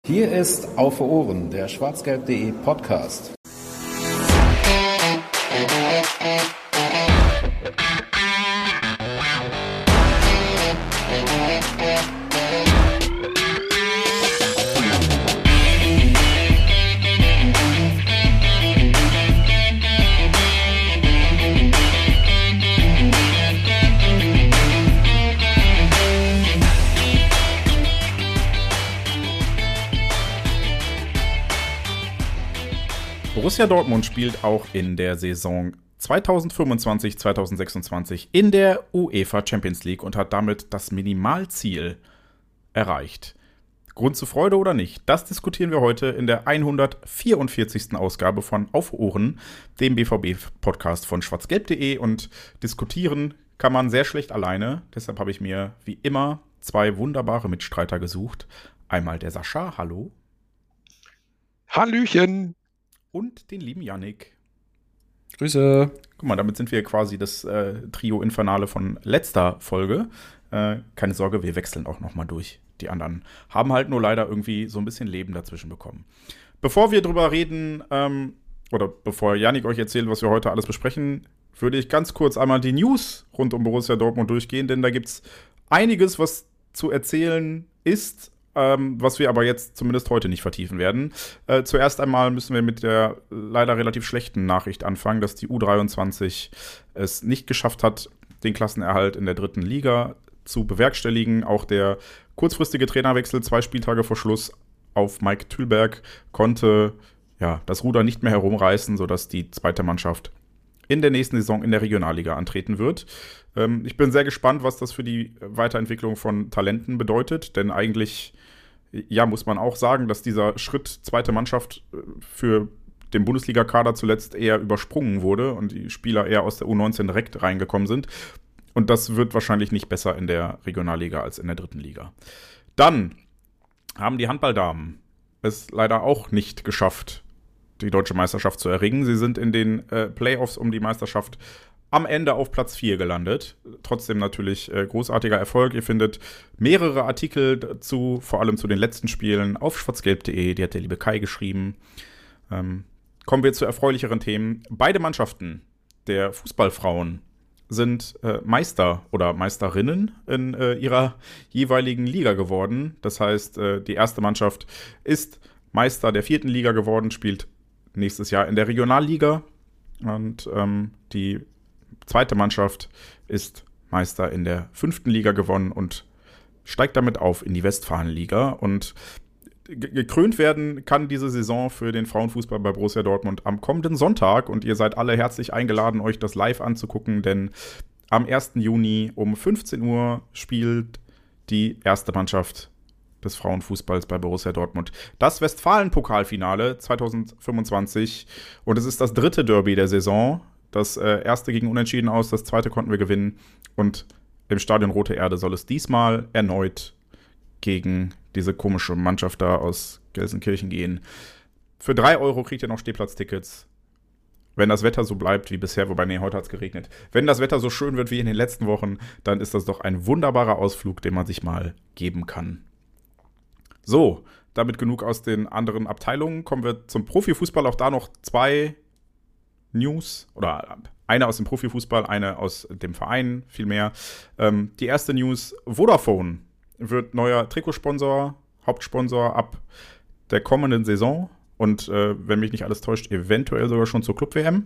Hier ist Auf Ohren, der schwarzgelb.de Podcast. Borussia Dortmund spielt auch in der Saison 2025/2026 in der UEFA Champions League und hat damit das Minimalziel erreicht. Grund zur Freude oder nicht? Das diskutieren wir heute in der 144. Ausgabe von Auf Ohren, dem BVB-Podcast von schwarzgelb.de, und diskutieren kann man sehr schlecht alleine. Deshalb habe ich mir wie immer zwei wunderbare Mitstreiter gesucht. Einmal der Sascha, hallo. Hallöchen. Und den lieben Yannick. Grüße. Guck mal, damit sind wir quasi das Trio Infernale von letzter Folge. Keine Sorge, wir wechseln auch nochmal durch. Die anderen haben halt nur leider irgendwie so ein bisschen Leben dazwischen bekommen. Bevor wir drüber reden, oder bevor Yannick euch erzählt, was wir heute alles besprechen, würde ich ganz kurz einmal die News rund um Borussia Dortmund durchgehen, denn da gibt es einiges, was zu erzählen ist, was wir aber jetzt zumindest heute nicht vertiefen werden. Zuerst einmal müssen wir mit der leider relativ schlechten Nachricht anfangen, dass die U23 es nicht geschafft hat, den Klassenerhalt in der dritten Liga zu bewerkstelligen. Auch der kurzfristige Trainerwechsel 2 Spieltage vor Schluss auf Mike Tüllberg konnte das Ruder nicht mehr herumreißen, sodass die zweite Mannschaft in der nächsten Saison in der Regionalliga antreten wird. Ich bin sehr gespannt, was das für die Weiterentwicklung von Talenten bedeutet, denn eigentlich muss man auch sagen, dass dieser Schritt zweite Mannschaft für den Bundesliga-Kader zuletzt eher übersprungen wurde und die Spieler eher aus der U19 direkt reingekommen sind. Und das wird wahrscheinlich nicht besser in der Regionalliga als in der dritten Liga. Dann haben die Handballdamen es leider auch nicht geschafft, die deutsche Meisterschaft zu erringen. Sie sind in den Playoffs um die Meisterschaft am Ende auf Platz 4 gelandet. Trotzdem natürlich großartiger Erfolg. Ihr findet mehrere Artikel dazu, vor allem zu den letzten Spielen, auf schwarzgelb.de. Die hat der liebe Kai geschrieben. Kommen wir zu erfreulicheren Themen. Beide Mannschaften der Fußballfrauen sind Meister oder Meisterinnen in ihrer jeweiligen Liga geworden. Das heißt, die erste Mannschaft ist Meister der 4. Liga geworden, spielt nächstes Jahr in der Regionalliga. Und die zweite Mannschaft ist Meister in der 5. Liga gewonnen und steigt damit auf in die Westfalenliga. Und gekrönt werden kann diese Saison für den Frauenfußball bei Borussia Dortmund am kommenden Sonntag. Und ihr seid alle herzlich eingeladen, euch das live anzugucken, denn am 1. Juni um 15 Uhr spielt die erste Mannschaft des Frauenfußballs bei Borussia Dortmund das Westfalen-Pokalfinale 2025. Und es ist das 3. Derby der Saison. Das erste ging unentschieden aus, das zweite konnten wir gewinnen. Und im Stadion Rote Erde soll es diesmal erneut gegen diese komische Mannschaft da aus Gelsenkirchen gehen. Für 3 Euro kriegt ihr noch Stehplatztickets. Wenn das Wetter so bleibt wie bisher, wobei, heute hat es geregnet. Wenn das Wetter so schön wird wie in den letzten Wochen, dann ist das doch ein wunderbarer Ausflug, den man sich mal geben kann. So, damit genug aus den anderen Abteilungen. Kommen wir zum Profifußball. Auch da noch 2 News, oder eine aus dem Profifußball, eine aus dem Verein, vielmehr. Die erste News: Vodafone wird neuer Trikotsponsor, Hauptsponsor ab der kommenden Saison und, wenn mich nicht alles täuscht, eventuell sogar schon zur Club-WM.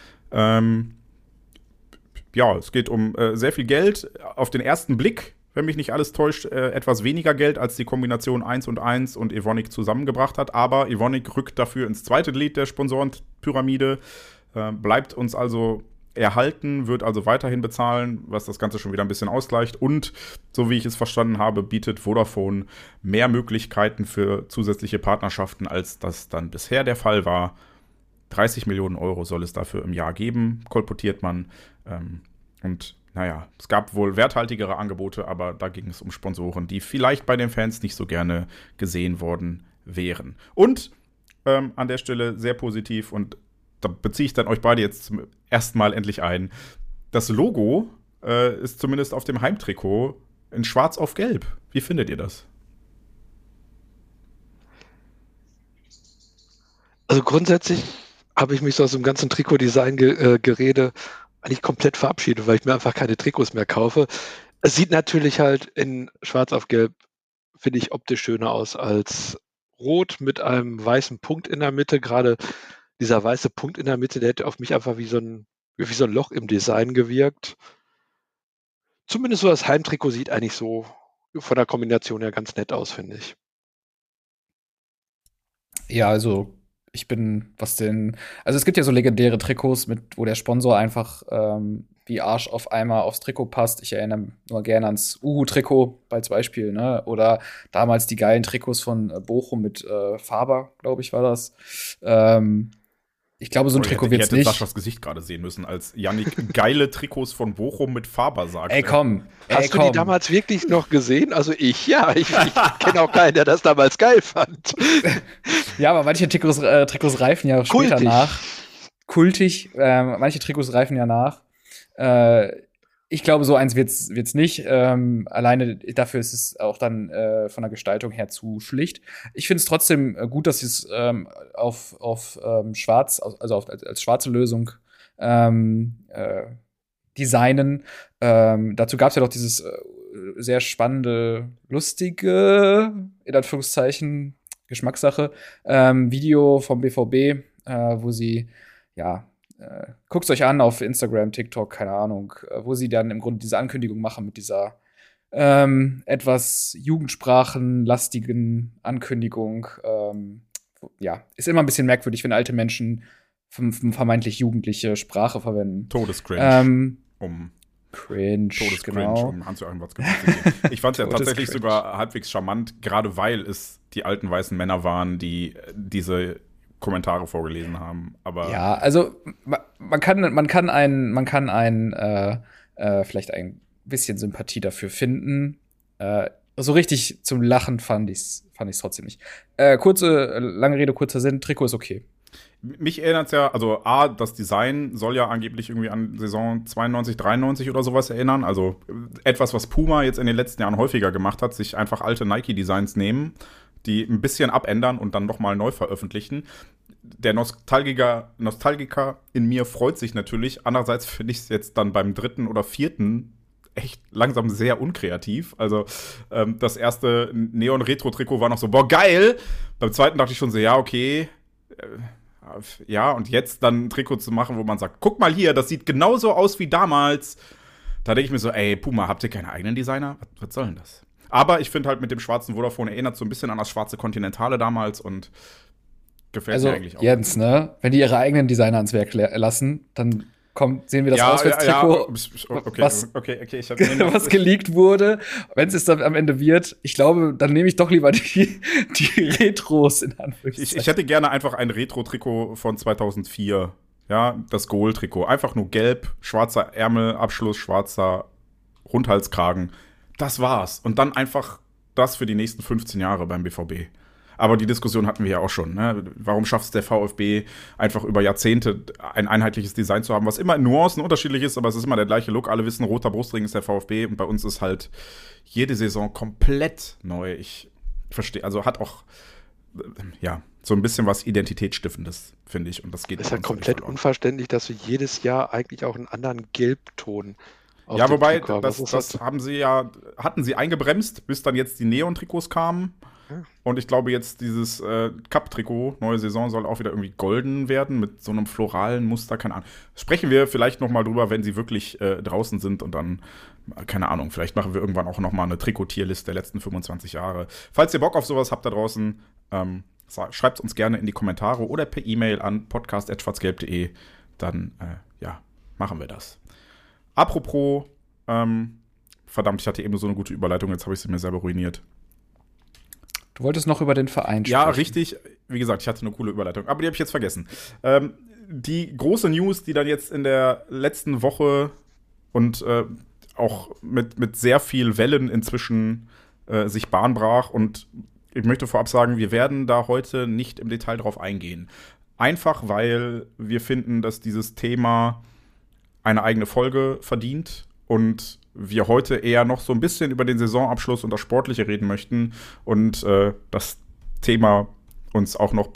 Es geht um sehr viel Geld. Auf den ersten Blick, wenn mich nicht alles täuscht, etwas weniger Geld, als die Kombination 1&1 und Evonik zusammengebracht hat. Aber Evonik rückt dafür ins zweite Glied der Sponsorenpyramide, bleibt uns also erhalten, wird also weiterhin bezahlen, was das Ganze schon wieder ein bisschen ausgleicht. Und, so wie ich es verstanden habe, bietet Vodafone mehr Möglichkeiten für zusätzliche Partnerschaften, als das dann bisher der Fall war. 30 Millionen Euro soll es dafür im Jahr geben, kolportiert man. Es gab wohl werthaltigere Angebote, aber da ging es um Sponsoren, die vielleicht bei den Fans nicht so gerne gesehen worden wären. Und an der Stelle sehr positiv, und da beziehe ich dann euch beide jetzt zum ersten Mal endlich ein. Das Logo ist zumindest auf dem Heimtrikot in schwarz auf gelb. Wie findet ihr das? Also grundsätzlich habe ich mich so aus dem ganzen Trikot-Design-Gerede eigentlich komplett verabschiedet, weil ich mir einfach keine Trikots mehr kaufe. Es sieht natürlich halt in Schwarz auf Gelb, finde ich, optisch schöner aus als Rot mit einem weißen Punkt in der Mitte. Gerade dieser weiße Punkt in der Mitte, der hätte auf mich einfach wie so ein Loch im Design gewirkt. Zumindest so das Heimtrikot sieht eigentlich so von der Kombination her ganz nett aus, finde ich. Ja, also also es gibt ja so legendäre Trikots, wo der Sponsor einfach wie Arsch auf Eimer aufs Trikot passt. Ich erinnere nur gerne ans Uhu-Trikot als Beispiel, ne? Oder damals die geilen Trikots von Bochum mit Faber, glaube ich, war das. Ich glaube, so ein Trikot wird's nicht. Ich hätte Saschas Gesicht gerade sehen müssen, als Yannick geile Trikots von Bochum mit Faber sagt. Ey, komm. Hast du die damals wirklich noch gesehen? Also ich kenne auch keinen, der das damals geil fand. Ja, aber manche Trikots reifen ja später nach. Kultig. Manche Trikots reifen ja nach. Ich glaube, so eins wird's nicht. Alleine dafür ist es auch dann von der Gestaltung her zu schlicht. Ich finde es trotzdem gut, dass sie es auf schwarz, also als schwarze Lösung designen. Dazu gab es ja doch dieses sehr spannende, lustige, in Anführungszeichen, Geschmackssache, Video vom BVB, wo sie, guckt's euch an auf Instagram, TikTok, keine Ahnung, wo sie dann im Grunde diese Ankündigung machen mit dieser etwas jugendsprachenlastigen Ankündigung. Ist immer ein bisschen merkwürdig, wenn alte Menschen vermeintlich jugendliche Sprache verwenden. Todescringe. Cringe, genau. Um Hans-Joachim Watzke zu gehen. Ich fand es ja tatsächlich sogar halbwegs charmant, gerade weil es die alten weißen Männer waren, die diese Kommentare vorgelesen haben. Aber ja, also man kann vielleicht ein bisschen Sympathie dafür finden. So richtig zum Lachen fand ich's trotzdem nicht. Lange Rede, kurzer Sinn, Trikot ist okay. Mich erinnert es ja, also das Design soll ja angeblich irgendwie an Saison 92, 93 oder sowas erinnern. Also etwas, was Puma jetzt in den letzten Jahren häufiger gemacht hat, sich einfach alte Nike-Designs nehmen, die ein bisschen abändern und dann nochmal neu veröffentlichen. Der Nostalgiker in mir freut sich natürlich. Andererseits finde ich es jetzt dann beim 3. oder 4. echt langsam sehr unkreativ. Also das erste Neon-Retro-Trikot war noch so, boah, geil. Beim 2. dachte ich schon so, ja, okay. Ja, und jetzt dann ein Trikot zu machen, wo man sagt, guck mal hier, das sieht genauso aus wie damals. Da denke ich mir so, ey, Puma, habt ihr keine eigenen Designer? Was soll denn das? Aber ich finde halt mit dem schwarzen Vodafone erinnert so ein bisschen an das schwarze Continentale damals und gefällt mir eigentlich auch. Jens, ne? Wenn die ihre eigenen Designer ans Werk lassen, dann sehen wir das Auswärtstrikot, was geleakt wurde. Wenn es dann am Ende wird, ich glaube, dann nehme ich doch lieber die Retros in Anführungszeichen. Ich hätte gerne einfach ein Retro-Trikot von 2004. Ja, das Goal-Trikot. Einfach nur gelb, schwarzer Ärmelabschluss, schwarzer Rundhalskragen. Das war's. Und dann einfach das für die nächsten 15 Jahre beim BVB. Aber die Diskussion hatten wir ja auch schon. Ne? Warum schafft es der VfB einfach über Jahrzehnte ein einheitliches Design zu haben, was immer in Nuancen unterschiedlich ist, aber es ist immer der gleiche Look. Alle wissen, roter Brustring ist der VfB und bei uns ist halt jede Saison komplett neu. Ich verstehe, also hat auch so ein bisschen was Identitätsstiftendes, finde ich. Und das geht. Es ist halt komplett unverständlich, dass wir jedes Jahr eigentlich auch einen anderen Gelbton auf ja, wobei, das hatten sie eingebremst, bis dann jetzt die Neon-Trikots kamen. Und ich glaube jetzt dieses Cup-Trikot, neue Saison, soll auch wieder irgendwie golden werden mit so einem floralen Muster, keine Ahnung. Sprechen wir vielleicht noch mal drüber, wenn sie wirklich draußen sind und dann, keine Ahnung, vielleicht machen wir irgendwann auch noch mal eine Trikot-Tierlist der letzten 25 Jahre. Falls ihr Bock auf sowas habt da draußen, schreibt uns gerne in die Kommentare oder per E-Mail an podcast@schwarzgelb.de, dann machen wir das. Apropos, verdammt, ich hatte eben so eine gute Überleitung, jetzt habe ich sie mir selber ruiniert. Du wolltest noch über den Verein sprechen. Ja, richtig. Wie gesagt, ich hatte eine coole Überleitung. Aber die habe ich jetzt vergessen. Die große News, die dann jetzt in der letzten Woche und auch mit sehr viel Wellen inzwischen sich Bahn brach. Und ich möchte vorab sagen, wir werden da heute nicht im Detail drauf eingehen. Einfach, weil wir finden, dass dieses Thema eine eigene Folge verdient und wir heute eher noch so ein bisschen über den Saisonabschluss und das Sportliche reden möchten und das Thema uns auch noch bis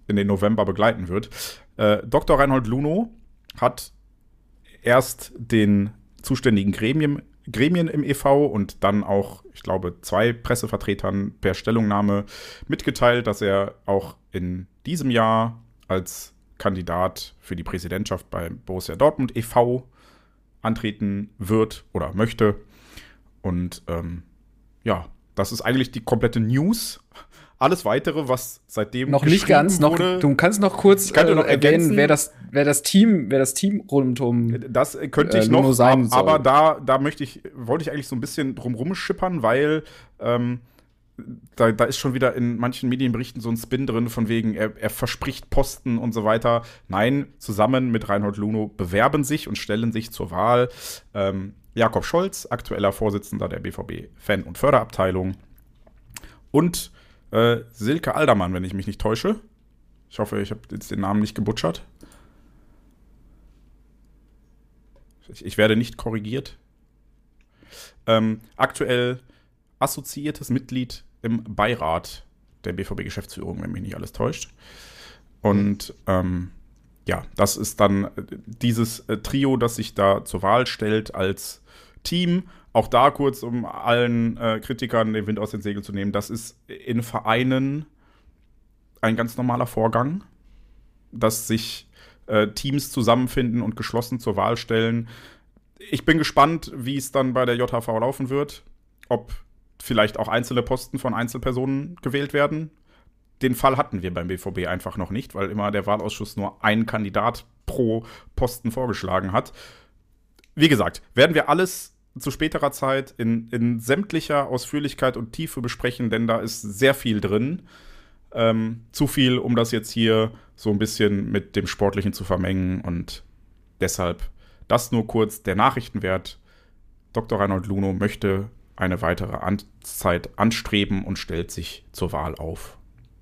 in den November begleiten wird. Dr. Reinhold Luno hat erst den zuständigen Gremien im e.V. und dann auch, ich glaube, 2 Pressevertretern per Stellungnahme mitgeteilt, dass er auch in diesem Jahr als Kandidat für die Präsidentschaft bei Borussia Dortmund e.V. antreten wird oder möchte. Und das ist eigentlich die komplette News. Alles Weitere, was seitdem noch nicht ganz, wurde, du kannst noch kurz erwähnen, wer das Team rund um das könnte ich noch sein soll. Aber da wollte ich eigentlich so ein bisschen drum schippern, weil da ist schon wieder in manchen Medienberichten so ein Spin drin, von wegen, er verspricht Posten und so weiter. Nein, zusammen mit Reinhold Luno bewerben sich und stellen sich zur Wahl Jakob Scholz, aktueller Vorsitzender der BVB-Fan- und Förderabteilung, und Silke Aldermann, wenn ich mich nicht täusche. Ich hoffe, ich habe jetzt den Namen nicht gebutschert. Ich werde nicht korrigiert. Aktuell assoziiertes Mitglied im Beirat der BVB-Geschäftsführung, wenn mich nicht alles täuscht. Und das ist dann dieses Trio, das sich da zur Wahl stellt als Team. Auch da kurz, um allen Kritikern den Wind aus den Segeln zu nehmen, das ist in Vereinen ein ganz normaler Vorgang, dass sich Teams zusammenfinden und geschlossen zur Wahl stellen. Ich bin gespannt, wie es dann bei der JHV laufen wird, ob vielleicht auch einzelne Posten von Einzelpersonen gewählt werden. Den Fall hatten wir beim BVB einfach noch nicht, weil immer der Wahlausschuss nur einen Kandidat pro Posten vorgeschlagen hat. Wie gesagt, werden wir alles zu späterer Zeit in sämtlicher Ausführlichkeit und Tiefe besprechen, denn da ist sehr viel drin. Zu viel, um das jetzt hier so ein bisschen mit dem Sportlichen zu vermengen, und deshalb das nur kurz der Nachrichtenwert. Dr. Reinhold Luno möchte eine weitere Amtszeit anstreben und stellt sich zur Wahl auf.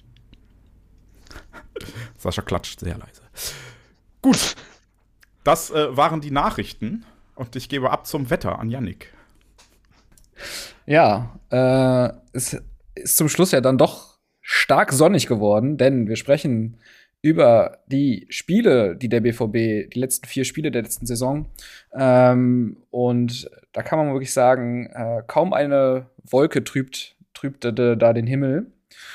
Sascha klatscht sehr leise. Gut, das waren die Nachrichten. Und ich gebe ab zum Wetter an Yannick. Ja, es ist zum Schluss ja dann doch stark sonnig geworden, denn wir sprechen über die Spiele, die der BVB, die letzten 4 Spiele der letzten Saison. Und da kann man wirklich sagen, kaum eine Wolke trübte da den Himmel.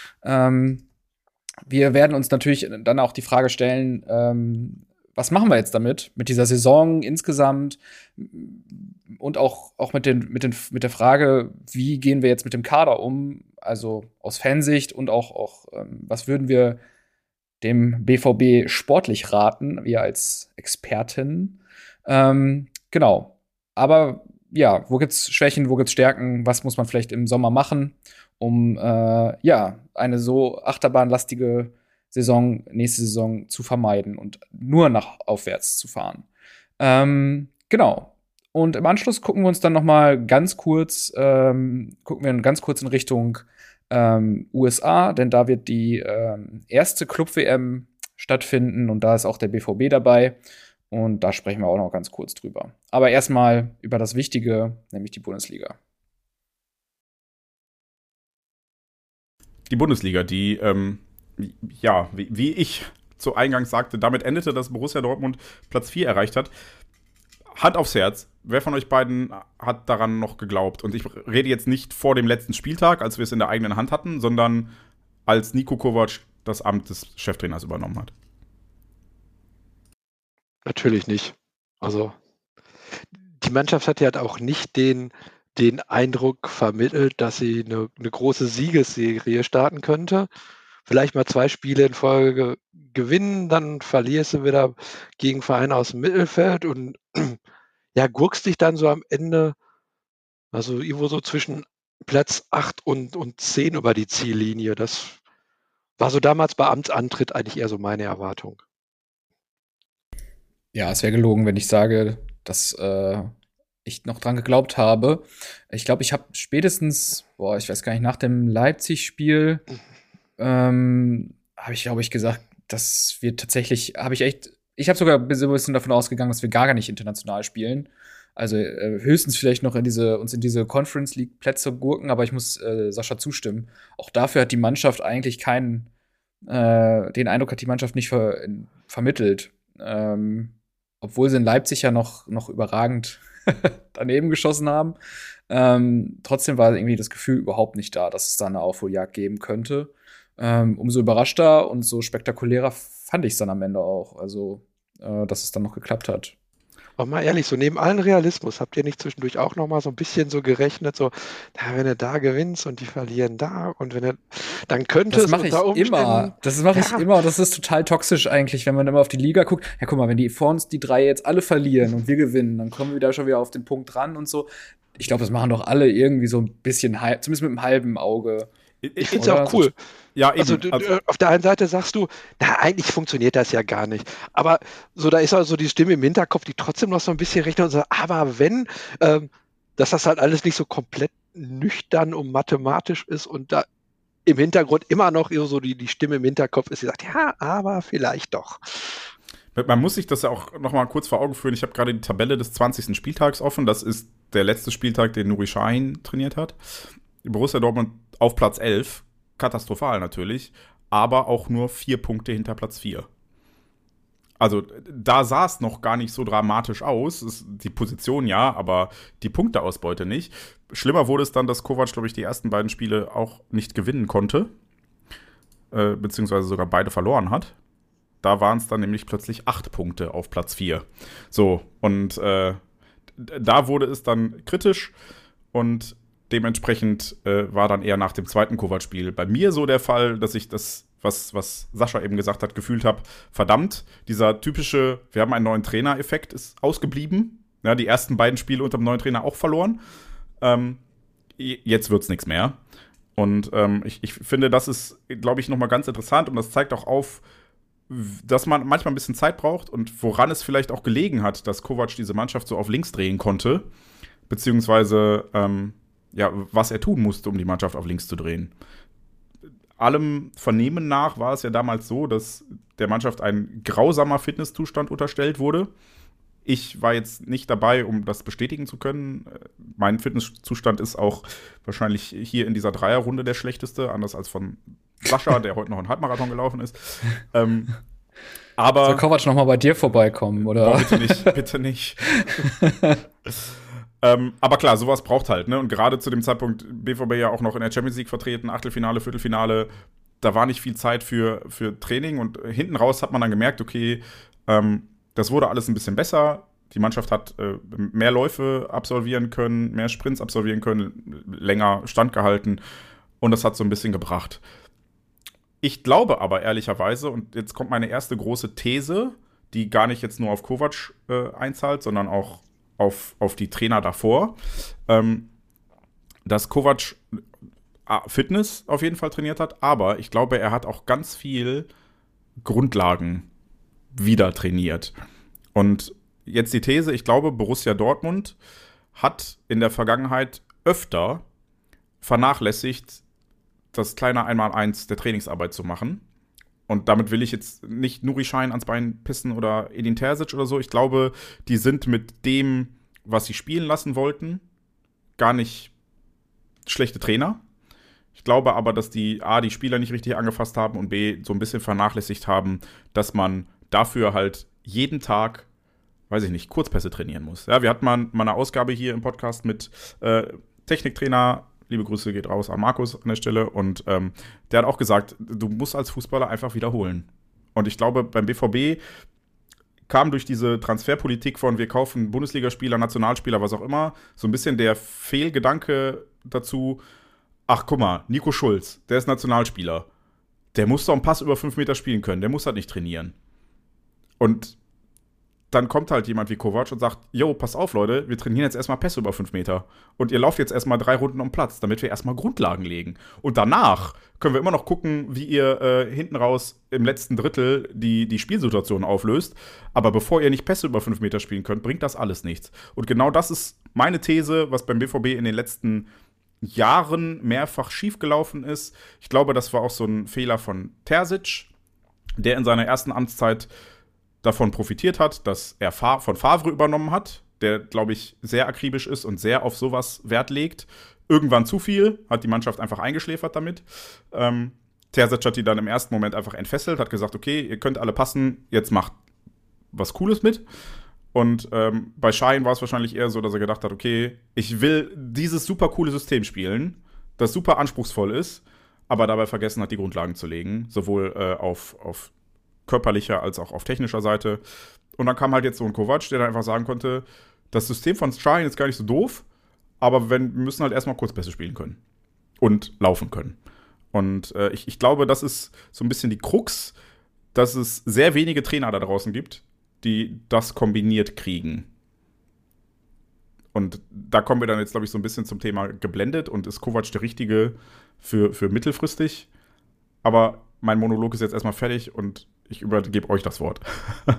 Wir werden uns natürlich dann auch die Frage stellen, was machen wir jetzt damit? Mit dieser Saison insgesamt und auch mit der Frage, wie gehen wir jetzt mit dem Kader um? Also aus Fansicht und auch was würden wir dem BVB sportlich raten, wir als Experten? Genau. Aber ja, wo gibt's Schwächen, wo gibt's Stärken? Was muss man vielleicht im Sommer machen, um eine so achterbahnlastige nächste Saison zu vermeiden und nur nach aufwärts zu fahren. Genau. Und im Anschluss gucken wir uns dann noch mal ganz kurz in Richtung USA, denn da wird die erste Club-WM stattfinden und da ist auch der BVB dabei. Und da sprechen wir auch noch ganz kurz drüber. Aber erstmal über das Wichtige, nämlich die Bundesliga. Die Bundesliga, die wie ich zu Eingangs sagte, damit endete, dass Borussia Dortmund Platz 4 erreicht hat. Hand aufs Herz, wer von euch beiden hat daran noch geglaubt? Und ich rede jetzt nicht vor dem letzten Spieltag, als wir es in der eigenen Hand hatten, sondern als Niko Kovac das Amt des Cheftrainers übernommen hat. Natürlich nicht. Also, die Mannschaft hat ja halt auch nicht den Eindruck vermittelt, dass sie eine große Siegesserie starten könnte. Vielleicht mal 2 Spiele in Folge gewinnen, dann verlierst du wieder gegen Vereine aus dem Mittelfeld und gurkst dich dann so am Ende, also irgendwo so zwischen Platz 8 und 10 über die Ziellinie. Das war so damals bei Amtsantritt eigentlich eher so meine Erwartung. Ja, es wäre gelogen, wenn ich sage, dass ich noch dran geglaubt habe. Ich glaube, ich habe spätestens, ich weiß gar nicht, nach dem Leipzig-Spiel habe ich, glaube ich, gesagt, dass wir tatsächlich, ich habe sogar ein bisschen davon ausgegangen, dass wir gar nicht international spielen. Also höchstens vielleicht noch uns in diese Conference League Plätze gurken, aber ich muss Sascha zustimmen. Auch dafür hat die Mannschaft eigentlich keinen Den Eindruck hat die Mannschaft nicht vermittelt. Obwohl sie in Leipzig ja noch überragend daneben geschossen haben. Trotzdem war irgendwie das Gefühl überhaupt nicht da, dass es da eine Aufholjagd geben könnte. Umso überraschter und so spektakulärer fand ich es dann am Ende auch. Also, dass es dann noch geklappt hat. Aber mal ehrlich, so neben allen Realismus, habt ihr nicht zwischendurch auch noch mal so ein bisschen so gerechnet, so, wenn du da gewinnst und die verlieren da und dann könnte Das mache ich immer. Das mache ich immer. Das ist total toxisch eigentlich, wenn man immer auf die Liga guckt. Ja, guck mal, wenn die vor uns die 3 jetzt alle verlieren und wir gewinnen, dann kommen wir da schon wieder auf den Punkt ran und so. Ich glaube, das machen doch alle irgendwie so ein bisschen, zumindest mit einem halben Auge. Ich finde es auch cool. Ja, eben. Also auf der einen Seite sagst du, eigentlich funktioniert das ja gar nicht. Aber so, da ist also die Stimme im Hinterkopf, die trotzdem noch so ein bisschen rechnet und sagt, aber wenn, dass das halt alles nicht so komplett nüchtern und mathematisch ist und da im Hintergrund immer noch so die Stimme im Hinterkopf ist, die sagt, ja, aber vielleicht doch. Man muss sich das ja auch noch mal kurz vor Augen führen. Ich habe gerade die Tabelle des 20. Spieltags offen. Das ist der letzte Spieltag, den Nuri Sahin trainiert hat. Borussia Dortmund auf Platz 11. Katastrophal natürlich. Aber auch nur 4 Punkte hinter Platz 4. Also da sah es noch gar nicht so dramatisch aus. Die Position ja, aber die Punkteausbeute nicht. Schlimmer wurde es dann, dass Kovac, glaube ich, die ersten beiden Spiele auch nicht gewinnen konnte. Beziehungsweise sogar beide verloren hat. Da waren es dann nämlich plötzlich 8 Punkte auf Platz 4. So, und da wurde es dann kritisch und dementsprechend war dann eher nach dem zweiten Kovac-Spiel bei mir so der Fall, dass ich das, was Sascha eben gesagt hat, gefühlt habe, verdammt, dieser typische, wir haben einen neuen Trainer-Effekt ist ausgeblieben. Ja, die ersten beiden Spiele unter dem neuen Trainer auch verloren. Jetzt wird's nichts mehr. Und ich finde, das ist, glaube ich, nochmal ganz interessant und das zeigt auch auf, dass man manchmal ein bisschen Zeit braucht und woran es vielleicht auch gelegen hat, dass Kovac diese Mannschaft so auf links drehen konnte, beziehungsweise was er tun musste, um die Mannschaft auf links zu drehen. Allem Vernehmen nach war es ja damals so, dass der Mannschaft ein grausamer Fitnesszustand unterstellt wurde. Ich war jetzt nicht dabei, um das bestätigen zu können. Mein Fitnesszustand ist auch wahrscheinlich hier in dieser Dreierrunde der schlechteste, anders als von Sascha, der heute noch einen Halbmarathon gelaufen ist. Aber soll Kovac noch mal bei dir vorbeikommen, oder? Bitte nicht, bitte nicht. Aber klar, sowas braucht halt, ne? Und gerade zu dem Zeitpunkt BVB ja auch noch in der Champions League vertreten, Achtelfinale, Viertelfinale, da war nicht viel Zeit für Training und hinten raus hat man dann gemerkt, okay, das wurde alles ein bisschen besser. Die Mannschaft hat mehr Läufe absolvieren können, mehr Sprints absolvieren können, länger standgehalten und das hat so ein bisschen gebracht. Ich glaube aber ehrlicherweise, und jetzt kommt meine erste große These, die gar nicht jetzt nur auf Kovac einzahlt, sondern auch auf die Trainer davor, dass Kovac Fitness auf jeden Fall trainiert hat, aber ich glaube, er hat auch ganz viel Grundlagen wieder trainiert. Und jetzt die These, ich glaube, Borussia Dortmund hat in der Vergangenheit öfter vernachlässigt, das kleine 1x1 der Trainingsarbeit zu machen. Und damit will ich jetzt nicht Nuri Sahin ans Bein pissen oder Edin Terzic oder so. Ich glaube, die sind mit dem, was sie spielen lassen wollten, gar nicht schlechte Trainer. Ich glaube aber, dass die Spieler nicht richtig angefasst haben und B, so ein bisschen vernachlässigt haben, dass man dafür halt jeden Tag, weiß ich nicht, Kurzpässe trainieren muss. Ja, wir hatten mal eine Ausgabe hier im Podcast mit Techniktrainer, liebe Grüße geht raus an Markus an der Stelle, und der hat auch gesagt, du musst als Fußballer einfach wiederholen. Und ich glaube, beim BVB kam durch diese Transferpolitik von wir kaufen Bundesligaspieler, Nationalspieler, was auch immer, so ein bisschen der Fehlgedanke dazu, ach guck mal, Nico Schulz, der ist Nationalspieler, der muss doch einen Pass über 5 Meter spielen können, der muss halt nicht trainieren. Und dann kommt halt jemand wie Kovac und sagt, jo, pass auf, Leute, wir trainieren jetzt erstmal Pässe über 5 Meter. Und ihr lauft jetzt erstmal 3 Runden um Platz, damit wir erstmal Grundlagen legen. Und danach können wir immer noch gucken, wie ihr hinten raus im letzten Drittel die Spielsituation auflöst. Aber bevor ihr nicht Pässe über 5 Meter spielen könnt, bringt das alles nichts. Und genau das ist meine These, was beim BVB in den letzten Jahren mehrfach schiefgelaufen ist. Ich glaube, das war auch so ein Fehler von Terzic, der in seiner ersten Amtszeit davon profitiert hat, dass er von Favre übernommen hat, der, glaube ich, sehr akribisch ist und sehr auf sowas Wert legt. Irgendwann zu viel, hat die Mannschaft einfach eingeschläfert damit. Terzic hat die dann im ersten Moment einfach entfesselt, hat gesagt, okay, ihr könnt alle passen, jetzt macht was Cooles mit. Und bei Schein war es wahrscheinlich eher so, dass er gedacht hat, okay, ich will dieses super coole System spielen, das super anspruchsvoll ist, aber dabei vergessen hat, die Grundlagen zu legen, sowohl auf körperlicher als auch auf technischer Seite. Und dann kam halt jetzt so ein Kovac, der dann einfach sagen konnte, das System von Schein ist gar nicht so doof, aber wir müssen halt erstmal Kurzpässe spielen können und laufen können. Und ich glaube, das ist so ein bisschen die Krux, dass es sehr wenige Trainer da draußen gibt, die das kombiniert kriegen. Und da kommen wir dann jetzt, glaube ich, so ein bisschen zum Thema geblendet und ist Kovac der Richtige für mittelfristig. Aber mein Monolog ist jetzt erstmal fertig und ich übergebe euch das Wort.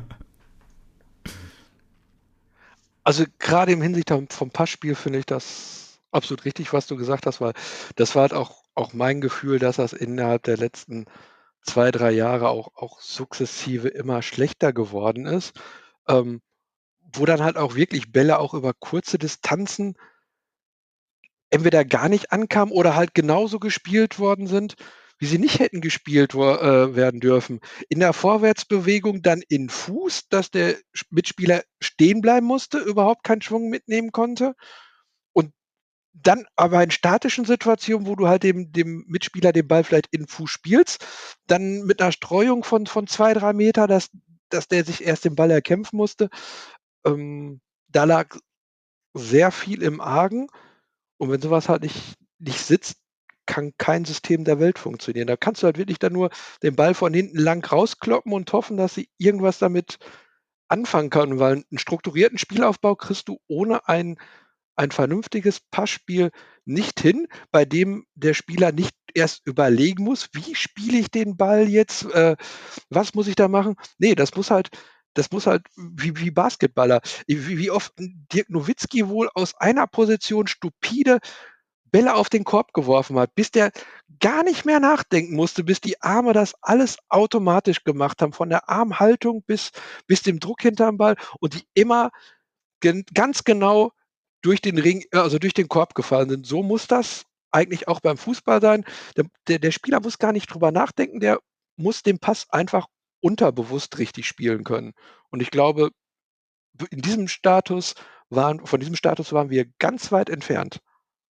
Also gerade im Hinsicht vom Passspiel finde ich das absolut richtig, was du gesagt hast, weil das war halt auch mein Gefühl, dass das innerhalb der letzten 2, 3 Jahre auch sukzessive immer schlechter geworden ist, wo dann halt auch wirklich Bälle auch über kurze Distanzen entweder gar nicht ankamen oder halt genauso gespielt worden sind, wie sie nicht hätten gespielt werden dürfen. In der Vorwärtsbewegung dann in Fuß, dass der Mitspieler stehen bleiben musste, überhaupt keinen Schwung mitnehmen konnte. Und dann aber in statischen Situationen, wo du halt dem Mitspieler den Ball vielleicht in Fuß spielst, dann mit einer Streuung von 2, 3 Meter, dass der sich erst den Ball erkämpfen musste. Da lag sehr viel im Argen. Und wenn sowas halt nicht sitzt, kann kein System der Welt funktionieren. Da kannst du halt wirklich dann nur den Ball von hinten lang rauskloppen und hoffen, dass sie irgendwas damit anfangen können, weil 'n strukturierten Spielaufbau kriegst du ohne ein vernünftiges Passspiel nicht hin, bei dem der Spieler nicht erst überlegen muss: „Wie spiele ich den Ball jetzt? Was muss ich da machen?“ Ne, das muss halt wie Basketballer. Wie oft Dirk Nowitzki wohl aus einer Position stupide Bälle auf den Korb geworfen hat, bis der gar nicht mehr nachdenken musste, bis die Arme das alles automatisch gemacht haben, von der Armhaltung bis dem Druck hinterm Ball und die immer ganz genau durch den Ring also durch den Korb gefallen sind. So muss das eigentlich auch beim Fußball sein. Der Spieler muss gar nicht drüber nachdenken, der muss den Pass einfach unterbewusst richtig spielen können. Und ich glaube, in diesem Status von diesem Status waren wir ganz weit entfernt.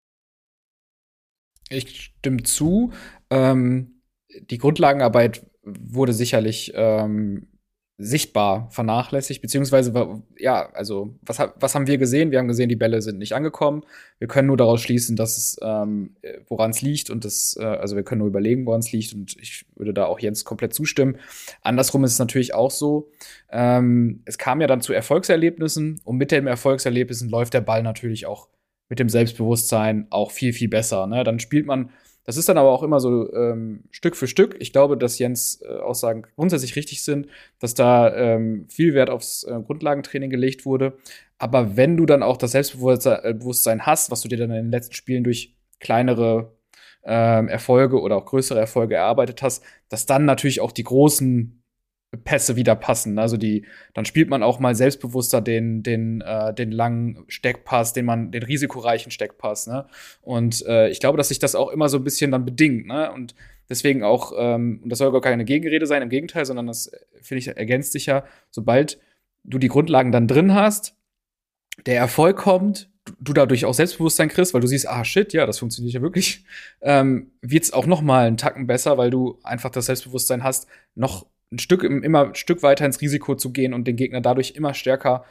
Ich stimme zu. Die Grundlagenarbeit wurde sicherlich sichtbar vernachlässigt, beziehungsweise, ja, also, was haben wir gesehen? Wir haben gesehen, die Bälle sind nicht angekommen. Wir können nur daraus schließen, dass es, woran es liegt und also wir können nur überlegen, woran es liegt und ich würde da auch Jens komplett zustimmen. Andersrum ist es natürlich auch so, es kam ja dann zu Erfolgserlebnissen und mit den Erfolgserlebnissen läuft der Ball natürlich auch mit dem Selbstbewusstsein auch viel, viel besser. Ne? Dann spielt man, das ist dann aber auch immer so Stück für Stück. Ich glaube, dass Jens Aussagen grundsätzlich richtig sind, dass da viel Wert aufs Grundlagentraining gelegt wurde. Aber wenn du dann auch das Selbstbewusstsein hast, was du dir dann in den letzten Spielen durch kleinere Erfolge oder auch größere Erfolge erarbeitet hast, dass dann natürlich auch die großen Pässe wieder passen. Also dann spielt man auch mal selbstbewusster den langen Steckpass, den risikoreichen Steckpass, ne? Und ich glaube, dass sich das auch immer so ein bisschen dann bedingt, ne? Und deswegen auch, und das soll gar keine Gegenrede sein, im Gegenteil, sondern das, finde ich, ergänzt sich ja, sobald du die Grundlagen dann drin hast, der Erfolg kommt, du dadurch auch Selbstbewusstsein kriegst, weil du siehst, shit, ja, das funktioniert ja wirklich, wird's auch noch mal einen Tacken besser, weil du einfach das Selbstbewusstsein hast, noch immer ein Stück weiter ins Risiko zu gehen und den Gegner dadurch immer stärker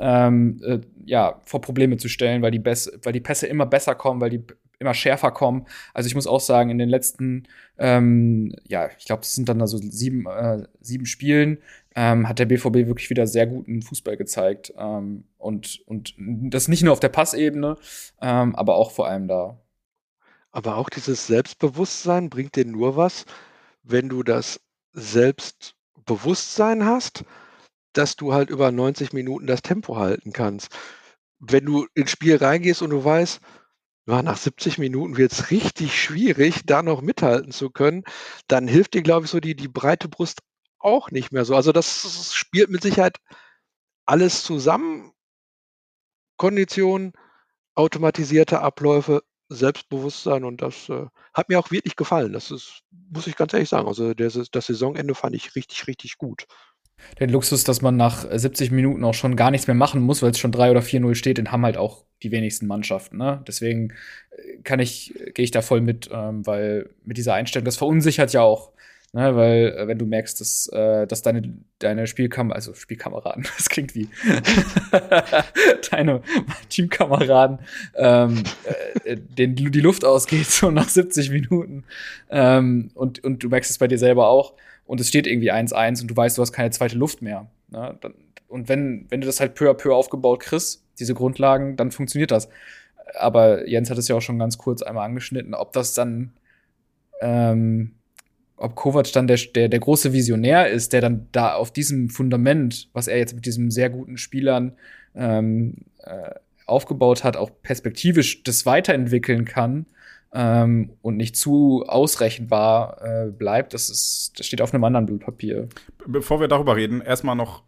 vor Probleme zu stellen, weil die Pässe immer besser kommen, weil die immer schärfer kommen. Also ich muss auch sagen, in den letzten, ich glaube, das sind dann also 7 Spielen, hat der BVB wirklich wieder sehr guten Fußball gezeigt. Und das nicht nur auf der Passebene, aber auch vor allem da. Aber auch dieses Selbstbewusstsein bringt dir nur was, wenn du das Selbstbewusstsein hast, dass du halt über 90 Minuten das Tempo halten kannst. Wenn du ins Spiel reingehst und du weißt, nach 70 Minuten wird es richtig schwierig, da noch mithalten zu können, dann hilft dir, glaube ich, so die breite Brust auch nicht mehr so. Also das spielt mit Sicherheit alles zusammen. Kondition, automatisierte Abläufe, Selbstbewusstsein und das hat mir auch wirklich gefallen. Das ist, muss ich ganz ehrlich sagen. Also das Saisonende fand ich richtig, richtig gut. Den Luxus, dass man nach 70 Minuten auch schon gar nichts mehr machen muss, weil es schon 3 oder 4-0 steht, den haben halt auch die wenigsten Mannschaften. Ne? Deswegen gehe ich da voll mit, weil mit dieser Einstellung, das verunsichert ja auch. Ne? Weil, wenn du merkst, dass deine Spielkameraden, das klingt wie deine Teamkameraden, denen die Luft ausgeht, so nach 70 Minuten. Und du merkst es bei dir selber auch. Und es steht irgendwie 1-1 und du weißt, du hast keine zweite Luft mehr. Ne? Und wenn du das halt peu à peu aufgebaut kriegst, diese Grundlagen, dann funktioniert das. Aber Jens hat es ja auch schon ganz kurz einmal angeschnitten, ob das dann, ob Kovac dann der große Visionär ist, der dann da auf diesem Fundament, was er jetzt mit diesen sehr guten Spielern aufgebaut hat, auch perspektivisch das weiterentwickeln kann, und nicht zu ausrechenbar bleibt, das steht auf einem anderen Blatt Papier. Bevor wir darüber reden, erstmal noch,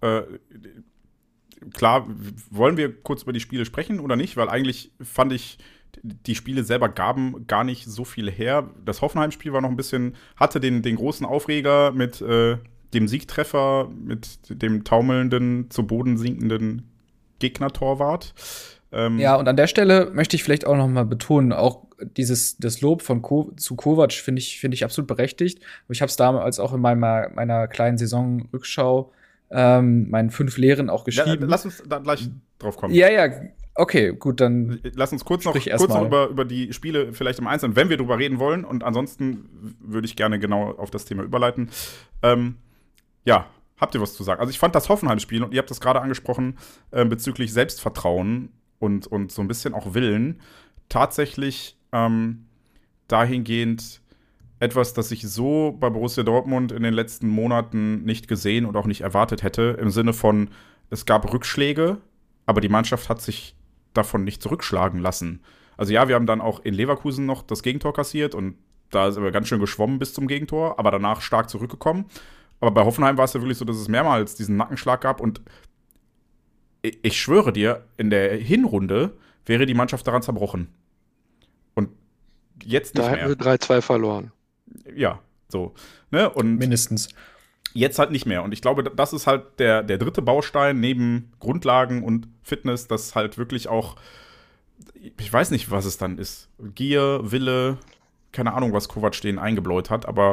klar, wollen wir kurz über die Spiele sprechen oder nicht? Weil eigentlich fand ich, die Spiele selber gaben gar nicht so viel her. Das Hoffenheim-Spiel war noch ein bisschen, hatte den großen Aufreger mit dem Siegtreffer, mit dem taumelnden, zu Boden sinkenden Gegner-Torwart. Ja, und an der Stelle möchte ich vielleicht auch noch mal betonen, auch das Lob zu Kovac finde ich absolut berechtigt. Ich habe es damals auch in meiner kleinen Saisonrückschau meinen 5 Lehren auch geschrieben. Ja, lass uns da gleich drauf kommen. Ja, okay, gut, dann lass uns kurz noch über die Spiele vielleicht im Einzelnen, wenn wir drüber reden wollen. Und ansonsten würde ich gerne genau auf das Thema überleiten. Ja, habt ihr was zu sagen? Also ich fand das Hoffenheim-Spiel, und ihr habt das gerade angesprochen, bezüglich Selbstvertrauen und so ein bisschen auch Willen, tatsächlich dahingehend etwas, das ich so bei Borussia Dortmund in den letzten Monaten nicht gesehen und auch nicht erwartet hätte, im Sinne von, es gab Rückschläge, aber die Mannschaft hat sich davon nicht zurückschlagen lassen. Also ja, wir haben dann auch in Leverkusen noch das Gegentor kassiert und da sind wir ganz schön geschwommen bis zum Gegentor, aber danach stark zurückgekommen. Aber bei Hoffenheim war es ja wirklich so, dass es mehrmals diesen Nackenschlag gab, und ich schwöre dir, in der Hinrunde wäre die Mannschaft daran zerbrochen. Und jetzt nicht mehr. Da hätten wir 3-2 verloren. Ja, so. Ne? Und mindestens. Jetzt halt nicht mehr. Und ich glaube, das ist halt der dritte Baustein neben Grundlagen und Fitness, das halt wirklich auch, ich weiß nicht, was es dann ist. Gier, Wille, keine Ahnung, was Kovac denen eingebläut hat, aber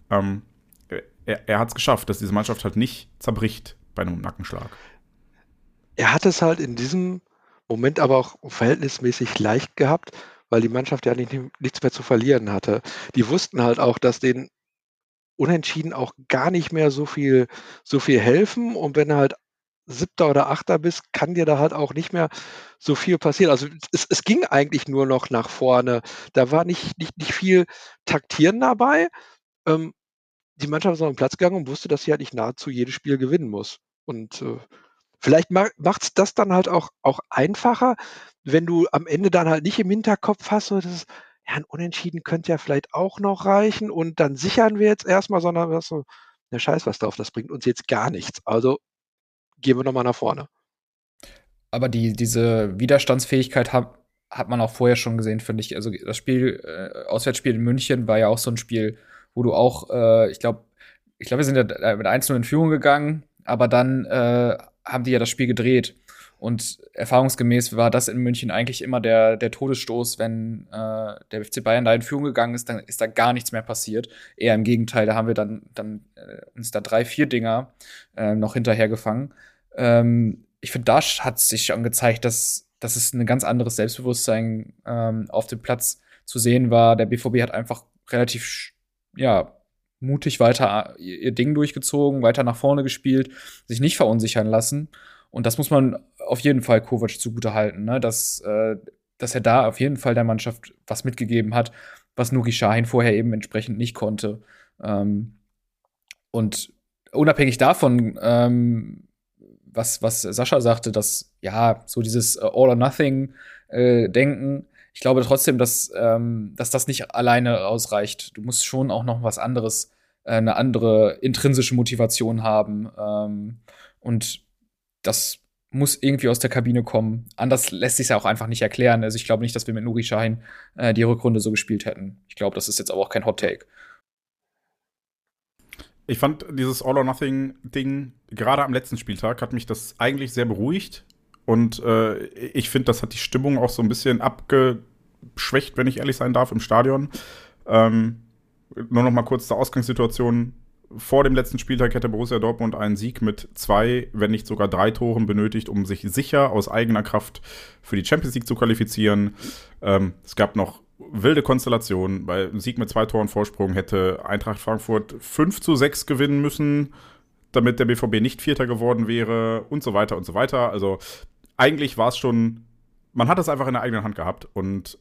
er hat es geschafft, dass diese Mannschaft halt nicht zerbricht bei einem Nackenschlag. Er hat es halt in diesem Moment aber auch verhältnismäßig leicht gehabt, weil die Mannschaft ja nichts mehr zu verlieren hatte. Die wussten halt auch, dass denen Unentschieden auch gar nicht mehr so viel helfen, und wenn du halt 7. oder 8. bist, kann dir da halt auch nicht mehr so viel passieren. Also es ging eigentlich nur noch nach vorne. Da war nicht viel Taktieren dabei. Die Mannschaft ist auf den Platz gegangen und wusste, dass sie halt nicht nahezu jedes Spiel gewinnen muss. Und vielleicht macht's das dann halt auch einfacher, wenn du am Ende dann halt nicht im Hinterkopf hast, so das, ja, ein Unentschieden könnte ja vielleicht auch noch reichen und dann sichern wir jetzt erstmal, sondern du hast so, ja, scheiß was drauf, das bringt uns jetzt gar nichts. Also gehen wir noch mal nach vorne. Aber diese Widerstandsfähigkeit hat man auch vorher schon gesehen, finde ich. Also das Auswärtsspiel in München war ja auch so ein Spiel, wo du auch, ich glaube, wir sind ja mit 1-0 in Führung gegangen, aber dann haben die ja das Spiel gedreht. Und erfahrungsgemäß war das in München eigentlich immer der Todesstoß, wenn der FC Bayern da in Führung gegangen ist, dann ist da gar nichts mehr passiert. Eher im Gegenteil, da haben wir dann uns da 3-4 Dinger noch hinterher gefangen. Ich finde, da hat sich schon gezeigt, dass es ein ganz anderes Selbstbewusstsein auf dem Platz zu sehen war. Der BVB hat einfach relativ mutig weiter ihr Ding durchgezogen, weiter nach vorne gespielt, sich nicht verunsichern lassen. Und das muss man auf jeden Fall Kovac zugutehalten, ne? Dass er da auf jeden Fall der Mannschaft was mitgegeben hat, was Nuri Sahin vorher eben entsprechend nicht konnte. Und unabhängig davon, was Sascha sagte, dass so dieses All-or-Nothing-Denken, ich glaube trotzdem, dass das nicht alleine ausreicht. Du musst schon auch noch was anderes, eine andere intrinsische Motivation haben. Und das muss irgendwie aus der Kabine kommen. Anders lässt sich ja auch einfach nicht erklären. Also ich glaube nicht, dass wir mit Nuri Sahin die Rückrunde so gespielt hätten. Ich glaube, das ist jetzt aber auch kein Hot Take. Ich fand dieses All-or-Nothing-Ding, gerade am letzten Spieltag, hat mich das eigentlich sehr beruhigt. Und ich finde, das hat die Stimmung auch so ein bisschen abgeschwächt, wenn ich ehrlich sein darf, im Stadion. Nur noch mal kurz zur Ausgangssituation. Vor dem letzten Spieltag hätte Borussia Dortmund einen Sieg mit 2, wenn nicht sogar 3 Toren benötigt, um sich sicher aus eigener Kraft für die Champions League zu qualifizieren. Es gab noch wilde Konstellationen. Bei einem Sieg mit 2 Toren Vorsprung hätte Eintracht Frankfurt 5:6 gewinnen müssen, damit der BVB nicht Vierter geworden wäre und so weiter und so weiter. Also eigentlich war es schon, man hat es einfach in der eigenen Hand gehabt. Und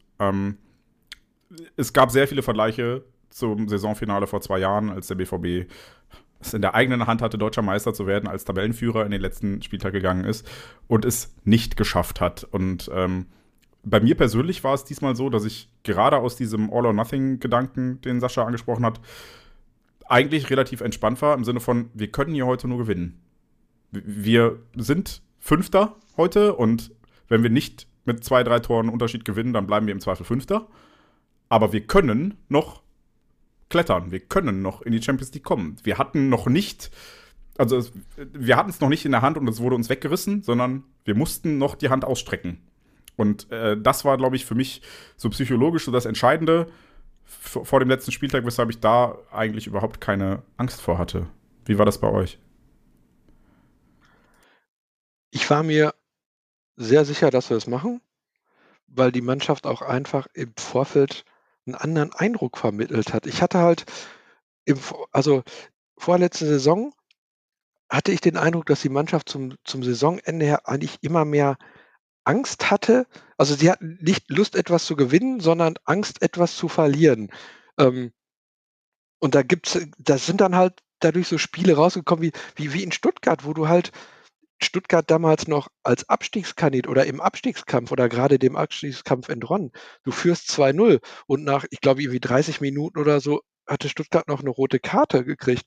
es gab sehr viele Vergleiche zum Saisonfinale vor 2 Jahren, als der BVB es in der eigenen Hand hatte, deutscher Meister zu werden, als Tabellenführer in den letzten Spieltag gegangen ist und es nicht geschafft hat. Und bei mir persönlich war es diesmal so, dass ich gerade aus diesem All-or-Nothing-Gedanken, den Sascha angesprochen hat, eigentlich relativ entspannt war, im Sinne von, wir können hier heute nur gewinnen. Wir sind Fünfter heute und wenn wir nicht mit 2, 3 Toren Unterschied gewinnen, dann bleiben wir im Zweifel Fünfter. Aber wir können noch klettern. Wir können noch in die Champions League kommen. Wir hatten noch nicht, also wir hatten es noch nicht in der Hand und es wurde uns weggerissen, sondern wir mussten noch die Hand ausstrecken. Und das war, glaube ich, für mich so psychologisch so das Entscheidende vor dem letzten Spieltag, weshalb ich da eigentlich überhaupt keine Angst vor hatte. Wie war das bei euch? Ich war mir sehr sicher, dass wir es machen, weil die Mannschaft auch einfach im Vorfeld einen anderen Eindruck vermittelt hat. Ich hatte halt vorletzte Saison hatte ich den Eindruck, dass die Mannschaft zum Saisonende her eigentlich immer mehr Angst hatte. Also, sie hatten nicht Lust, etwas zu gewinnen, sondern Angst, etwas zu verlieren. Und da sind dann halt dadurch so Spiele rausgekommen wie in Stuttgart, wo du halt Stuttgart damals noch als Abstiegskandidat oder im Abstiegskampf oder gerade dem Abstiegskampf entronnen. Du führst 2:0 und nach, ich glaube, irgendwie 30 Minuten oder so hatte Stuttgart noch eine rote Karte gekriegt.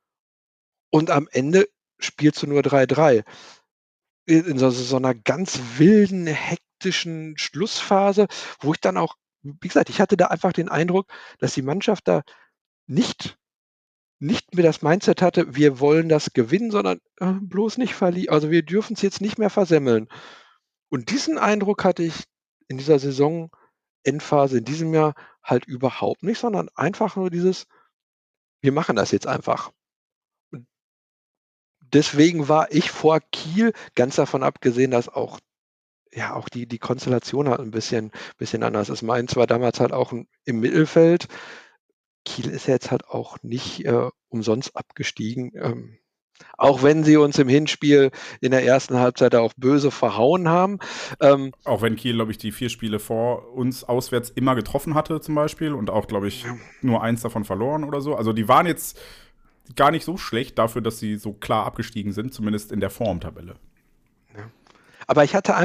Und am Ende spielst du nur 3:3. In so 'ner ganz wilden, hektischen Schlussphase, wo ich dann auch, wie gesagt, ich hatte da einfach den Eindruck, dass die Mannschaft da nicht mehr das Mindset hatte: „Wir wollen das gewinnen“, sondern, bloß nicht verlieren. Also, wir dürfen's jetzt nicht mehr versemmeln. Und diesen Eindruck hatte ich in dieser Saisonendphase in diesem Jahr halt überhaupt nicht, sondern einfach nur dieses: „Wir machen das jetzt einfach.“ Und deswegen war ich vor Kiel, ganz davon abgesehen, dass auch die Konstellation halt 'n bisschen anders ist. Mainz war damals halt auch im Mittelfeld. Kiel ist ja jetzt halt auch nicht, umsonst abgestiegen, auch wenn sie uns im Hinspiel in der ersten Halbzeit auch böse verhauen haben. Auch wenn Kiel, glaube ich, die 4 Spiele vor uns auswärts immer getroffen hatte zum Beispiel und auch, glaube ich, nur 1 davon verloren oder so. Also die waren jetzt gar nicht so schlecht dafür, dass sie so klar abgestiegen sind, zumindest in der Formtabelle. Ja. Aber ich hatte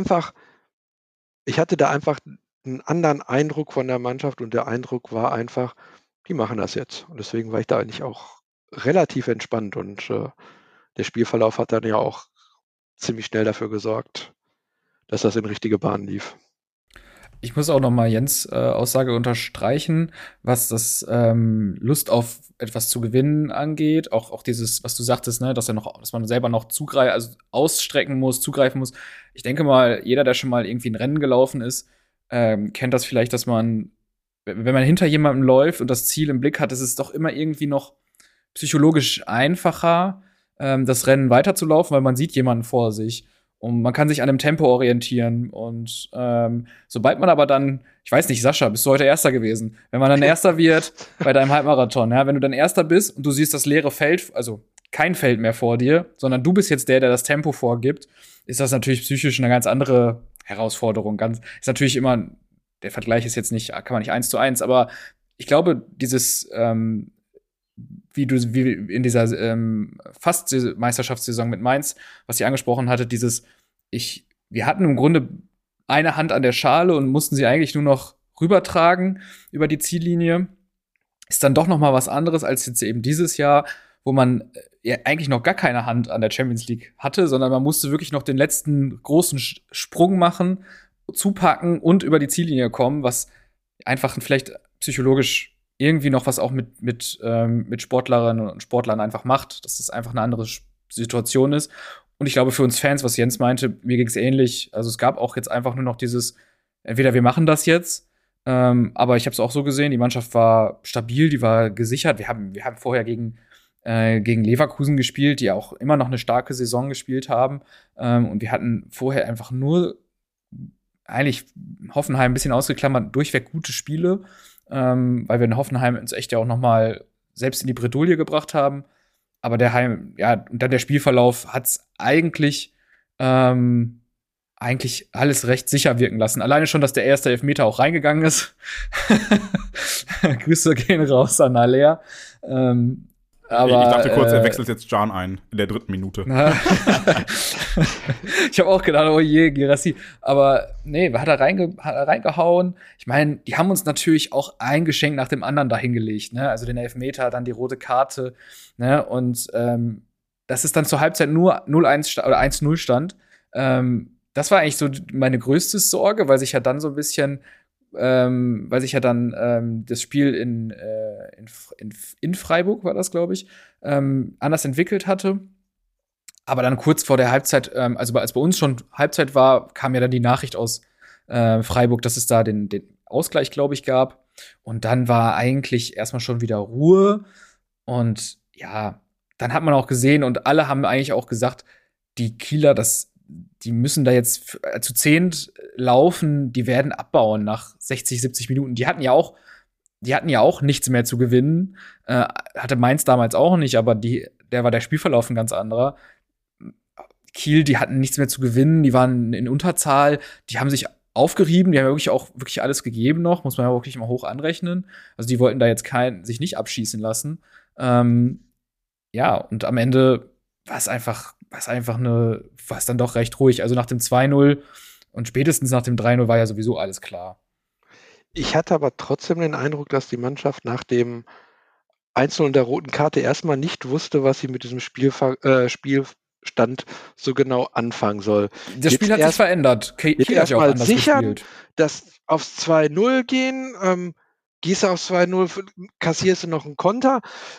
da einfach einen anderen Eindruck von der Mannschaft und der Eindruck war einfach, die machen das jetzt. Und deswegen war ich da eigentlich auch relativ entspannt und, der Spielverlauf hat dann ja auch ziemlich schnell dafür gesorgt, dass das in richtige Bahn lief. Ich muss auch noch mal Jens' Aussage unterstreichen, was das Lust auf etwas zu gewinnen angeht. Auch dieses, was du sagtest, ne, dass man selber noch ausstrecken muss, zugreifen muss. Ich denke mal, jeder, der schon mal irgendwie ein Rennen gelaufen ist, kennt das vielleicht, dass man, wenn man hinter jemandem läuft und das Ziel im Blick hat, ist es doch immer irgendwie noch psychologisch einfacher, das Rennen weiterzulaufen, weil man sieht jemanden vor sich. Und man kann sich an dem Tempo orientieren. Und sobald man aber dann, ich weiß nicht, Sascha, bist du heute Erster gewesen? Wenn man dann Erster wird bei deinem Halbmarathon, ja, wenn du dann Erster bist und du siehst das leere Feld, also kein Feld mehr vor dir, sondern du bist jetzt der das Tempo vorgibt, ist das natürlich psychisch eine ganz andere Herausforderung. Ist natürlich immer, der Vergleich ist jetzt nicht, kann man nicht 1:1, aber ich glaube, dieses wie in dieser fast Meisterschaftssaison mit Mainz, was sie angesprochen hatte, wir hatten im Grunde eine Hand an der Schale und mussten sie eigentlich nur noch rübertragen über die Ziellinie. Ist dann doch noch mal was anderes als jetzt eben dieses Jahr, wo man ja eigentlich noch gar keine Hand an der Champions League hatte, sondern man musste wirklich noch den letzten großen Sprung machen, zupacken und über die Ziellinie kommen, was einfach vielleicht psychologisch irgendwie noch was auch mit Sportlerinnen und Sportlern einfach macht, dass es einfach eine andere Situation ist. Und ich glaube, für uns Fans, was Jens meinte, mir ging es ähnlich. Also es gab auch jetzt einfach nur noch dieses, entweder wir machen das jetzt, aber ich habe es auch so gesehen, die Mannschaft war stabil, die war gesichert. Wir haben vorher gegen Leverkusen gespielt, die auch immer noch eine starke Saison gespielt haben. Und wir hatten vorher einfach nur eigentlich Hoffenheim ein bisschen ausgeklammert, durchweg gute Spiele, weil wir in Hoffenheim uns echt ja auch noch mal selbst in die Bredouille gebracht haben. Aber und dann der Spielverlauf hat's eigentlich alles recht sicher wirken lassen. Alleine schon, dass der erste Elfmeter auch reingegangen ist. Grüße gehen raus an Alea. Aber, ich dachte kurz, er wechselt jetzt Can ein in der 3. Minute. Ich habe auch gedacht, oh je, Guirassy. Aber nee, hat er reingehauen. Ich meine, die haben uns natürlich auch ein Geschenk nach dem anderen dahingelegt. Ne? Also den Elfmeter, dann die rote Karte. Ne? Und das ist dann zur Halbzeit nur 0-1 oder 1-0 stand. Das war eigentlich so meine größte Sorge, weil sich ja dann so ein bisschen das Spiel in Freiburg war das, glaube ich, anders entwickelt hatte. Aber dann kurz vor der Halbzeit, also als bei uns schon Halbzeit war, kam ja dann die Nachricht aus Freiburg, dass es da den Ausgleich, glaube ich, gab. Und dann war eigentlich erstmal schon wieder Ruhe. Und ja, dann hat man auch gesehen und alle haben eigentlich auch gesagt, die Kieler, die müssen da jetzt zu 10 laufen, die werden abbauen nach 60, 70 Minuten. Die hatten ja auch nichts mehr zu gewinnen. Hatte Mainz damals auch nicht, aber der war der Spielverlauf ein ganz anderer. Kiel, die hatten nichts mehr zu gewinnen, die waren in Unterzahl, die haben sich aufgerieben, die haben wirklich alles gegeben noch, muss man ja wirklich mal hoch anrechnen. Also die wollten da jetzt sich nicht abschießen lassen. Ja, und am Ende war es dann doch recht ruhig. Also nach dem 2-0 und spätestens nach dem 3-0 war ja sowieso alles klar. Ich hatte aber trotzdem den Eindruck, dass die Mannschaft nach dem 1-0 und der roten Karte erstmal nicht wusste, was sie mit diesem Spielstand so genau anfangen soll. Das Spiel hat sich verändert. Kiel hat ja auch anders gespielt. Dass aufs 2-0 gehen, gehst du aufs 2-0, kassierst du noch einen Konter.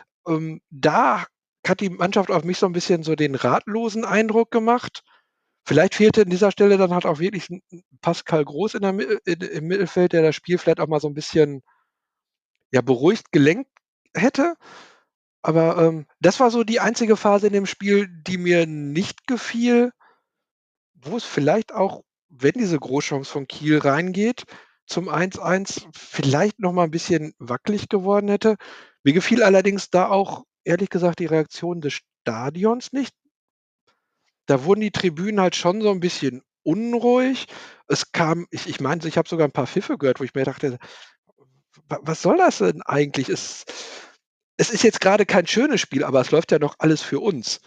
Da hat die Mannschaft auf mich so ein bisschen so den ratlosen Eindruck gemacht. Vielleicht fehlte an dieser Stelle dann halt auch wirklich ein Pascal Groß im Mittelfeld, der das Spiel vielleicht auch mal so ein bisschen beruhigt gelenkt hätte. Aber das war so die einzige Phase in dem Spiel, die mir nicht gefiel, wo es vielleicht auch, wenn diese Großchance von Kiel reingeht, zum 1-1 vielleicht noch mal ein bisschen wackelig geworden hätte. Mir gefiel allerdings da auch, ehrlich gesagt, die Reaktion des Stadions nicht. Da wurden die Tribünen halt schon so ein bisschen unruhig. Ich meine, ich habe sogar ein paar Pfiffe gehört, wo ich mir dachte: Was soll das denn eigentlich? Es ist jetzt gerade kein schönes Spiel, aber es läuft ja noch alles für uns.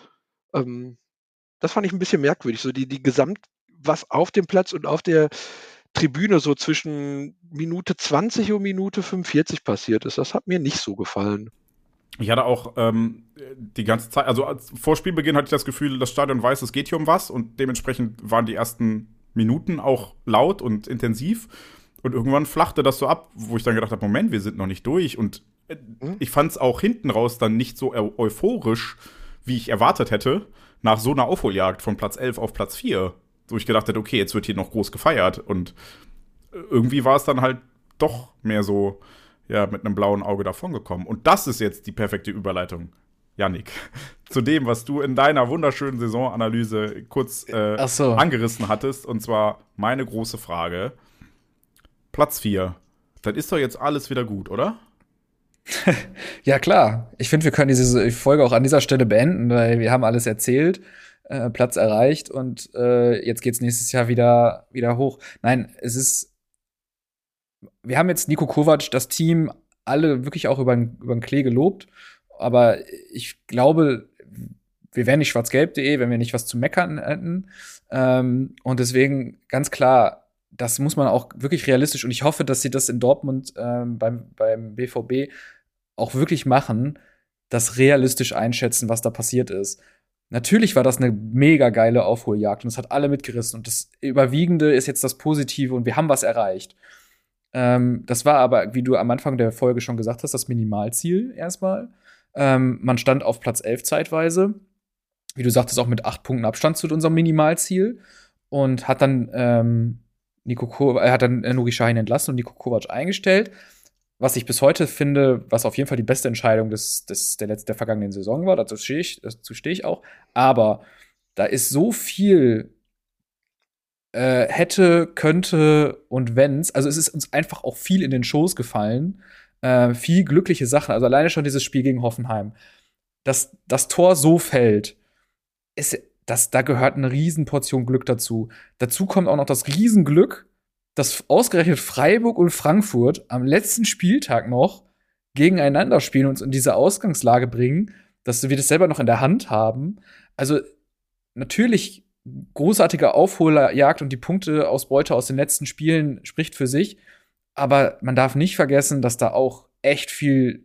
Das fand ich ein bisschen merkwürdig, so die was auf dem Platz und auf der Tribüne so zwischen Minute 20 und Minute 45 passiert ist. Das hat mir nicht so gefallen. Ich hatte auch die ganze Zeit, also vor Spielbeginn hatte ich das Gefühl, das Stadion weiß, es geht hier um was und dementsprechend waren die ersten Minuten auch laut und intensiv und irgendwann flachte das so ab, wo ich dann gedacht habe, Moment, wir sind noch nicht durch und ich fand es auch hinten raus dann nicht so euphorisch, wie ich erwartet hätte, nach so einer Aufholjagd von Platz 11 auf Platz 4, wo ich gedacht hätte, okay, jetzt wird hier noch groß gefeiert und irgendwie war es dann halt doch mehr so mit einem blauen Auge davongekommen. Und das ist jetzt die perfekte Überleitung, Yannick, zu dem, was du in deiner wunderschönen Saisonanalyse kurz angerissen hattest. Und zwar meine große Frage. Platz 4. Dann ist doch jetzt alles wieder gut, oder? Ja, klar. Ich finde, wir können diese Folge auch an dieser Stelle beenden, weil wir haben alles erzählt, Platz erreicht und jetzt geht's nächstes Jahr wieder hoch. Nein, wir haben jetzt Niko Kovac, das Team, alle wirklich auch über den Klee gelobt. Aber ich glaube, wir wären nicht schwarzgelb.de, wenn wir nicht was zu meckern hätten. Und deswegen ganz klar, das muss man auch wirklich realistisch. Und ich hoffe, dass sie das in Dortmund beim BVB auch wirklich machen. das realistisch einschätzen, was da passiert ist. Natürlich war das eine mega geile Aufholjagd und es hat alle mitgerissen. Und das Überwiegende ist jetzt das Positive und wir haben was erreicht. Das war aber, wie du am Anfang der Folge schon gesagt hast, das Minimalziel erstmal. Man stand auf Platz 11 zeitweise. Wie du sagtest, auch mit 8 Punkten Abstand zu unserem Minimalziel. Und hat dann Nuri Sahin entlassen und Niko Kovac eingestellt. Was ich bis heute finde, was auf jeden Fall die beste Entscheidung der vergangenen Saison war. Dazu stehe ich auch. Aber da ist so viel hätte, könnte und wenn's. Also es ist uns einfach auch viel in den Schoß gefallen. Viel glückliche Sachen. Also alleine schon dieses Spiel gegen Hoffenheim. Dass das Tor so fällt, da gehört eine Riesenportion Glück dazu. Dazu kommt auch noch das Riesenglück, dass ausgerechnet Freiburg und Frankfurt am letzten Spieltag noch gegeneinander spielen und uns in diese Ausgangslage bringen, dass wir das selber noch in der Hand haben. Also natürlich großartige Aufholjagd und die Punkteausbeute aus den letzten Spielen spricht für sich. Aber man darf nicht vergessen, dass da auch echt viel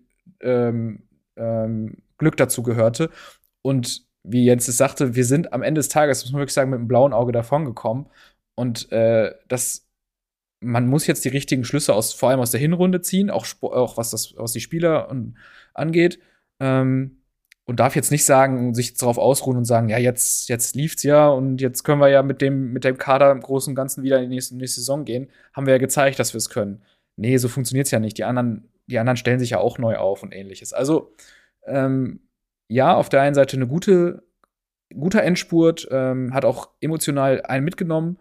Glück dazu gehörte. Und wie Jens es sagte, wir sind am Ende des Tages, muss man wirklich sagen, mit einem blauen Auge davongekommen. Und man muss jetzt die richtigen Schlüsse vor allem aus der Hinrunde ziehen, auch was die Spieler angeht. Und darf jetzt nicht sich darauf ausruhen und sagen, ja, jetzt lief's ja und jetzt können wir ja mit dem Kader im Großen und Ganzen wieder in die nächste Saison gehen. Haben wir ja gezeigt, dass wir es können. Nee, so funktioniert's ja nicht. Die anderen stellen sich ja auch neu auf und Ähnliches. Also, ja, auf der einen Seite eine guter Endspurt, hat auch emotional einen mitgenommen.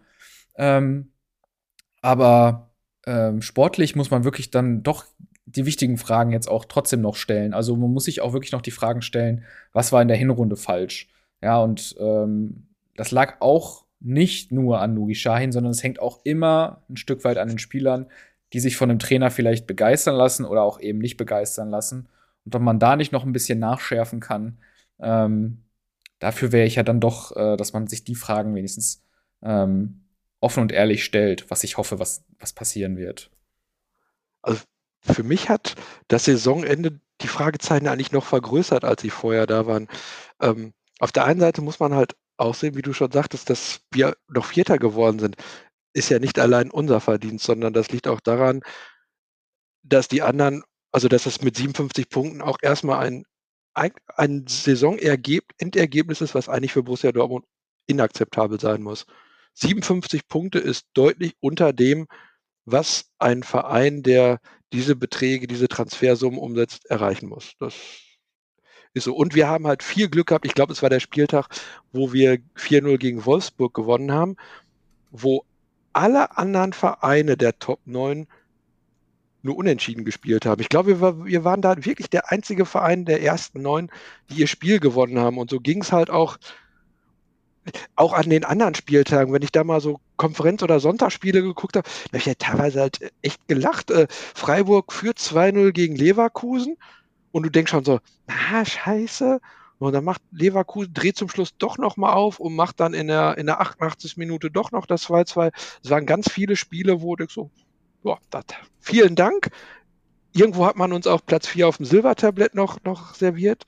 Aber sportlich muss man wirklich dann doch die wichtigen Fragen jetzt auch trotzdem noch stellen. Also man muss sich auch wirklich noch die Fragen stellen, was war in der Hinrunde falsch? Ja, und das lag auch nicht nur an Nuri Sahin, sondern es hängt auch immer ein Stück weit an den Spielern, die sich von dem Trainer vielleicht begeistern lassen oder auch eben nicht begeistern lassen. Und ob man da nicht noch ein bisschen nachschärfen kann, dafür wäre ich ja dann doch, dass man sich die Fragen wenigstens offen und ehrlich stellt, was ich hoffe, was passieren wird. Also für mich hat das Saisonende die Fragezeichen eigentlich noch vergrößert, als sie vorher da waren. Auf der einen Seite muss man halt auch sehen, wie du schon sagtest, dass wir noch Vierter geworden sind. Ist ja nicht allein unser Verdienst, sondern das liegt auch daran, dass die anderen, also dass es mit 57 Punkten auch erstmal ein Saisonergebnis ist, was eigentlich für Borussia Dortmund inakzeptabel sein muss. 57 Punkte ist deutlich unter dem, was ein Verein, der diese Beträge, diese Transfersummen umsetzt, erreichen muss. Das ist so. Und wir haben halt viel Glück gehabt. Ich glaube, es war der Spieltag, wo wir 4-0 gegen Wolfsburg gewonnen haben, wo alle anderen Vereine der Top 9 nur unentschieden gespielt haben. Ich glaube, wir waren da wirklich der einzige Verein der ersten 9, die ihr Spiel gewonnen haben. Und so ging es halt auch an den anderen Spieltagen, wenn ich da mal so Konferenz- oder Sonntagsspiele geguckt habe, da habe ich ja teilweise halt echt gelacht. Freiburg führt 2-0 gegen Leverkusen und du denkst schon so, scheiße. Und dann macht Leverkusen, dreht zum Schluss doch noch mal auf und macht dann in der 88. Minute doch noch das 2-2. Es waren ganz viele Spiele, wo du so, vielen Dank. Irgendwo hat man uns auch Platz 4 auf dem Silbertablett noch serviert.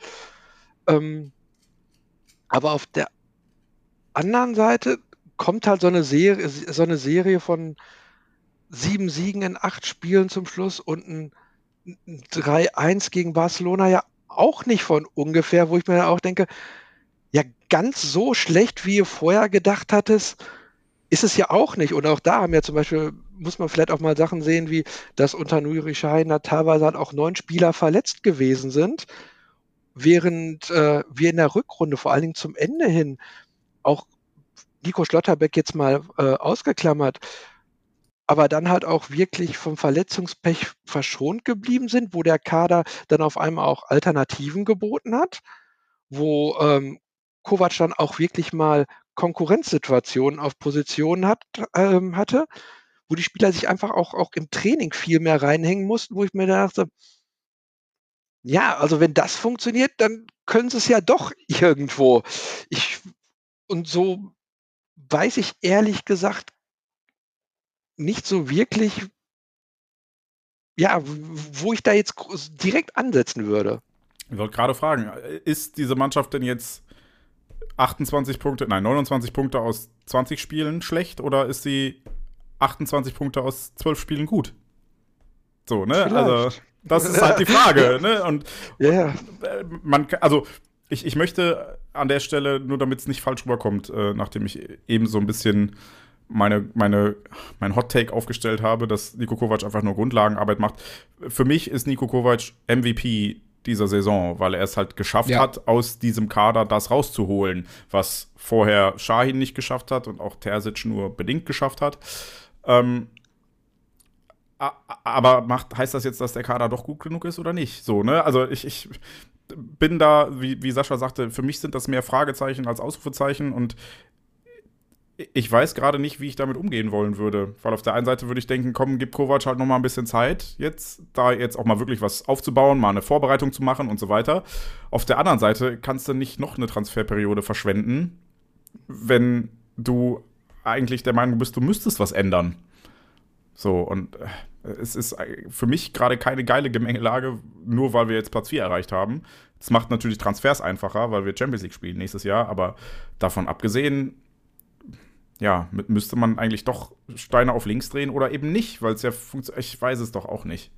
Aber auf der anderen Seite kommt halt so eine Serie von 7 Siegen in 8 Spielen zum Schluss und ein 3-1 gegen Barcelona ja auch nicht von ungefähr, wo ich mir auch denke, ja, ganz so schlecht, wie ihr vorher gedacht hattest, ist es ja auch nicht. Und auch da haben ja zum Beispiel, muss man vielleicht auch mal Sachen sehen, wie dass unter Nuri Sahin teilweise halt auch 9 Spieler verletzt gewesen sind, während wir in der Rückrunde, vor allen Dingen zum Ende hin, auch Nico Schlotterbeck jetzt mal ausgeklammert, aber dann halt auch wirklich vom Verletzungspech verschont geblieben sind, wo der Kader dann auf einmal auch Alternativen geboten hat, wo Kovac dann auch wirklich mal Konkurrenzsituationen auf Positionen hatte, wo die Spieler sich einfach auch im Training viel mehr reinhängen mussten, wo ich mir dachte, ja, also wenn das funktioniert, dann können sie es ja doch irgendwo. Und so weiß ich ehrlich gesagt nicht so wirklich, ja, wo ich da jetzt direkt ansetzen würde. Ich wollte gerade fragen, ist diese Mannschaft denn jetzt 29 Punkte aus 20 Spielen schlecht oder ist sie 28 Punkte aus 12 Spielen gut? So, ne? Vielleicht. Also, das ist halt die Frage, ne? Und Ja. ich möchte an der Stelle, nur damit es nicht falsch rüberkommt, nachdem ich eben so ein bisschen mein Hot Take aufgestellt habe, dass Niko Kovac einfach nur Grundlagenarbeit macht. Für mich ist Niko Kovac MVP dieser Saison, weil er es halt geschafft hat, aus diesem Kader das rauszuholen, was vorher Şahin nicht geschafft hat und auch Terzic nur bedingt geschafft hat. Aber heißt das jetzt, dass der Kader doch gut genug ist oder nicht? So, ne? Also ich bin da, wie Sascha sagte, für mich sind das mehr Fragezeichen als Ausrufezeichen und ich weiß gerade nicht, wie ich damit umgehen wollen würde. Weil auf der einen Seite würde ich denken, komm, gib Kovac halt noch mal ein bisschen Zeit, jetzt auch mal wirklich was aufzubauen, mal eine Vorbereitung zu machen und so weiter. Auf der anderen Seite kannst du nicht noch eine Transferperiode verschwenden, wenn du eigentlich der Meinung bist, du müsstest was ändern. So, und es ist für mich gerade keine geile Gemengelage, nur weil wir jetzt Platz 4 erreicht haben. Das macht natürlich Transfers einfacher, weil wir Champions League spielen nächstes Jahr, aber davon abgesehen, ja, müsste man eigentlich doch Steine auf links drehen oder eben nicht, weil es ja funktioniert. Ich weiß es doch auch nicht.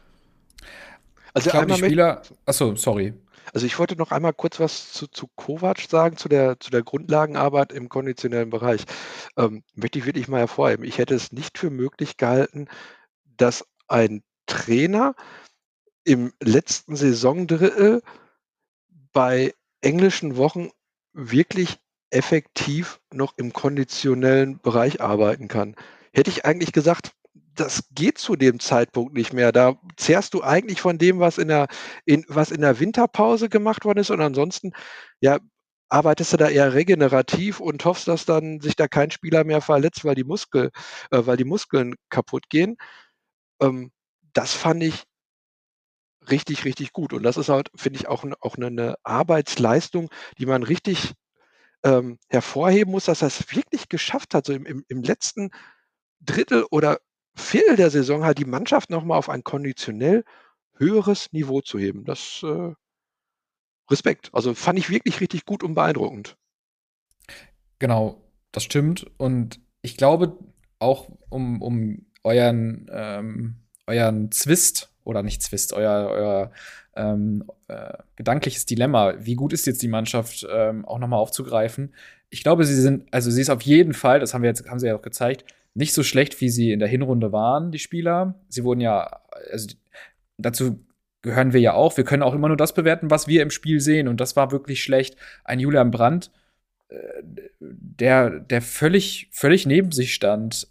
Also ich glaube, die Spieler. Achso, sorry. Also ich wollte noch einmal kurz was zu Kovac sagen, zu der Grundlagenarbeit im konditionellen Bereich. Möchte ich wirklich mal hervorheben. Ich hätte es nicht für möglich gehalten, dass ein Trainer im letzten Saisondrittel bei englischen Wochen wirklich effektiv noch im konditionellen Bereich arbeiten kann. Hätte ich eigentlich gesagt, das geht zu dem Zeitpunkt nicht mehr. Da zehrst du eigentlich von dem, was in der Winterpause gemacht worden ist und ansonsten, ja, arbeitest du da eher regenerativ und hoffst, dass dann sich da kein Spieler mehr verletzt, weil die Muskeln kaputt gehen. Das fand ich richtig, richtig gut. Und das ist halt, finde ich, auch eine Arbeitsleistung, die man richtig hervorheben muss, dass er es wirklich geschafft hat, so im letzten Drittel oder Viertel der Saison halt die Mannschaft nochmal auf ein konditionell höheres Niveau zu heben. Das Respekt. Also fand ich wirklich richtig gut und beeindruckend. Genau, das stimmt. Und ich glaube auch, um euren Zwist oder nicht Zwist, euer gedankliches Dilemma, wie gut ist jetzt die Mannschaft, auch nochmal aufzugreifen. Ich glaube, sie ist auf jeden Fall, das haben sie ja auch gezeigt, nicht so schlecht, wie sie in der Hinrunde waren, die Spieler. Sie wurden ja, dazu gehören wir ja auch. Wir können auch immer nur das bewerten, was wir im Spiel sehen. Und das war wirklich schlecht. Ein Julian Brandt, der völlig neben sich stand.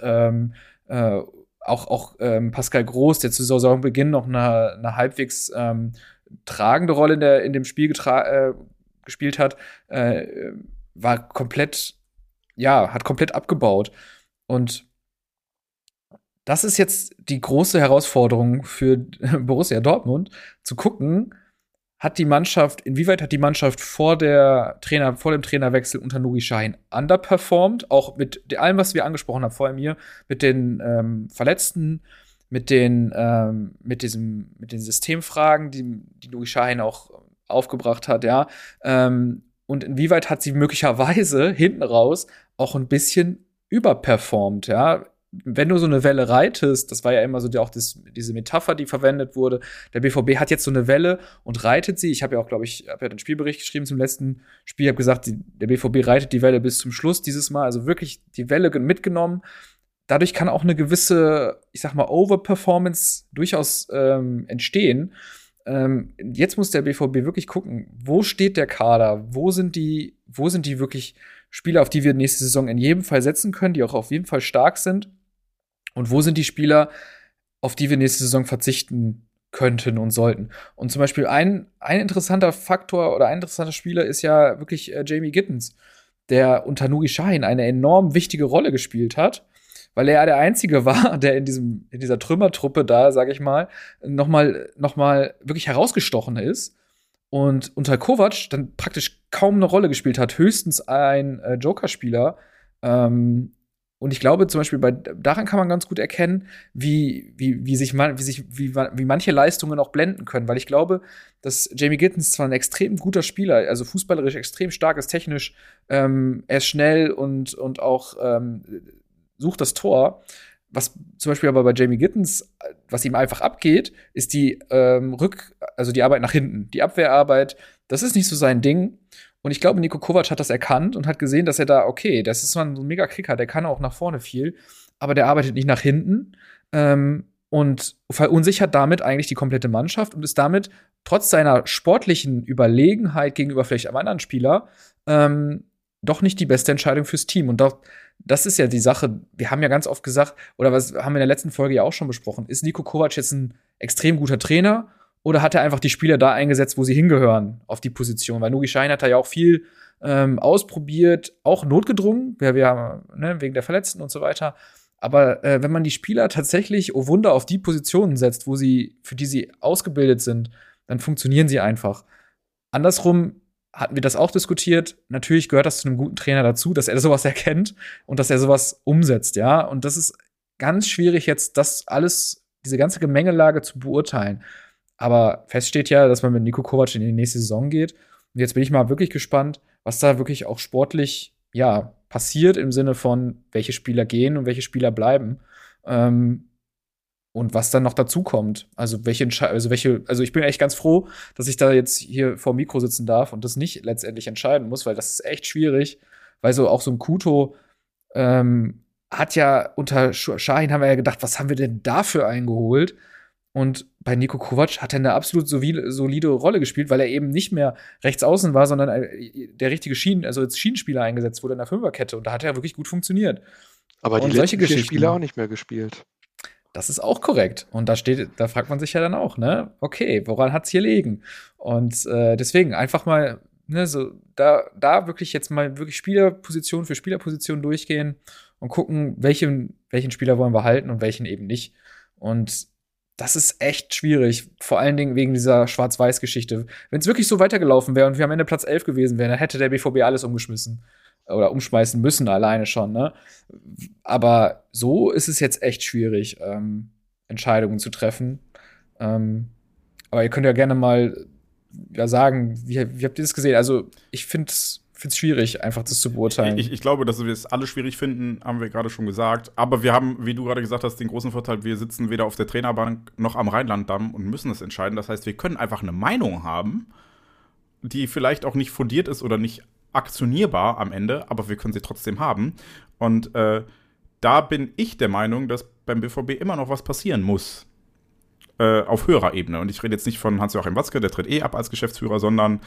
Auch Pascal Groß, der zu Saisonbeginn noch eine halbwegs tragende Rolle in dem Spiel gespielt hat, hat komplett abgebaut. Und das ist jetzt die große Herausforderung für Borussia Dortmund, zu gucken, inwieweit hat die Mannschaft vor dem Trainerwechsel unter Nuri Şahin underperformed, auch mit allem, was wir angesprochen haben vorher mir, mit den Verletzten, mit den Systemfragen, die Nuri Şahin auch aufgebracht hat, ja. Und inwieweit hat sie möglicherweise hinten raus auch ein bisschen überperformt, ja. Wenn du so eine Welle reitest, das war ja immer so diese Metapher, die verwendet wurde, der BVB hat jetzt so eine Welle und reitet sie. Ich habe ja auch, glaube ich, den Spielbericht geschrieben zum letzten Spiel, habe gesagt, der BVB reitet die Welle bis zum Schluss dieses Mal, also wirklich die Welle mitgenommen. Dadurch kann auch eine gewisse, ich sag mal, Overperformance durchaus entstehen. Jetzt muss der BVB wirklich gucken, wo steht der Kader, wo sind die wirklich Spieler, auf die wir nächste Saison in jedem Fall setzen können, die auch auf jeden Fall stark sind. Und wo sind die Spieler, auf die wir nächste Saison verzichten könnten und sollten? Und zum Beispiel ein interessanter Faktor oder ein interessanter Spieler ist ja wirklich Jamie Gittens, der unter Nuri Şahin eine enorm wichtige Rolle gespielt hat, weil er der Einzige war, der in dieser Trümmertruppe da, sag ich mal, noch mal wirklich herausgestochen ist. Und unter Kovac dann praktisch kaum eine Rolle gespielt hat, höchstens ein Joker-Spieler Und ich glaube zum Beispiel, daran kann man ganz gut erkennen, wie manche Leistungen auch blenden können. Weil ich glaube, dass Jamie Gittens zwar ein extrem guter Spieler, also fußballerisch extrem stark ist, technisch, er ist schnell und auch sucht das Tor. Was zum Beispiel aber bei Jamie Gittens, was ihm einfach abgeht, ist die die Arbeit nach hinten. Die Abwehrarbeit, das ist nicht so sein Ding. Und ich glaube, Niko Kovac hat das erkannt und hat gesehen, dass er das ist so ein mega Kicker, der kann auch nach vorne viel, aber der arbeitet nicht nach hinten und verunsichert damit eigentlich die komplette Mannschaft und ist damit trotz seiner sportlichen Überlegenheit gegenüber vielleicht einem anderen Spieler doch nicht die beste Entscheidung fürs Team. Und das ist ja die Sache, wir haben ja ganz oft gesagt, oder was haben wir in der letzten Folge ja auch schon besprochen, ist Niko Kovac jetzt ein extrem guter Trainer? Oder hat er einfach die Spieler da eingesetzt, wo sie hingehören, auf die Position? Weil Nugi Sahin hat da ja auch viel ausprobiert, auch notgedrungen, wir haben, wegen der Verletzten und so weiter. Aber wenn man die Spieler tatsächlich, oh Wunder, auf die Positionen setzt, für die sie ausgebildet sind, dann funktionieren sie einfach. Andersrum hatten wir das auch diskutiert. Natürlich gehört das zu einem guten Trainer dazu, dass er sowas erkennt und dass er sowas umsetzt, ja. Und das ist ganz schwierig, jetzt das alles, diese ganze Gemengelage zu beurteilen. Aber fest steht ja, dass man mit Niko Kovac in die nächste Saison geht. Und jetzt bin ich mal wirklich gespannt, was da wirklich auch sportlich passiert im Sinne von, welche Spieler gehen und welche Spieler bleiben. Und was dann noch dazu kommt. Also ich bin echt ganz froh, dass ich da jetzt hier vor dem Mikro sitzen darf und das nicht letztendlich entscheiden muss, weil das ist echt schwierig. Weil auch so ein Kuto hat ja unter Sahin haben wir ja gedacht, was haben wir denn dafür eingeholt? Und bei Niko Kovac hat er eine absolut solide Rolle gespielt, weil er eben nicht mehr rechts außen war, sondern der richtige als Schienenspieler eingesetzt wurde in der Fünferkette. Und da hat er wirklich gut funktioniert. Aber die letzten 4 Spieler auch nicht mehr gespielt. Das ist auch korrekt. Und da fragt man sich ja dann auch, ne? Okay, woran hat's hier liegen? Und deswegen einfach mal, da wirklich jetzt mal wirklich Spielerposition für Spielerposition durchgehen und gucken, welchen Spieler wollen wir halten und welchen eben nicht. Und das ist echt schwierig, vor allen Dingen wegen dieser Schwarz-Weiß-Geschichte. Wenn es wirklich so weitergelaufen wäre und wir am Ende Platz 11 gewesen wären, dann hätte der BVB alles umgeschmissen. Oder umschmeißen müssen, alleine schon, ne? Aber so ist es jetzt echt schwierig, Entscheidungen zu treffen. Aber ihr könnt ja gerne mal sagen, wie habt ihr das gesehen? Also, ich finde es schwierig, einfach das zu beurteilen. Ich glaube, dass wir es alle schwierig finden, haben wir gerade schon gesagt. Aber wir haben, wie du gerade gesagt hast, den großen Vorteil, wir sitzen weder auf der Trainerbank noch am Rheinlanddamm und müssen es entscheiden. Das heißt, wir können einfach eine Meinung haben, die vielleicht auch nicht fundiert ist oder nicht aktionierbar am Ende, aber wir können sie trotzdem haben. Und da bin ich der Meinung, dass beim BVB immer noch was passieren muss. Auf höherer Ebene. Und ich rede jetzt nicht von Hans-Joachim Watzke, der tritt ab als Geschäftsführer, sondern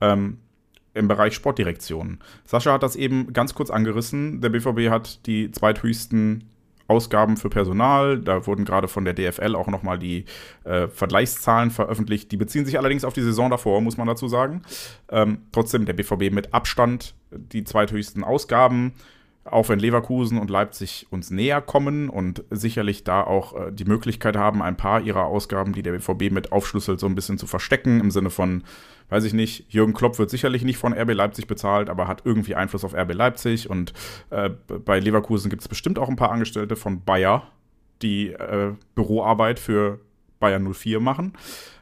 im Bereich Sportdirektion. Sascha hat das eben ganz kurz angerissen. Der BVB hat die zweithöchsten Ausgaben für Personal. Da wurden gerade von der DFL auch nochmal die Vergleichszahlen veröffentlicht. Die beziehen sich allerdings auf die Saison davor, muss man dazu sagen. Trotzdem der BVB mit Abstand die zweithöchsten Ausgaben. Auch wenn Leverkusen und Leipzig uns näher kommen und sicherlich da auch die Möglichkeit haben, ein paar ihrer Ausgaben, die der BVB mit aufschlüsselt, so ein bisschen zu verstecken. Im Sinne von, weiß ich nicht, Jürgen Klopp wird sicherlich nicht von RB Leipzig bezahlt, aber hat irgendwie Einfluss auf RB Leipzig. Und bei Leverkusen gibt es bestimmt auch ein paar Angestellte von Bayer, die Büroarbeit für Bayer 04 machen.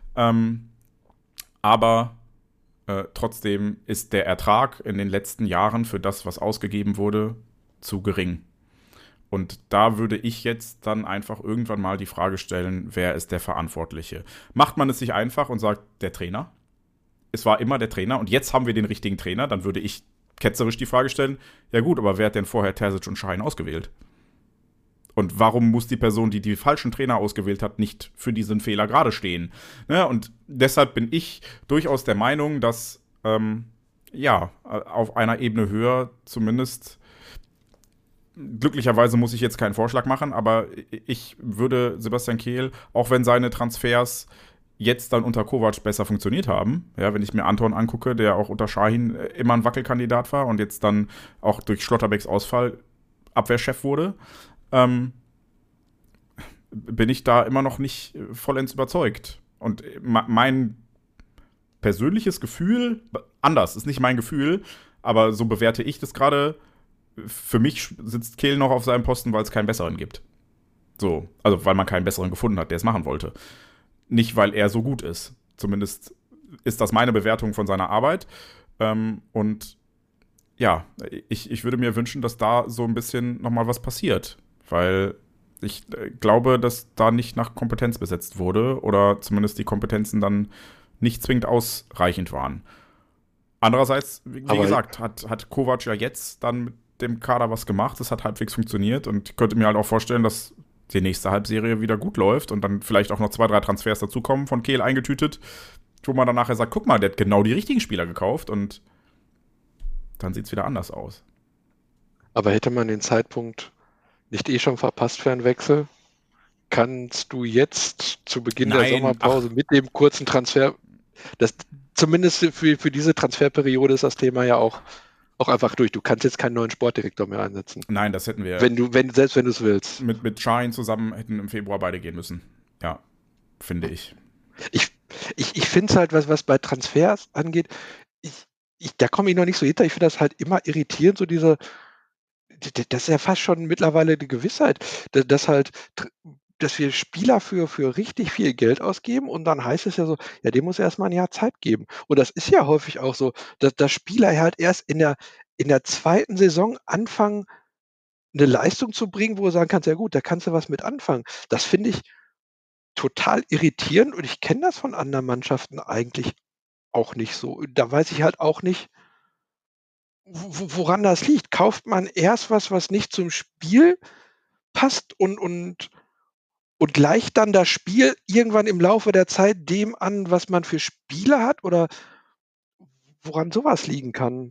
Aber trotzdem ist der Ertrag in den letzten Jahren für das, was ausgegeben wurde, zu gering. Und da würde ich jetzt dann einfach irgendwann mal die Frage stellen, wer ist der Verantwortliche? Macht man es sich einfach und sagt, der Trainer? Es war immer der Trainer und jetzt haben wir den richtigen Trainer, dann würde ich ketzerisch die Frage stellen, ja gut, aber wer hat denn vorher Terzic und Sahin ausgewählt? Und warum muss die Person, die die falschen Trainer ausgewählt hat, nicht für diesen Fehler gerade stehen? Ne? Und deshalb bin ich durchaus der Meinung, dass auf einer Ebene höher zumindest, glücklicherweise muss ich jetzt keinen Vorschlag machen, aber ich würde Sebastian Kehl, auch wenn seine Transfers jetzt dann unter Kovac besser funktioniert haben, ja, wenn ich mir Anton angucke, der auch unter Sahin immer ein Wackelkandidat war und jetzt dann auch durch Schlotterbecks Ausfall Abwehrchef wurde, bin ich da immer noch nicht vollends überzeugt. Und mein persönliches Gefühl, anders, ist nicht mein Gefühl, aber so bewerte ich das gerade, für mich sitzt Kehl noch auf seinem Posten, weil es keinen besseren gibt. So, also weil man keinen besseren gefunden hat, der es machen wollte. Nicht, weil er so gut ist. Zumindest ist das meine Bewertung von seiner Arbeit. Und ja, ich würde mir wünschen, dass da so ein bisschen nochmal was passiert. Weil ich glaube, dass da nicht nach Kompetenz besetzt wurde oder zumindest die Kompetenzen dann nicht zwingend ausreichend waren. Andererseits, wie gesagt, hat Kovac ja jetzt dann mit dem Kader was gemacht. Das hat halbwegs funktioniert und ich könnte mir halt auch vorstellen, dass die nächste Halbserie wieder gut läuft und dann vielleicht auch noch 2, 3 Transfers dazukommen von Kehl eingetütet, wo man dann nachher sagt, guck mal, der hat genau die richtigen Spieler gekauft und dann sieht es wieder anders aus. Aber hätte man den Zeitpunkt nicht schon verpasst für einen Wechsel? Kannst du jetzt zu Beginn der Sommerpause mit dem kurzen Transfer, zumindest für diese Transferperiode ist das Thema ja auch einfach durch. Du kannst jetzt keinen neuen Sportdirektor mehr einsetzen. Nein, das hätten wir. Selbst wenn du es willst. Mit Schein zusammen hätten im Februar beide gehen müssen. Ja, finde ich. Ich finde es halt, was bei Transfers angeht, da komme ich noch nicht so hinter. Ich finde das halt immer irritierend, so das ist ja fast schon mittlerweile die Gewissheit, dass wir Spieler für richtig viel Geld ausgeben und dann heißt es ja so, ja, dem muss erstmal ein Jahr Zeit geben. Und das ist ja häufig auch so, dass Spieler halt erst in der zweiten Saison anfangen, eine Leistung zu bringen, wo du sagen kannst, ja gut, da kannst du was mit anfangen. Das finde ich total irritierend und ich kenne das von anderen Mannschaften eigentlich auch nicht so. Da weiß ich halt auch nicht, woran das liegt. Kauft man erst was nicht zum Spiel passt und gleicht dann das Spiel irgendwann im Laufe der Zeit dem an, was man für Spieler hat oder woran sowas liegen kann?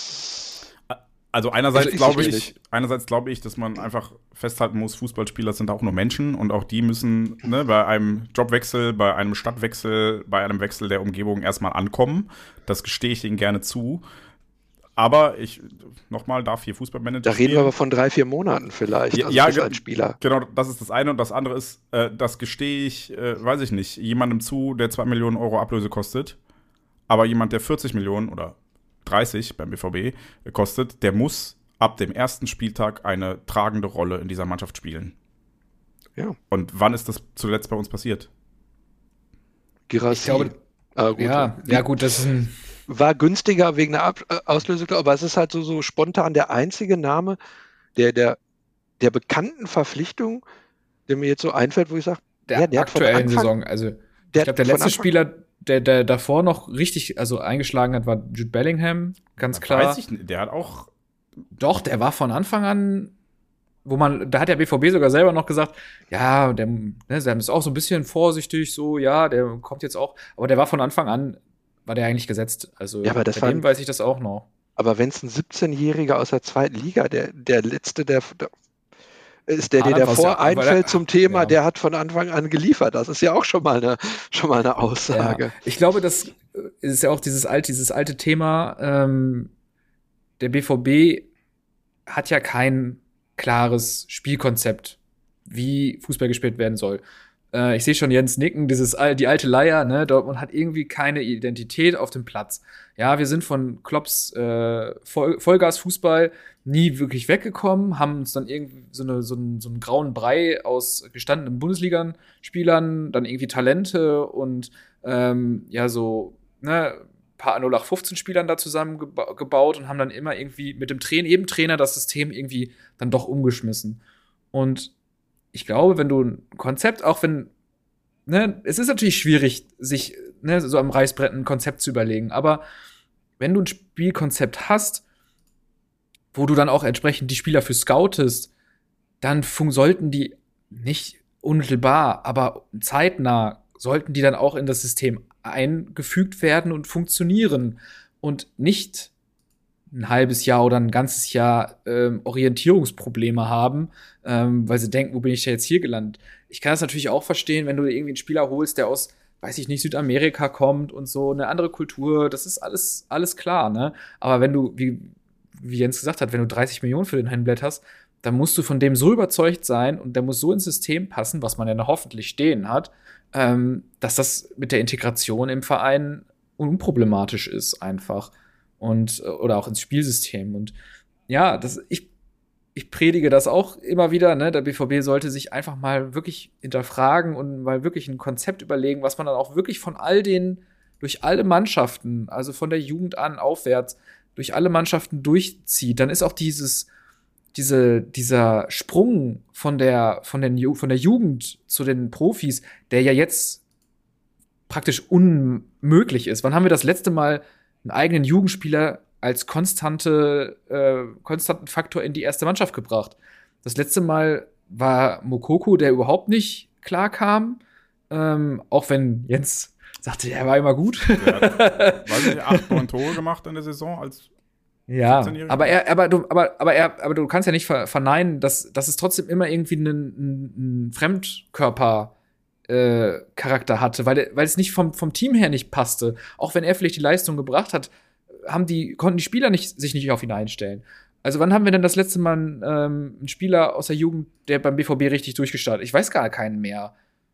Also einerseits glaube ich, dass man einfach festhalten muss, Fußballspieler sind auch nur Menschen und auch die müssen bei einem Jobwechsel, bei einem Stadtwechsel, bei einem Wechsel der Umgebung erstmal ankommen. Das gestehe ich ihnen gerne zu. Aber darf hier Fußballmanager Da reden wir aber von 3, 4 Monaten vielleicht, als Spieler. Genau, das ist das eine. Und das andere ist, das gestehe ich, weiß ich nicht, jemandem zu, der 2 Millionen Euro Ablöse kostet. Aber jemand, der 40 Millionen oder 30 beim BVB kostet, der muss ab dem ersten Spieltag eine tragende Rolle in dieser Mannschaft spielen. Ja. Und wann ist das zuletzt bei uns passiert? Girassi. Gut, das ist war günstiger wegen der Auslöse, aber es ist halt so spontan der einzige Name der bekannten Verpflichtung, der mir jetzt so einfällt, wo ich sage, der aktuellen Saison. Also ich glaube, der letzte Spieler, der davor noch richtig eingeschlagen hat, war Jude Bellingham, ganz klar. Weiß ich nicht, der hat auch. Doch, der war von Anfang an, da hat der BVB sogar selber noch gesagt, ja, der ist auch so ein bisschen vorsichtig, so, ja, der kommt jetzt auch, aber der war von Anfang an, war der eigentlich gesetzt. Also ja, aber bei dem weiß ich das auch noch. Aber wenn es ein 17-Jähriger aus der zweiten Liga, der letzte, der ist der davor einfällt zum Thema, der hat von Anfang an geliefert. Das ist ja auch schon mal eine Aussage. Ja. Ich glaube, das ist ja auch dieses alte Thema. Der BVB hat ja kein klares Spielkonzept, wie Fußball gespielt werden soll. Ich sehe schon Jens nicken, die alte Leier, ne? Dortmund hat irgendwie keine Identität auf dem Platz. Ja, wir sind von Klopps Vollgas-Fußball nie wirklich weggekommen, haben uns dann irgendwie so einen grauen Brei aus gestandenen Bundesliga-Spielern, dann irgendwie Talente und paar 0815-Spielern da zusammengebaut und haben dann immer irgendwie mit dem Trainer das System irgendwie dann doch umgeschmissen. Und ich glaube, wenn du ein Konzept, auch wenn, es ist natürlich schwierig, sich so am Reißbrett ein Konzept zu überlegen, aber wenn du ein Spielkonzept hast, wo du dann auch entsprechend die Spieler für scoutest, dann sollten die nicht unmittelbar, aber zeitnah sollten die dann auch in das System eingefügt werden und funktionieren und nicht ein halbes Jahr oder ein ganzes Jahr Orientierungsprobleme haben, weil sie denken, wo bin ich da jetzt hier gelandet? Ich kann das natürlich auch verstehen, wenn du irgendwie einen Spieler holst, der aus, weiß ich nicht, Südamerika kommt und so, eine andere Kultur, das ist alles klar, ne? Aber wenn du, wie Jens gesagt hat, wenn du 30 Millionen für den Hinblätt hast, dann musst du von dem so überzeugt sein und der muss so ins System passen, was man ja noch hoffentlich stehen hat, dass das mit der Integration im Verein unproblematisch ist einfach. Oder auch ins Spielsystem. Und ja, ich predige das auch immer wieder, ne? Der BVB sollte sich einfach mal wirklich hinterfragen und mal wirklich ein Konzept überlegen, was man dann auch wirklich durch alle Mannschaften, also von der Jugend an aufwärts, durch alle Mannschaften durchzieht. Dann ist auch dieser Sprung von der Jugend zu den Profis, der ja jetzt praktisch unmöglich ist. Wann haben wir das letzte Mal einen eigenen Jugendspieler als konstanten Faktor in die erste Mannschaft gebracht? Das letzte Mal war Moukoko, der überhaupt nicht klar kam, auch wenn Jens sagte, er war immer gut. Der hat, weiß nicht, 8, 9 Tore gemacht in der Saison als ja, 14-Jähriger. aber du kannst ja nicht verneinen, dass es trotzdem immer irgendwie einen Fremdkörper Charakter hatte, weil es nicht vom Team her nicht passte. Auch wenn er vielleicht die Leistung gebracht hat, konnten die Spieler sich nicht auf ihn einstellen. Also wann haben wir denn das letzte Mal einen Spieler aus der Jugend, der beim BVB richtig durchgestartet? Ich weiß gar keinen mehr.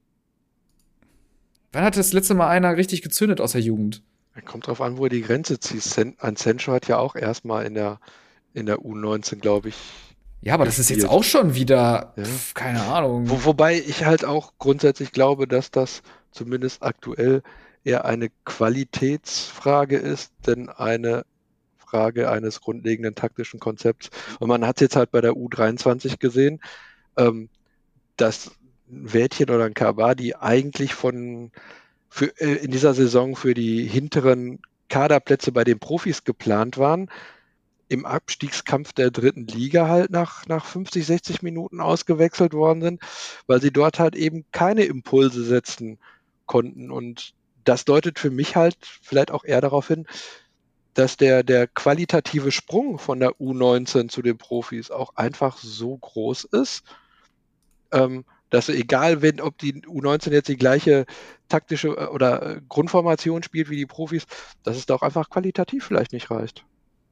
Wann hat das letzte Mal einer richtig gezündet aus der Jugend? Kommt drauf an, wo du die Grenze ziehst. Ein Sancho hat ja auch erstmal in der U19, glaube ich. Ja, aber das ist jetzt gespielt. auch schon wieder, Ja. keine Ahnung. Wobei ich halt auch grundsätzlich glaube, dass das zumindest aktuell eher eine Qualitätsfrage ist, denn eine Frage eines grundlegenden taktischen Konzepts. Und man hat es jetzt halt bei der U23 gesehen, dass ein Wädchen oder ein Kabar, die eigentlich in dieser Saison für die hinteren Kaderplätze bei den Profis geplant waren, im Abstiegskampf der 3. Liga halt nach 50, 60 Minuten ausgewechselt worden sind, weil sie dort halt eben keine Impulse setzen konnten. Und das deutet für mich halt vielleicht auch eher darauf hin, dass der qualitative Sprung von der U19 zu den Profis auch einfach so groß ist, dass egal, ob die U19 jetzt die gleiche taktische oder Grundformation spielt wie die Profis, dass es da auch einfach qualitativ vielleicht nicht reicht.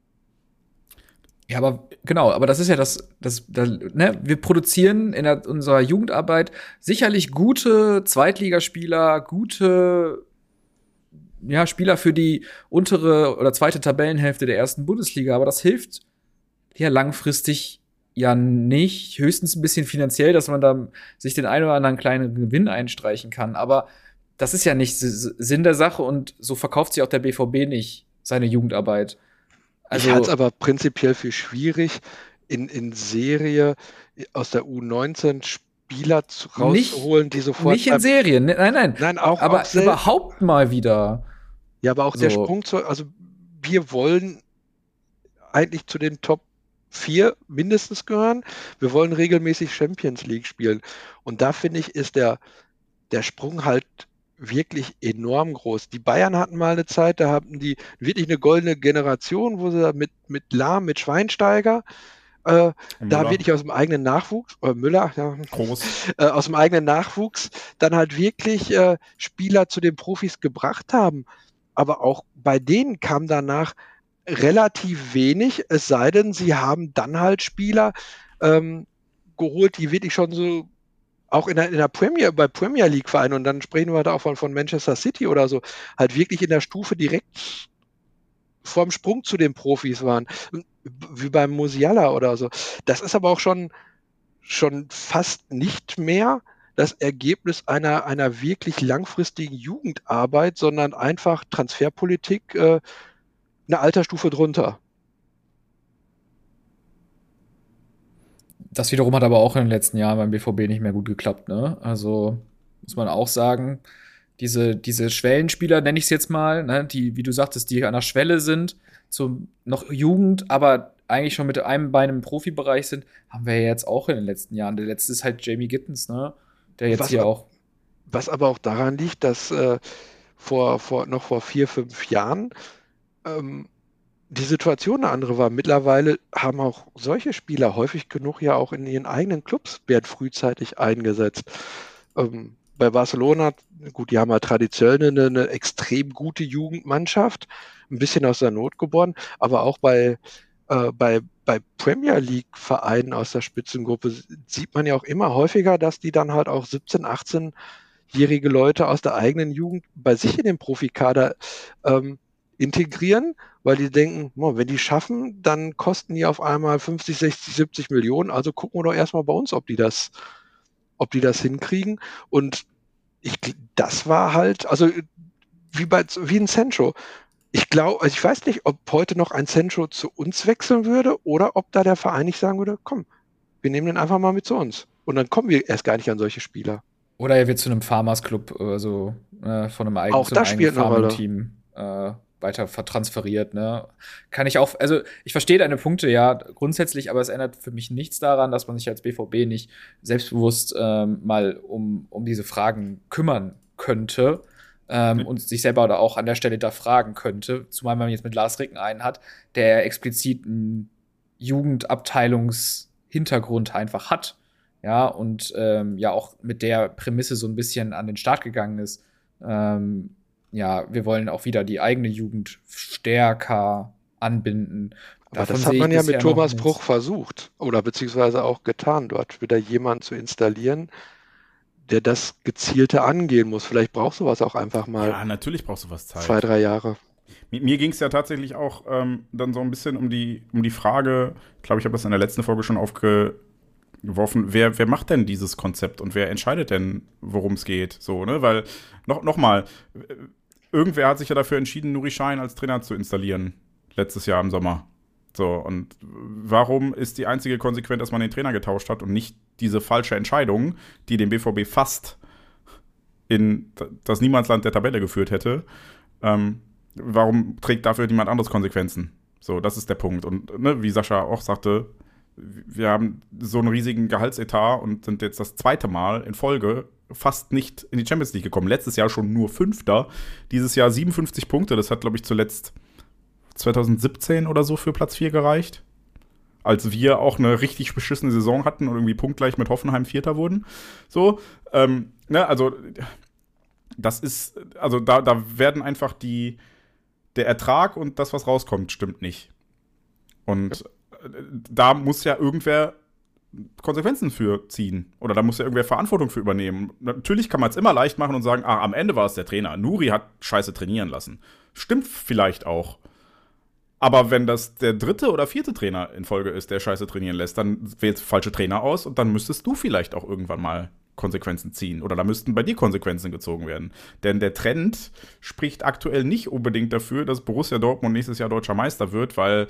Ja, aber das ist ja ne? Wir produzieren in unserer Jugendarbeit sicherlich gute Zweitligaspieler, gute Spieler für die untere oder zweite Tabellenhälfte der ersten Bundesliga, aber das hilft ja langfristig ja nicht, höchstens ein bisschen finanziell, dass man da sich den einen oder anderen kleinen Gewinn einstreichen kann, aber das ist ja nicht Sinn der Sache und so verkauft sich auch der BVB nicht seine Jugendarbeit. Ich halte es aber prinzipiell für schwierig, in Serie aus der U19 Spieler rauszuholen, die sofort. Nicht in Serien, nein. Nein, auch überhaupt mal wieder. Ja, aber auch der Sprung also wir wollen eigentlich zu den Top 4 mindestens gehören. Wir wollen regelmäßig Champions League spielen. Und da finde ich, ist der Sprung halt wirklich enorm groß. Die Bayern hatten mal eine Zeit, da hatten die wirklich eine goldene Generation, wo sie mit Lahm, mit Schweinsteiger, da wirklich aus dem eigenen Nachwuchs, Müller, ja, Groß. Aus dem eigenen Nachwuchs, dann halt wirklich Spieler zu den Profis gebracht haben. Aber auch bei denen kam danach relativ wenig, es sei denn, sie haben dann halt Spieler geholt, die wirklich schon so auch bei Premier League Vereinen, und dann sprechen wir da auch von Manchester City oder so, halt wirklich in der Stufe direkt vorm Sprung zu den Profis waren, wie beim Musiala oder so. Das ist aber auch schon fast nicht mehr das Ergebnis einer wirklich langfristigen Jugendarbeit, sondern einfach Transferpolitik, eine Altersstufe drunter. Das wiederum hat aber auch in den letzten Jahren beim BVB nicht mehr gut geklappt, ne? Also muss man auch sagen, diese Schwellenspieler, nenne ich es jetzt mal, ne, die, wie du sagtest, die an der Schwelle sind, zum noch Jugend, aber eigentlich schon mit einem Bein im Profibereich sind, haben wir ja jetzt auch in den letzten Jahren. Der letzte ist halt Jamie Gittens, ne? Der jetzt was aber auch daran liegt, dass vor 4, 5 Jahren die Situation eine andere war. Mittlerweile haben auch solche Spieler häufig genug ja auch in ihren eigenen Clubs werden frühzeitig eingesetzt. Bei Barcelona, gut, die haben halt traditionell eine extrem gute Jugendmannschaft, ein bisschen aus der Not geboren, aber auch bei Premier League Vereinen aus der Spitzengruppe sieht man ja auch immer häufiger, dass die dann halt auch 17-, 18-jährige Leute aus der eigenen Jugend bei sich in den Profikader integrieren, weil die denken, wenn die schaffen, dann kosten die auf einmal 50, 60, 70 Millionen. Also gucken wir doch erstmal bei uns, ob die das hinkriegen. Und das war halt, also wie ein Sancho. Ich glaube, also ich weiß nicht, ob heute noch ein Sancho zu uns wechseln würde oder ob da der Verein nicht sagen würde, komm, wir nehmen den einfach mal mit zu uns. Und dann kommen wir erst gar nicht an solche Spieler. Oder er wird zu einem Farmers Club, von einem eigenen, Auch das spielt eine Rolle. Farming-Team weiter vertransferiert, ne? Kann ich auch, also ich verstehe deine Punkte, ja, grundsätzlich, aber es ändert für mich nichts daran, dass man sich als BVB nicht selbstbewusst mal um diese Fragen kümmern könnte und sich selber da auch an der Stelle da fragen könnte, zumal man jetzt mit Lars Ricken einen hat, der explizit einen Jugendabteilungshintergrund einfach hat, ja, und ja auch mit der Prämisse so ein bisschen an den Start gegangen ist, ja, wir wollen auch wieder die eigene Jugend stärker anbinden. Aber das hat man ja mit Thomas Bruch versucht oder beziehungsweise auch getan, dort wieder jemanden zu installieren, der das Gezielte angehen muss. Vielleicht brauchst du was auch einfach mal. Ja, natürlich brauchst du was Zeit. 2, 3 Jahre. Mir ging es ja tatsächlich auch dann so ein bisschen um die Frage, ich glaube, ich habe das in der letzten Folge schon aufgeworfen, wer macht denn dieses Konzept und wer entscheidet denn, worum es geht? So, ne? Weil, noch mal, irgendwer hat sich ja dafür entschieden, Nuri Sahin als Trainer zu installieren, letztes Jahr im Sommer. So, und warum ist die einzige Konsequenz, dass man den Trainer getauscht hat und nicht diese falsche Entscheidung, die den BVB fast in das Niemandsland der Tabelle geführt hätte? Warum trägt dafür niemand anderes Konsequenzen? So, das ist der Punkt. Und ne, wie Sascha auch sagte, wir haben so einen riesigen Gehaltsetat und sind jetzt das zweite Mal in Folge fast nicht in die Champions League gekommen. Letztes Jahr schon nur Fünfter. Dieses Jahr 57 Punkte. Das hat, glaube ich, zuletzt 2017 oder so für Platz 4 gereicht. Als wir auch eine richtig beschissene Saison hatten und irgendwie punktgleich mit Hoffenheim Vierter wurden. So, ne, also das ist, also da werden einfach der Ertrag und das, was rauskommt, stimmt nicht. Und da muss ja irgendwer Konsequenzen für ziehen. Oder da muss ja irgendwer Verantwortung für übernehmen. Natürlich kann man es immer leicht machen und sagen, am Ende war es der Trainer. Nuri hat scheiße trainieren lassen. Stimmt vielleicht auch. Aber wenn das der 3. oder 4. Trainer in Folge ist, der scheiße trainieren lässt, dann wählt falsche Trainer aus und dann müsstest du vielleicht auch irgendwann mal Konsequenzen ziehen. Oder da müssten bei dir Konsequenzen gezogen werden. Denn der Trend spricht aktuell nicht unbedingt dafür, dass Borussia Dortmund nächstes Jahr deutscher Meister wird, weil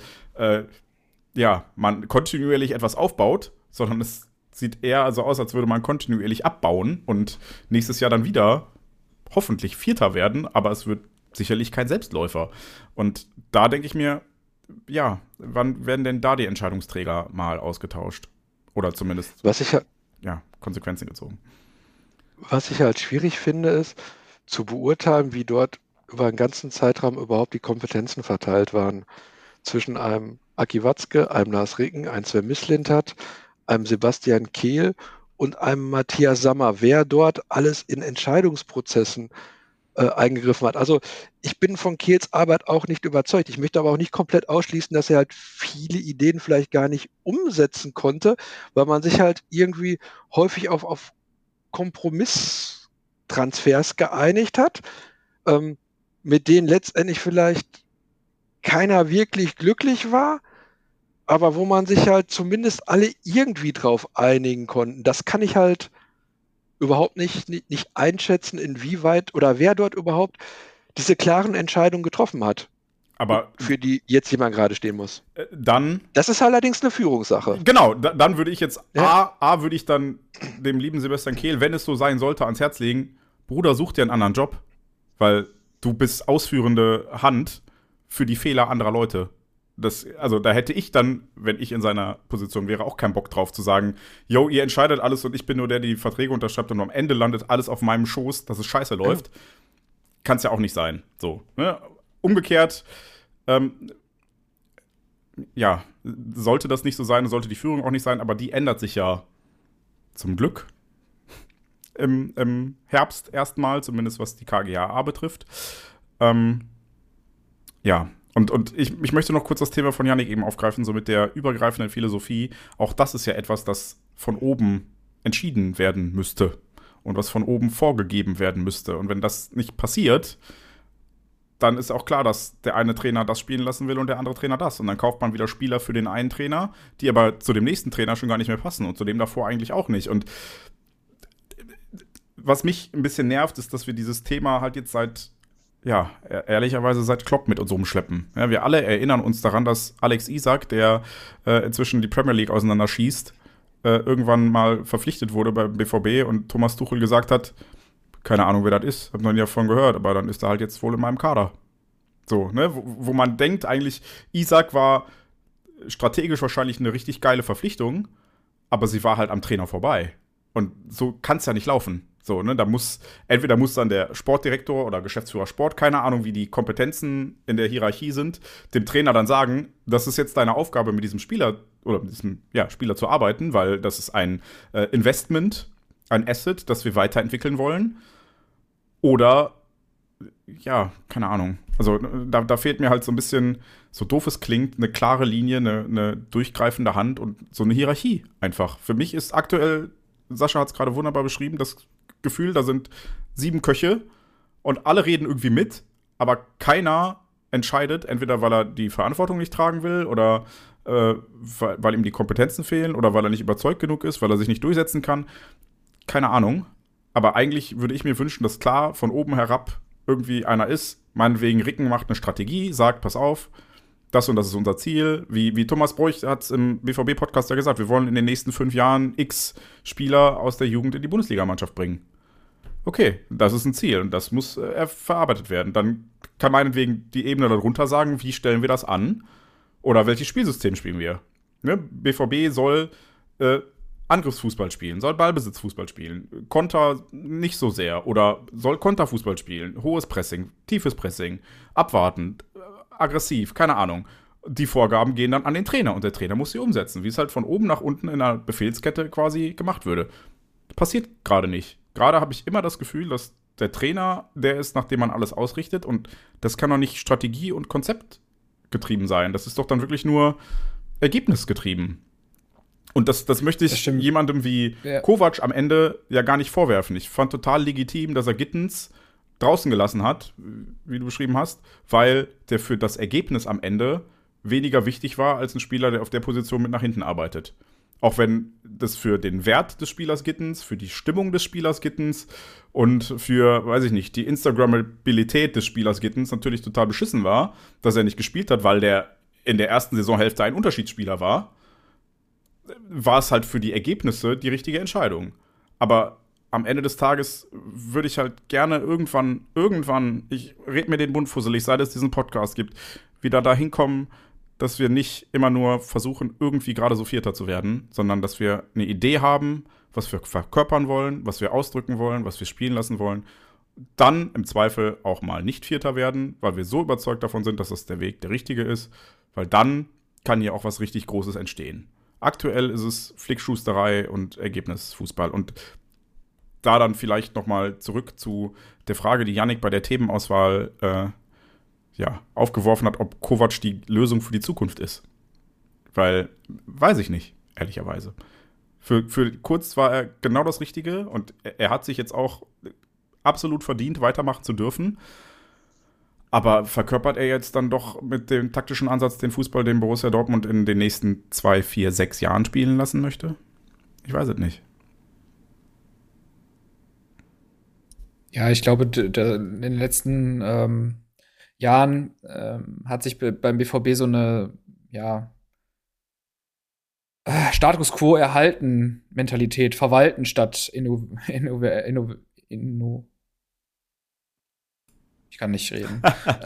man kontinuierlich etwas aufbaut, sondern es sieht eher so aus, als würde man kontinuierlich abbauen und nächstes Jahr dann wieder hoffentlich Vierter werden, aber es wird sicherlich kein Selbstläufer. Und da denke ich mir, ja, wann werden denn da die Entscheidungsträger mal ausgetauscht? Oder zumindest Konsequenzen gezogen. Was ich halt schwierig finde, ist zu beurteilen, wie dort über einen ganzen Zeitraum überhaupt die Kompetenzen verteilt waren. Zwischen einem Aki Watzke, einem Lars Ricken, einem Sven Mislintat, einem Sebastian Kehl und einem Matthias Sammer, wer dort alles in Entscheidungsprozessen eingegriffen hat. Also ich bin von Kehls Arbeit auch nicht überzeugt. Ich möchte aber auch nicht komplett ausschließen, dass er halt viele Ideen vielleicht gar nicht umsetzen konnte, weil man sich halt irgendwie häufig auf Kompromisstransfers geeinigt hat, mit denen letztendlich vielleicht keiner wirklich glücklich war, aber wo man sich halt zumindest alle irgendwie drauf einigen konnten. Das kann ich halt überhaupt nicht einschätzen, inwieweit oder wer dort überhaupt diese klaren Entscheidungen getroffen hat. Aber für die jetzt jemand gerade stehen muss. Dann. Das ist allerdings eine Führungssache. Genau, dann würde ich jetzt würde ich dann dem lieben Sebastian Kehl, wenn es so sein sollte, ans Herz legen, Bruder, such dir einen anderen Job, weil du bist ausführende Hand für die Fehler anderer Leute. Also da hätte ich dann, wenn ich in seiner Position wäre, auch keinen Bock drauf zu sagen, yo, ihr entscheidet alles und ich bin nur der die Verträge unterschreibt und am Ende landet alles auf meinem Schoß, dass es scheiße läuft. Kann es ja auch nicht sein. So, ne? Umgekehrt, sollte das nicht so sein, sollte die Führung auch nicht sein, aber die ändert sich ja zum Glück im Herbst erstmal, zumindest was die KGaA betrifft. Und ich möchte noch kurz das Thema von Yannick eben aufgreifen, so mit der übergreifenden Philosophie. Auch das ist ja etwas, das von oben entschieden werden müsste und was von oben vorgegeben werden müsste. Und wenn das nicht passiert, dann ist auch klar, dass der eine Trainer das spielen lassen will und der andere Trainer das. Und dann kauft man wieder Spieler für den einen Trainer, die aber zu dem nächsten Trainer schon gar nicht mehr passen und zu dem davor eigentlich auch nicht. Und was mich ein bisschen nervt, ist, dass wir dieses Thema halt jetzt ehrlicherweise seit Klopp mit uns rumschleppen. Ja, wir alle erinnern uns daran, dass Alex Isak, der inzwischen die Premier League auseinanderschießt, irgendwann mal verpflichtet wurde beim BVB und Thomas Tuchel gesagt hat, keine Ahnung, wer das ist, hab noch nie davon gehört, aber dann ist er halt jetzt wohl in meinem Kader. So, ne, wo man denkt eigentlich, Isak war strategisch wahrscheinlich eine richtig geile Verpflichtung, aber sie war halt am Trainer vorbei. Und so kann es ja nicht laufen. So, ne, entweder muss dann der Sportdirektor oder Geschäftsführer Sport, keine Ahnung, wie die Kompetenzen in der Hierarchie sind, dem Trainer dann sagen, das ist jetzt deine Aufgabe, mit diesem Spieler oder mit diesem Spieler zu arbeiten, weil das ist ein Investment, ein Asset, das wir weiterentwickeln wollen. Oder, keine Ahnung. Also da fehlt mir halt so ein bisschen, so doof es klingt, eine klare Linie, eine durchgreifende Hand und so eine Hierarchie einfach. Für mich ist aktuell, Sascha hat es gerade wunderbar beschrieben, das Gefühl, da sind 7 Köche und alle reden irgendwie mit, aber keiner entscheidet, entweder weil er die Verantwortung nicht tragen will oder weil ihm die Kompetenzen fehlen oder weil er nicht überzeugt genug ist, weil er sich nicht durchsetzen kann. Keine Ahnung. Aber eigentlich würde ich mir wünschen, dass klar von oben herab irgendwie einer ist, meinetwegen Ricken macht eine Strategie, sagt, pass auf, das und das ist unser Ziel. Wie Thomas Broich hat es im BVB-Podcast ja gesagt, wir wollen in den nächsten 5 Jahren x Spieler aus der Jugend in die Bundesligamannschaft bringen. Okay, das ist ein Ziel und das muss verarbeitet werden. Dann kann meinetwegen die Ebene darunter sagen, wie stellen wir das an oder welches Spielsystem spielen wir. Ne? BVB soll Angriffsfußball spielen, soll Ballbesitzfußball spielen, Konter nicht so sehr oder soll Konterfußball spielen, hohes Pressing, tiefes Pressing, abwartend, aggressiv, keine Ahnung. Die Vorgaben gehen dann an den Trainer und der Trainer muss sie umsetzen, wie es halt von oben nach unten in einer Befehlskette quasi gemacht würde. Passiert gerade nicht. Gerade habe ich immer das Gefühl, dass der Trainer der ist, nach dem man alles ausrichtet und das kann doch nicht Strategie und Konzept getrieben sein. Das ist doch dann wirklich nur ergebnisgetrieben. Und das möchte ich jemandem wie Kovac am Ende ja gar nicht vorwerfen. Ich fand total legitim, dass er Gittens draußen gelassen hat, wie du beschrieben hast, weil der für das Ergebnis am Ende weniger wichtig war als ein Spieler, der auf der Position mit nach hinten arbeitet. Auch wenn das für den Wert des Spielers Gittens, für die Stimmung des Spielers Gittens und für, weiß ich nicht, die Instagrammabilität des Spielers Gittens natürlich total beschissen war, dass er nicht gespielt hat, weil der in der ersten Saisonhälfte ein Unterschiedsspieler war es halt für die Ergebnisse die richtige Entscheidung. Aber am Ende des Tages würde ich halt gerne irgendwann, ich rede mir den Mund fusselig, seit es diesen Podcast gibt, wieder dahin kommen, dass wir nicht immer nur versuchen, irgendwie gerade so Vierter zu werden, sondern dass wir eine Idee haben, was wir verkörpern wollen, was wir ausdrücken wollen, was wir spielen lassen wollen. Dann im Zweifel auch mal nicht Vierter werden, weil wir so überzeugt davon sind, dass das der Weg der richtige ist, weil dann kann hier auch was richtig Großes entstehen. Aktuell ist es Flickschusterei und Ergebnisfußball. Und da dann vielleicht noch mal zurück zu der Frage, die Yannick bei der Themenauswahl aufgeworfen hat, ob Kovac die Lösung für die Zukunft ist. Weil, weiß ich nicht, ehrlicherweise. Für Kurz war er genau das Richtige und er hat sich jetzt auch absolut verdient, weitermachen zu dürfen. Aber verkörpert er jetzt dann doch mit dem taktischen Ansatz den Fußball, den Borussia Dortmund in den nächsten 2, 4, 6 Jahren spielen lassen möchte? Ich weiß es nicht. Ja, ich glaube, in den letzten Jahren hat sich beim BVB so eine Status quo erhalten Mentalität, verwalten statt ich kann nicht reden.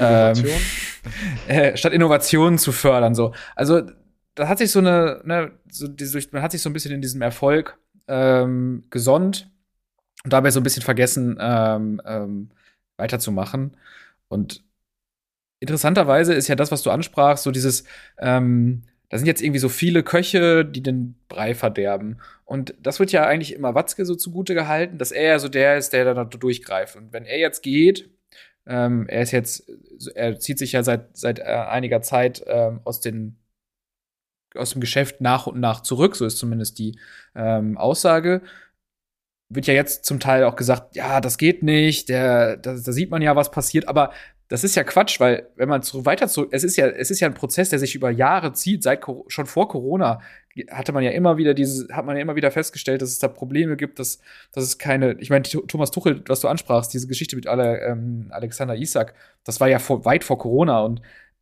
Statt Innovationen zu fördern. So. Also, da hat sich man hat sich so ein bisschen in diesem Erfolg gesonnt und dabei so ein bisschen vergessen, weiterzumachen. Und interessanterweise ist ja das, was du ansprachst, so dieses, da sind jetzt irgendwie so viele Köche, die den Brei verderben. Und das wird ja eigentlich immer Watzke so zugute gehalten, dass er ja so der ist, der da durchgreift. Und wenn er jetzt geht, er zieht sich ja seit einiger Zeit aus dem Geschäft nach und nach zurück, so ist zumindest die Aussage. Wird ja jetzt zum Teil auch gesagt, ja, das geht nicht, da sieht man ja, was passiert, aber das ist ja Quatsch, weil wenn man es ist ja ein Prozess, der sich über Jahre zieht, schon vor Corona hat man ja immer wieder festgestellt, dass es da Probleme gibt, dass es keine, ich meine, Thomas Tuchel, was du ansprachst, diese Geschichte mit Alexander Isak, das war ja weit vor Corona und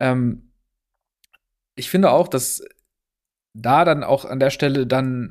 ich finde auch, dass da dann auch an der Stelle dann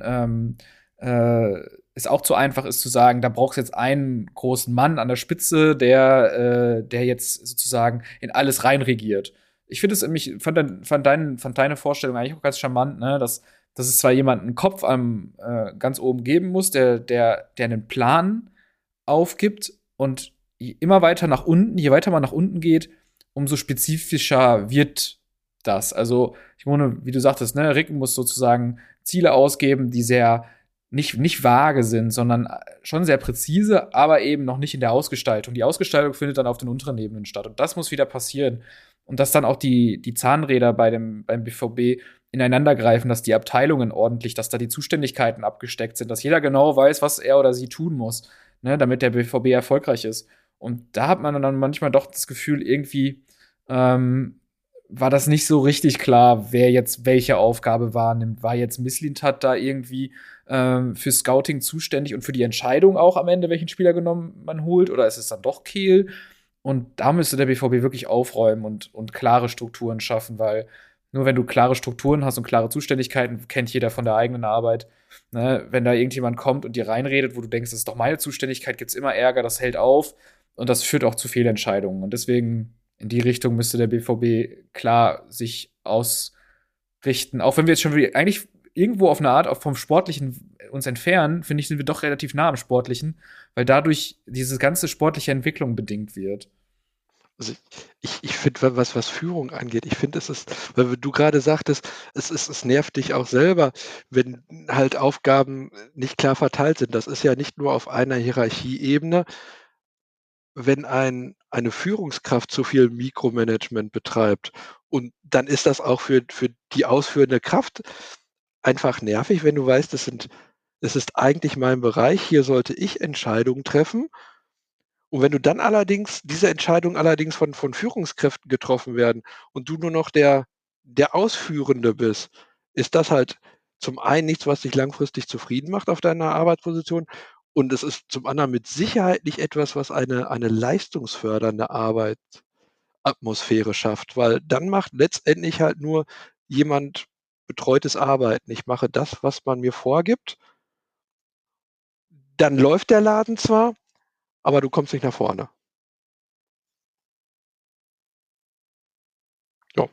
es auch zu einfach ist zu sagen, da brauchst du jetzt einen großen Mann an der Spitze, der jetzt sozusagen in alles reinregiert. Ich finde es nämlich, fand deine Vorstellung eigentlich auch ganz charmant, ne, dass es zwar jemanden einen Kopf am ganz oben geben muss, der einen Plan aufgibt und je weiter man nach unten geht, umso spezifischer wird das. Also, ich meine, wie du sagtest, ne, Rick muss sozusagen Ziele ausgeben, die sehr nicht vage sind, sondern schon sehr präzise, aber eben noch nicht in der Ausgestaltung. Die Ausgestaltung findet dann auf den unteren Ebenen statt. Und das muss wieder passieren. Und dass dann auch die Zahnräder beim BVB ineinander greifen, dass die Abteilungen ordentlich, dass da die Zuständigkeiten abgesteckt sind, dass jeder genau weiß, was er oder sie tun muss, ne, damit der BVB erfolgreich ist. Und da hat man dann manchmal doch das Gefühl, irgendwie war das nicht so richtig klar, wer jetzt welche Aufgabe wahrnimmt. War jetzt Mislintat da irgendwie für Scouting zuständig und für die Entscheidung auch am Ende, welchen Spieler genommen man holt? Oder ist es dann doch Kehl? Und da müsste der BVB wirklich aufräumen und klare Strukturen schaffen, weil nur wenn du klare Strukturen hast und klare Zuständigkeiten, kennt jeder von der eigenen Arbeit. Ne? Wenn da irgendjemand kommt und dir reinredet, wo du denkst, das ist doch meine Zuständigkeit, gibt's immer Ärger, das hält auf und das führt auch zu Fehlentscheidungen. Und deswegen in die Richtung müsste der BVB klar sich ausrichten. Auch wenn wir jetzt schon eigentlich irgendwo auf eine Art auch vom Sportlichen uns entfernen, finde ich, sind wir doch relativ nah am Sportlichen, weil dadurch diese ganze sportliche Entwicklung bedingt wird. Also ich finde, was Führung angeht, ich finde, es ist, weil du gerade sagtest, es nervt dich auch selber, wenn halt Aufgaben nicht klar verteilt sind. Das ist ja nicht nur auf einer Hierarchieebene. Wenn eine Führungskraft zu viel Mikromanagement betreibt und dann ist das auch für die ausführende Kraft einfach nervig, wenn du weißt, es ist eigentlich mein Bereich, hier sollte ich Entscheidungen treffen. Und wenn du dann allerdings diese Entscheidungen allerdings von Führungskräften getroffen werden und du nur noch der Ausführende bist, ist das halt zum einen nichts, was dich langfristig zufrieden macht auf deiner Arbeitsposition und es ist zum anderen mit Sicherheit nicht etwas, was eine leistungsfördernde Arbeitsatmosphäre schafft, weil dann macht letztendlich halt nur jemand betreutes Arbeiten. Ich mache das, was man mir vorgibt. Dann läuft der Laden zwar, aber du kommst nicht nach vorne. Ja.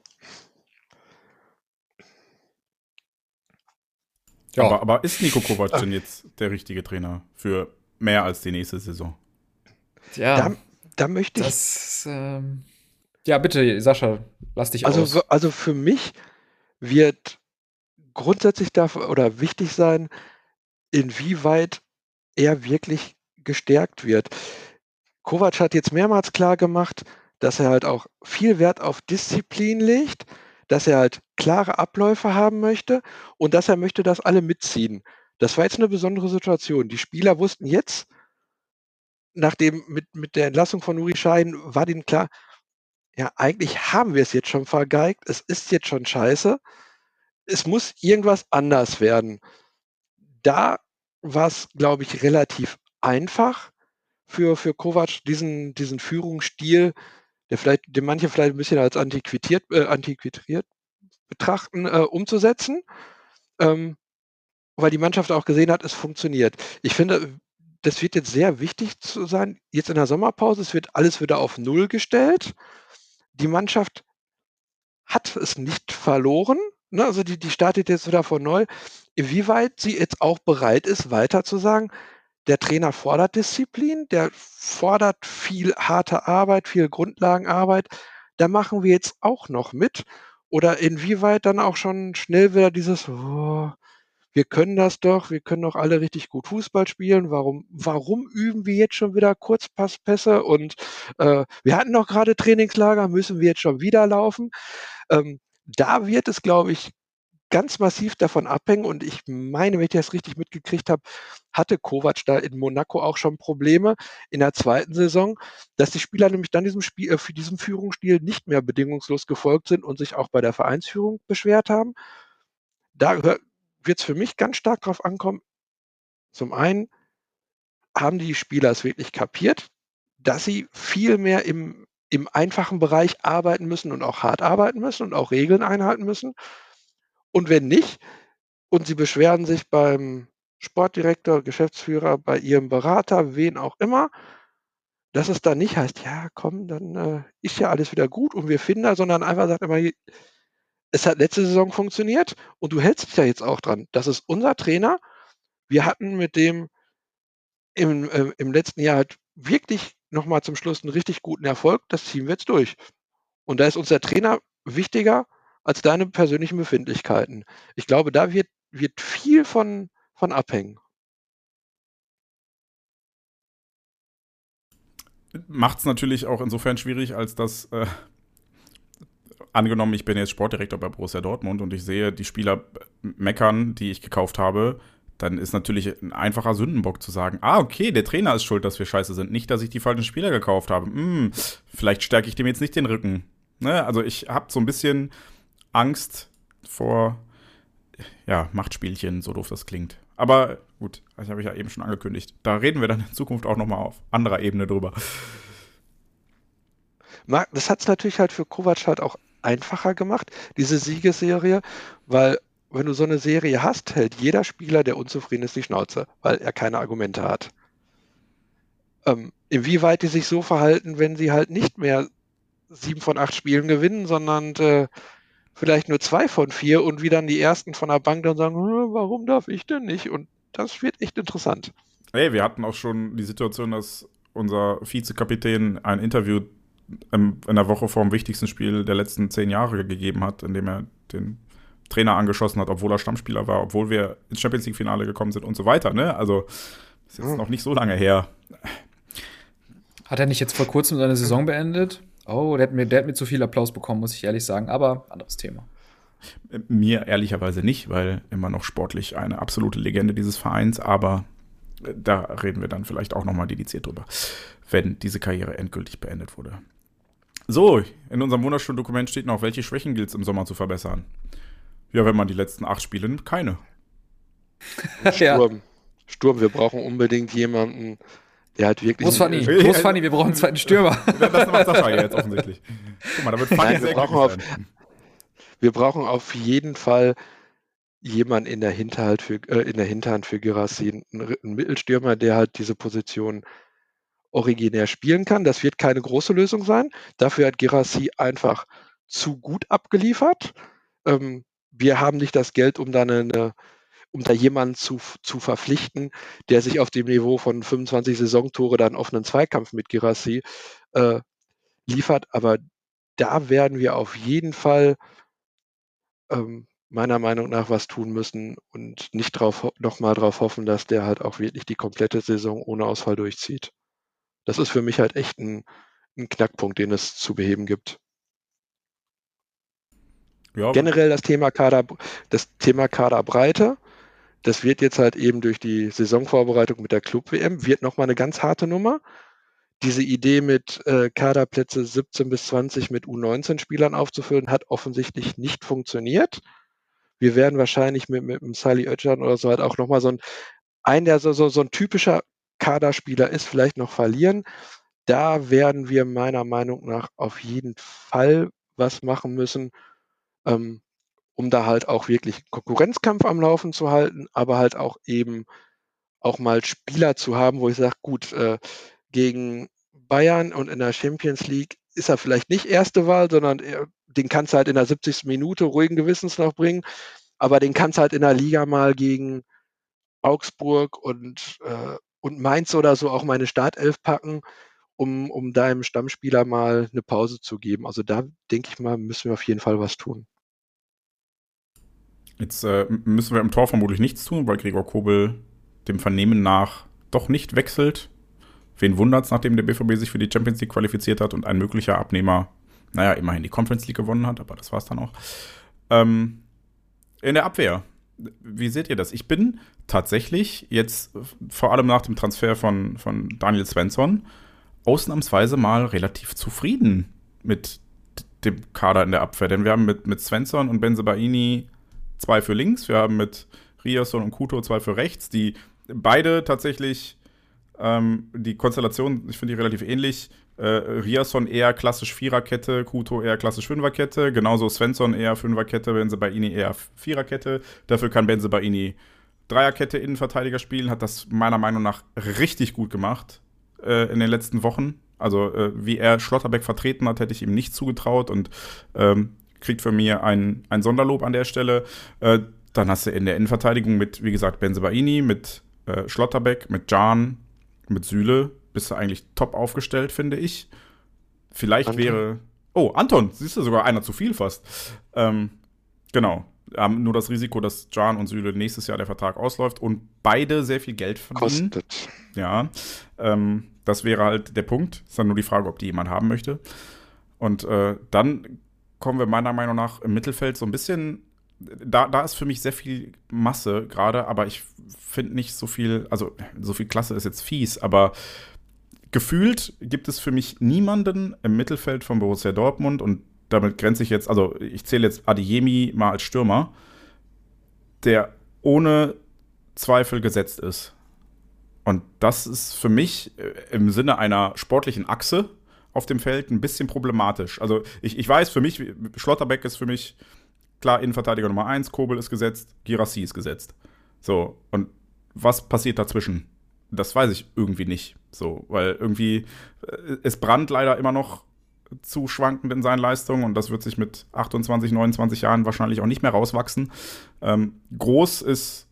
Ja. Aber ist Niko Kovac denn jetzt der richtige Trainer für mehr als die nächste Saison? Ja, da möchte ich. Ja, bitte, Sascha, lass dich aus. Also für mich wird grundsätzlich wichtig sein, inwieweit er wirklich gestärkt wird. Kovac hat jetzt mehrmals klar gemacht, dass er halt auch viel Wert auf Disziplin legt, dass er halt klare Abläufe haben möchte und dass er möchte, dass alle mitziehen. Das war jetzt eine besondere Situation. Die Spieler wussten jetzt, nachdem mit der Entlassung von Nuri Sahin war denen klar, ja, eigentlich haben wir es jetzt schon vergeigt, es ist jetzt schon scheiße, es muss irgendwas anders werden. Da war es, glaube ich, relativ einfach für Kovac, diesen Führungsstil, den manche vielleicht ein bisschen als antiquiert betrachten, umzusetzen, weil die Mannschaft auch gesehen hat, es funktioniert. Ich finde, das wird jetzt sehr wichtig zu sein, jetzt in der Sommerpause, es wird alles wieder auf Null gestellt. Die Mannschaft hat es nicht verloren, ne? Also die startet jetzt wieder von neu. Inwieweit sie jetzt auch bereit ist, weiter zu sagen, der Trainer fordert Disziplin, der fordert viel harte Arbeit, viel Grundlagenarbeit. Da machen wir jetzt auch noch mit. Oder inwieweit dann auch schon schnell wieder dieses, oh, wir können doch alle richtig gut Fußball spielen. Warum üben wir jetzt schon wieder Kurzpasspässe? Und wir hatten doch gerade Trainingslager, müssen wir jetzt schon wieder laufen? Da wird es, glaube ich, ganz massiv davon abhängen, und ich meine, wenn ich das richtig mitgekriegt habe, hatte Kovac da in Monaco auch schon Probleme in der zweiten Saison, dass die Spieler nämlich dann diesem Führungsstil nicht mehr bedingungslos gefolgt sind und sich auch bei der Vereinsführung beschwert haben. Da wird es für mich ganz stark drauf ankommen. Zum einen haben die Spieler es wirklich kapiert, dass sie viel mehr im einfachen Bereich arbeiten müssen und auch hart arbeiten müssen und auch Regeln einhalten müssen. Und wenn nicht, und sie beschweren sich beim Sportdirektor, Geschäftsführer, bei ihrem Berater, wen auch immer, dass es dann nicht heißt, ja komm, dann ist ja alles wieder gut und wir finden da, sondern einfach sagt immer, es hat letzte Saison funktioniert und du hältst dich ja jetzt auch dran. Das ist unser Trainer. Wir hatten mit dem im letzten Jahr halt wirklich nochmal zum Schluss einen richtig guten Erfolg. Das ziehen wir jetzt durch. Und da ist uns der Trainer wichtiger als deine persönlichen Befindlichkeiten. Ich glaube, da wird viel von abhängen. Macht es natürlich auch insofern schwierig, als dass angenommen, ich bin jetzt Sportdirektor bei Borussia Dortmund und ich sehe die Spieler meckern, die ich gekauft habe, dann ist natürlich ein einfacher Sündenbock zu sagen, okay, der Trainer ist schuld, dass wir scheiße sind. Nicht, dass ich die falschen Spieler gekauft habe. Vielleicht stärke ich dem jetzt nicht den Rücken. Ne? Also ich habe so ein bisschen Angst vor, Machtspielchen, so doof das klingt. Aber gut, das habe ich ja eben schon angekündigt. Da reden wir dann in Zukunft auch nochmal auf anderer Ebene drüber. Das hat es natürlich halt für Kovac halt auch einfacher gemacht, diese Siegesserie, weil wenn du so eine Serie hast, hält jeder Spieler, der unzufrieden ist, die Schnauze, weil er keine Argumente hat. Inwieweit die sich so verhalten, wenn sie halt nicht mehr 7 von 8 Spielen gewinnen, sondern vielleicht nur 2 von 4 und wie dann die Ersten von der Bank dann sagen, warum darf ich denn nicht? Und das wird echt interessant. Hey, wir hatten auch schon die Situation, dass unser Vizekapitän ein Interview in der Woche vor dem wichtigsten Spiel der letzten 10 Jahre gegeben hat, in dem er den Trainer angeschossen hat, obwohl er Stammspieler war, obwohl wir ins Champions-League-Finale gekommen sind und so weiter. Ne? Also ist jetzt noch nicht so lange her. Hat er nicht jetzt vor kurzem seine Saison beendet? Oh, der hat mir zu viel Applaus bekommen, muss ich ehrlich sagen. Aber anderes Thema. Mir ehrlicherweise nicht, weil immer noch sportlich eine absolute Legende dieses Vereins. Aber da reden wir dann vielleicht auch nochmal dediziert drüber, wenn diese Karriere endgültig beendet wurde. So, in unserem wunderschönen Dokument steht noch, welche Schwächen gilt es im Sommer zu verbessern? Ja, wenn man die letzten 8 Spiele nimmt, keine. Sturm, wir brauchen unbedingt jemanden, der halt wirklich... Wo ist Fanny? Wir brauchen einen zweiten Stürmer. Das macht Sascha jetzt offensichtlich. Guck mal, da wird Fanny sehr glücklich sein. Wir brauchen auf jeden Fall jemanden in der Hinterhand für Guirassy, einen Mittelstürmer, der halt diese Position originär spielen kann. Das wird keine große Lösung sein. Dafür hat Guirassy einfach zu gut abgeliefert. Wir haben nicht das Geld, um da jemanden zu verpflichten, der sich auf dem Niveau von 25 Saisontore dann auf einen Zweikampf mit Guirassy liefert. Aber da werden wir auf jeden Fall meiner Meinung nach was tun müssen und nicht nochmal drauf hoffen, dass der halt auch wirklich die komplette Saison ohne Ausfall durchzieht. Das ist für mich halt echt ein Knackpunkt, den es zu beheben gibt. Ja. Generell das Thema Kaderbreite, das wird jetzt halt eben durch die Saisonvorbereitung mit der Club-WM, wird nochmal eine ganz harte Nummer. Diese Idee mit Kaderplätze 17 bis 20 mit U19-Spielern aufzufüllen, hat offensichtlich nicht funktioniert. Wir werden wahrscheinlich mit einem Salih Özcan oder so halt auch nochmal der so ein typischer Kaderspieler ist, vielleicht noch verlieren. Da werden wir meiner Meinung nach auf jeden Fall was machen müssen, um da halt auch wirklich Konkurrenzkampf am Laufen zu halten, aber halt auch eben auch mal Spieler zu haben, wo ich sage, gut, gegen Bayern und in der Champions League ist er vielleicht nicht erste Wahl, sondern den kannst du halt in der 70. Minute ruhigen Gewissens noch bringen, aber den kannst du halt in der Liga mal gegen Augsburg und Mainz oder so auch mal eine Startelf packen, um deinem Stammspieler mal eine Pause zu geben. Also da, denke ich mal, müssen wir auf jeden Fall was tun. Jetzt müssen wir im Tor vermutlich nichts tun, weil Gregor Kobel dem Vernehmen nach doch nicht wechselt. Wen wundert's, nachdem der BVB sich für die Champions League qualifiziert hat und ein möglicher Abnehmer, immerhin die Conference League gewonnen hat, aber das war's dann auch. In der Abwehr. Wie seht ihr das? Ich bin tatsächlich jetzt, vor allem nach dem Transfer von Daniel Svensson, ausnahmsweise mal relativ zufrieden mit dem Kader in der Abwehr. Denn wir haben mit Svensson und Bensebaini 2 für links, wir haben mit Riasson und Kuto 2 für rechts, die beide tatsächlich die Konstellation, ich finde die relativ ähnlich. Riasson eher klassisch Viererkette, Kuto eher klassisch Fünferkette, genauso Svensson eher Fünferkette, Bensebaini eher Viererkette. Dafür kann Bensebaini Dreierkette Innenverteidiger spielen, hat das meiner Meinung nach richtig gut gemacht in den letzten Wochen. Also wie er Schlotterbeck vertreten hat, hätte ich ihm nicht zugetraut und kriegt von mir ein Sonderlob an der Stelle. Dann hast du in der Innenverteidigung mit, wie gesagt, Bensebaini, mit Schlotterbeck, mit Can, mit Süle bist du eigentlich top aufgestellt, finde ich. Vielleicht Anton. wäre... Oh, Anton, siehst du, sogar einer zu viel fast. Genau. Haben nur das Risiko, dass Can und Süle nächstes Jahr der Vertrag ausläuft und beide sehr viel Geld verdienen. Kostet. Ja, das wäre halt der Punkt. Ist dann nur die Frage, ob die jemand haben möchte. Und dann kommen wir meiner Meinung nach im Mittelfeld so ein bisschen... Da ist für mich sehr viel Masse gerade, aber ich finde nicht so viel, also so viel Klasse ist jetzt fies, aber gefühlt gibt es für mich niemanden im Mittelfeld von Borussia Dortmund und damit grenze ich jetzt, also ich zähle jetzt Adeyemi mal als Stürmer, der ohne Zweifel gesetzt ist. Und das ist für mich im Sinne einer sportlichen Achse auf dem Feld ein bisschen problematisch. Also ich weiß, für mich, Schlotterbeck ist für mich klar, Innenverteidiger Nummer 1, Kobel ist gesetzt, Guirassy ist gesetzt. So, und was passiert dazwischen? Das weiß ich irgendwie nicht. So, weil irgendwie ist Brandt leider immer noch zu schwankend in seinen Leistungen und das wird sich mit 28, 29 Jahren wahrscheinlich auch nicht mehr rauswachsen. Groß ist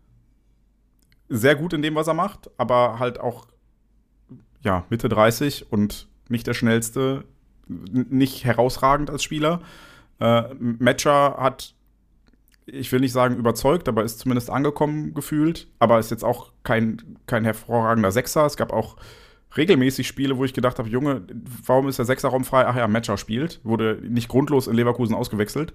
sehr gut in dem, was er macht, aber halt auch ja, Mitte 30 und nicht der schnellste, nicht herausragend als Spieler. Metscher hat, ich will nicht sagen überzeugt, aber ist zumindest angekommen gefühlt, aber ist jetzt auch kein hervorragender Sechser. Es gab auch regelmäßig Spiele, wo ich gedacht habe, Junge, warum ist der Sechserraum frei? Ach ja, Metscher spielt. Wurde nicht grundlos in Leverkusen ausgewechselt.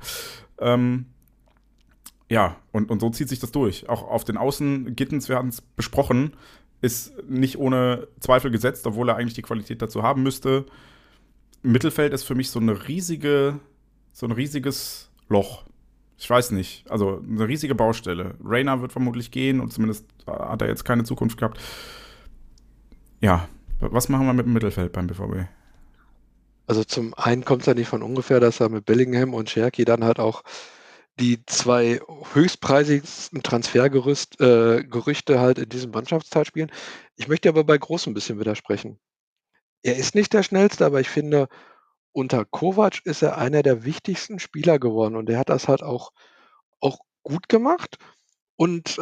Ja, und so zieht sich das durch. Auch auf den Außen, Gittens, wir hatten es besprochen, ist nicht ohne Zweifel gesetzt, obwohl er eigentlich die Qualität dazu haben müsste. Mittelfeld ist für mich so ein riesiges Loch. Ich weiß nicht. Also eine riesige Baustelle. Reina wird vermutlich gehen und zumindest hat er jetzt keine Zukunft gehabt. Ja, was machen wir mit dem Mittelfeld beim BVB? Also zum einen kommt es ja nicht von ungefähr, dass er mit Bellingham und Cherki dann halt auch die 2 höchstpreisigsten Transfergerüchte halt in diesem Mannschaftsteil spielen. Ich möchte aber bei Groß ein bisschen widersprechen. Er ist nicht der Schnellste, aber ich finde, unter Kovac ist er einer der wichtigsten Spieler geworden und er hat das halt auch gut gemacht und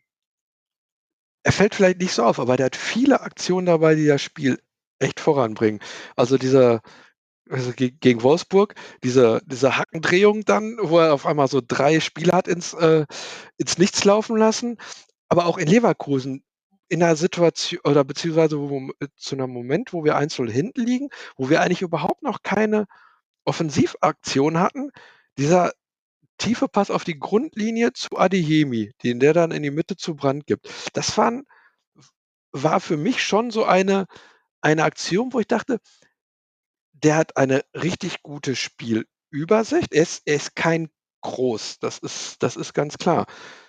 er fällt vielleicht nicht so auf, aber der hat viele Aktionen dabei, die das Spiel echt voranbringen. Also gegen Wolfsburg, diese Hackendrehung dann, wo er auf einmal so 3 Spieler hat ins Nichts laufen lassen, aber auch in Leverkusen in einer Situation oder beziehungsweise zu einem Moment, wo wir 1:0 hinten liegen, wo wir eigentlich überhaupt noch keine Offensivaktion hatten, dieser tiefe Pass auf die Grundlinie zu Adeyemi, den der dann in die Mitte zu Brandt gibt. Das war für mich schon so eine Aktion, wo ich dachte, der hat eine richtig gute Spielübersicht. Er ist kein Groß, das ist ganz klar.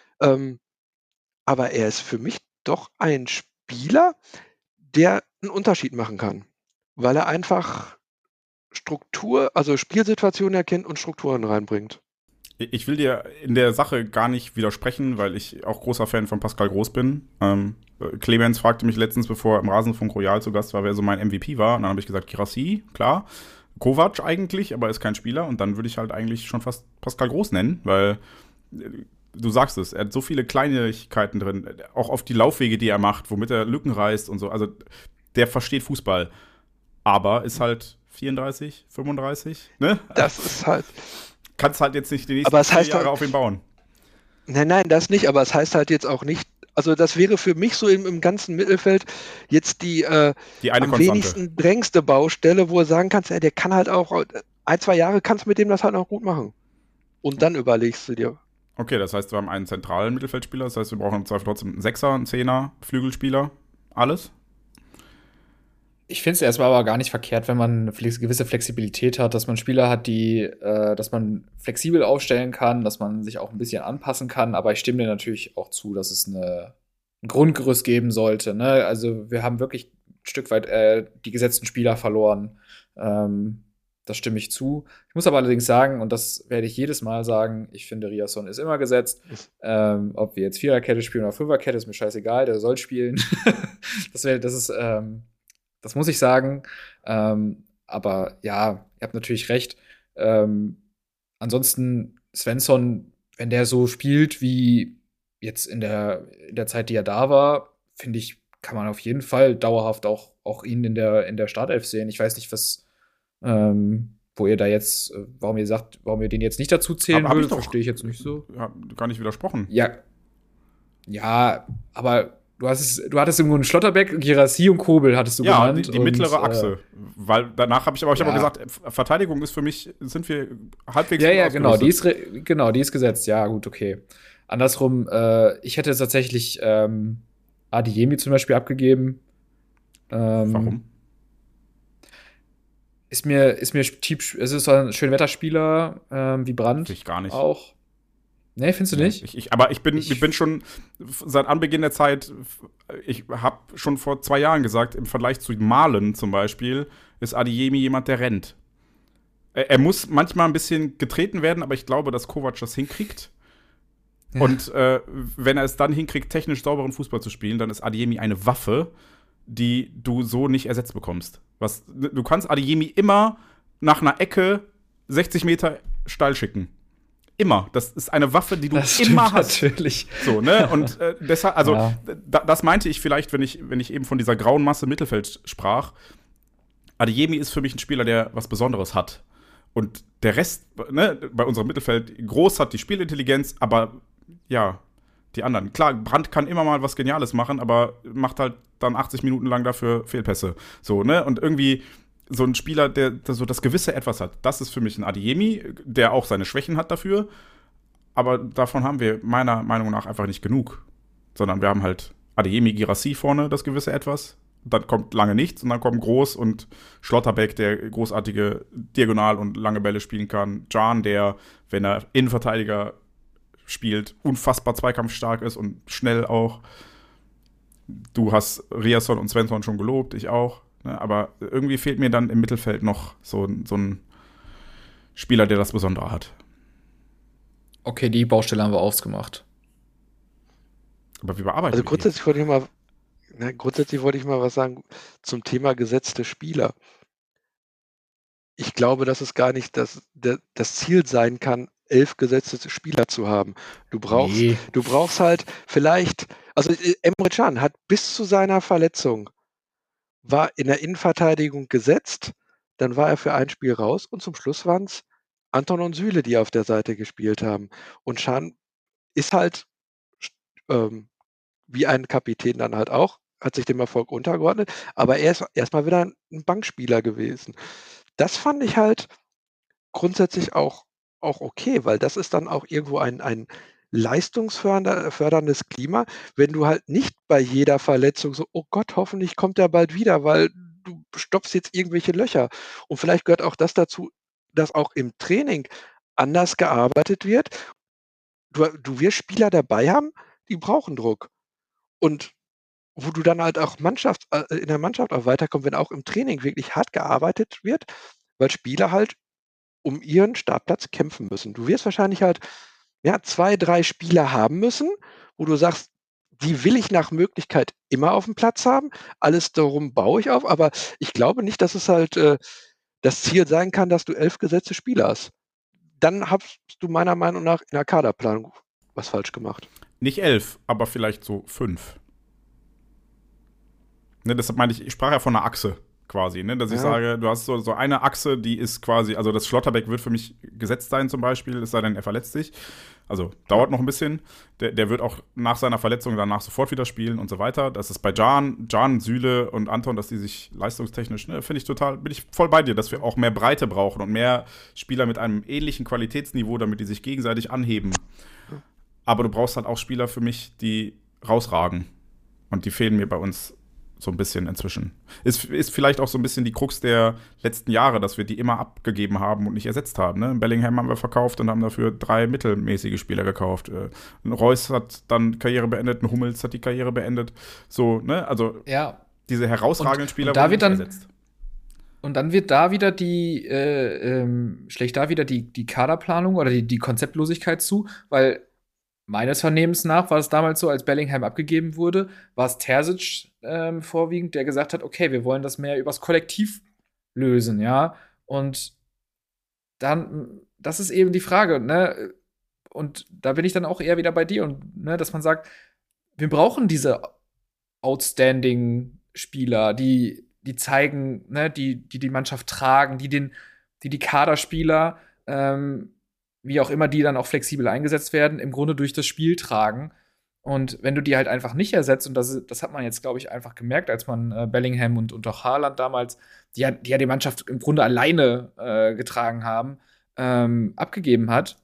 Aber er ist für mich doch ein Spieler, der einen Unterschied machen kann, weil er einfach also Spielsituationen erkennt und Strukturen reinbringt. Ich will dir in der Sache gar nicht widersprechen, weil ich auch großer Fan von Pascal Groß bin. Clemens fragte mich letztens, bevor er im Rasenfunk Royal zu Gast war, wer so mein MVP war. Und dann habe ich gesagt, Guirassy, klar. Kovac eigentlich, aber ist kein Spieler. Und dann würde ich halt eigentlich schon fast Pascal Groß nennen, weil du sagst es, er hat so viele Kleinigkeiten drin. Auch auf die Laufwege, die er macht, womit er Lücken reißt und so. Also der versteht Fußball. Aber ist halt 34, 35, ne? Das ist halt... Kannst halt jetzt nicht die nächsten Aber es 4 heißt Jahre halt, auf ihn bauen. nein, das nicht, aber es heißt halt jetzt auch nicht, also das wäre für mich so im ganzen Mittelfeld jetzt die eine am Konstante. wenigsten drängste Baustelle, wo du sagen kannst, der kann halt auch 1, 2 Jahre kannst du mit dem das halt noch gut machen. Und dann überlegst du dir. Okay, das heißt, wir haben einen zentralen Mittelfeldspieler, das heißt, wir brauchen im Zweifel trotzdem einen Sechser, einen Zehner, Flügelspieler, alles. Ich finde es erstmal aber gar nicht verkehrt, wenn man eine gewisse Flexibilität hat, dass man Spieler hat, dass man flexibel aufstellen kann, dass man sich auch ein bisschen anpassen kann. Aber ich stimme dir natürlich auch zu, dass es ein Grundgerüst geben sollte. Ne? Also wir haben wirklich ein Stück weit die gesetzten Spieler verloren. Das stimme ich zu. Ich muss aber allerdings sagen, und das werde ich jedes Mal sagen, ich finde, Riasson ist immer gesetzt. Ob wir jetzt Viererkette spielen oder Fünferkette, ist mir scheißegal, der soll spielen. Das muss ich sagen. Aber ja, ihr habt natürlich recht. Ansonsten, Svensson, wenn der so spielt wie jetzt in der Zeit, die er da war, finde ich, kann man auf jeden Fall dauerhaft auch ihn in der Startelf sehen. Ich weiß nicht, wo ihr da jetzt, warum ihr sagt, warum ihr den jetzt nicht dazu zählen würdet, verstehe ich jetzt nicht so. Ja, gar nicht widersprochen. Ja, aber du hattest irgendwo einen Schlotterbeck, Girassi und Kobel hattest du genannt. Ja, die mittlere Achse. Weil danach habe ich aber gesagt, Verteidigung ist für mich, sind wir halbwegs. Ja, genau, die ist gesetzt. Ja, gut, okay. Andersrum, ich hätte tatsächlich Adeyemi zum Beispiel abgegeben. Warum? Es ist zwar ein Schönwetterspieler, wie Brandt. Ich gar nicht. Auch. Nee, findest du nicht? Aber ich bin schon seit Anbeginn der Zeit, ich habe schon vor 2 Jahren gesagt, im Vergleich zu Malen zum Beispiel, ist Adeyemi jemand, der rennt. Er muss manchmal ein bisschen getreten werden, aber ich glaube, dass Kovac das hinkriegt. Ja. Und wenn er es dann hinkriegt, technisch sauberen Fußball zu spielen, dann ist Adeyemi eine Waffe, die du so nicht ersetzt bekommst. Du kannst Adeyemi immer nach einer Ecke 60 Meter steil schicken. Immer. Das ist eine Waffe, die du immer hast. Natürlich. So, ne? Und deshalb, also, das meinte ich vielleicht, wenn ich eben von dieser grauen Masse im Mittelfeld sprach. Adeyemi ist für mich ein Spieler, der was Besonderes hat. Und der Rest, ne, bei unserem Mittelfeld, groß hat die Spielintelligenz, aber ja, die anderen. Klar, Brandt kann immer mal was Geniales machen, aber macht halt dann 80 Minuten lang dafür Fehlpässe. So, ne? Und irgendwie so ein Spieler, der so das gewisse Etwas hat. Das ist für mich ein Adeyemi, der auch seine Schwächen hat dafür. Aber davon haben wir meiner Meinung nach einfach nicht genug. Sondern wir haben halt Adeyemi, Girassi vorne, das gewisse Etwas. Dann kommt lange nichts und dann kommt Groß und Schlotterbeck, der großartige Diagonal- und lange Bälle spielen kann. Can, der, wenn er Innenverteidiger spielt, unfassbar zweikampfstark ist und schnell auch. Du hast Riasson und Svensson schon gelobt, ich auch. Ne? Aber irgendwie fehlt mir dann im Mittelfeld noch so ein Spieler, der das Besondere hat. Okay, die Baustelle haben wir ausgemacht. Aber wie bearbeiten Also grundsätzlich wollte ich mal was sagen zum Thema gesetzte Spieler. Ich glaube, dass es gar nicht das Ziel sein kann, 11 gesetzte Spieler zu haben. Du brauchst halt vielleicht, also Emre Can hat bis zu seiner Verletzung, war in der Innenverteidigung gesetzt, dann war er für ein Spiel raus und zum Schluss waren es Anton und Süle, die auf der Seite gespielt haben. Und Can ist halt wie ein Kapitän dann halt auch, hat sich dem Erfolg untergeordnet, aber er ist erstmal wieder ein Bankspieler gewesen. Das fand ich halt grundsätzlich auch okay, weil das ist dann auch irgendwo ein leistungsförderndes Klima, wenn du halt nicht bei jeder Verletzung so, oh Gott, hoffentlich kommt er bald wieder, weil du stopfst jetzt irgendwelche Löcher. Und vielleicht gehört auch das dazu, dass auch im Training anders gearbeitet wird. Du wirst Spieler dabei haben, die brauchen Druck. Und wo du dann halt auch in der Mannschaft auch weiterkommst, wenn auch im Training wirklich hart gearbeitet wird, weil Spieler halt um ihren Startplatz kämpfen müssen. Du wirst wahrscheinlich halt 2, 3 Spieler haben müssen, wo du sagst, die will ich nach Möglichkeit immer auf dem Platz haben. Alles darum baue ich auf, aber ich glaube nicht, dass es halt das Ziel sein kann, dass du 11 gesetzte Spieler hast. Dann hast du meiner Meinung nach in der Kaderplanung was falsch gemacht. Nicht 11, aber vielleicht so 5. Ne, deshalb meine ich sprach ja von einer Achse. quasi, ne? Dass ich sage, du hast so eine Achse, die ist quasi, also das Schlotterbeck wird für mich gesetzt sein zum Beispiel, es sei denn, er verletzt sich. Also dauert noch ein bisschen. Der wird auch nach seiner Verletzung danach sofort wieder spielen und so weiter. Das ist bei Can, Süle und Anton, dass die sich leistungstechnisch, ne, bin ich voll bei dir, dass wir auch mehr Breite brauchen und mehr Spieler mit einem ähnlichen Qualitätsniveau, damit die sich gegenseitig anheben. Aber du brauchst halt auch Spieler für mich, die rausragen. Und die fehlen mir bei uns so ein bisschen inzwischen. Ist vielleicht auch so ein bisschen die Krux der letzten Jahre, dass wir die immer abgegeben haben und nicht ersetzt haben. Ne? Bellingham haben wir verkauft und haben dafür 3 mittelmäßige Spieler gekauft. Ein Reus hat dann Karriere beendet, ein Hummels hat die Karriere beendet. So, ne? Also diese herausragenden Spieler wurden nicht ersetzt. Und dann wird da wieder schlägt da wieder die Kaderplanung oder die Konzeptlosigkeit zu, weil meines Vernehmens nach war es damals so, als Bellingham abgegeben wurde, war es Terzic vorwiegend, der gesagt hat, okay, wir wollen das mehr übers Kollektiv lösen, ja. Und dann, das ist eben die Frage, ne? Und da bin ich dann auch eher wieder bei dir, und ne, dass man sagt, wir brauchen diese outstanding Spieler, die zeigen, ne, die Mannschaft tragen, die Kaderspieler, wie auch immer die dann auch flexibel eingesetzt werden, im Grunde durch das Spiel tragen. Und wenn du die halt einfach nicht ersetzt, und das hat man jetzt, glaube ich, einfach gemerkt, als man Bellingham und auch Haaland damals, die ja die Mannschaft im Grunde alleine getragen haben, abgegeben hat,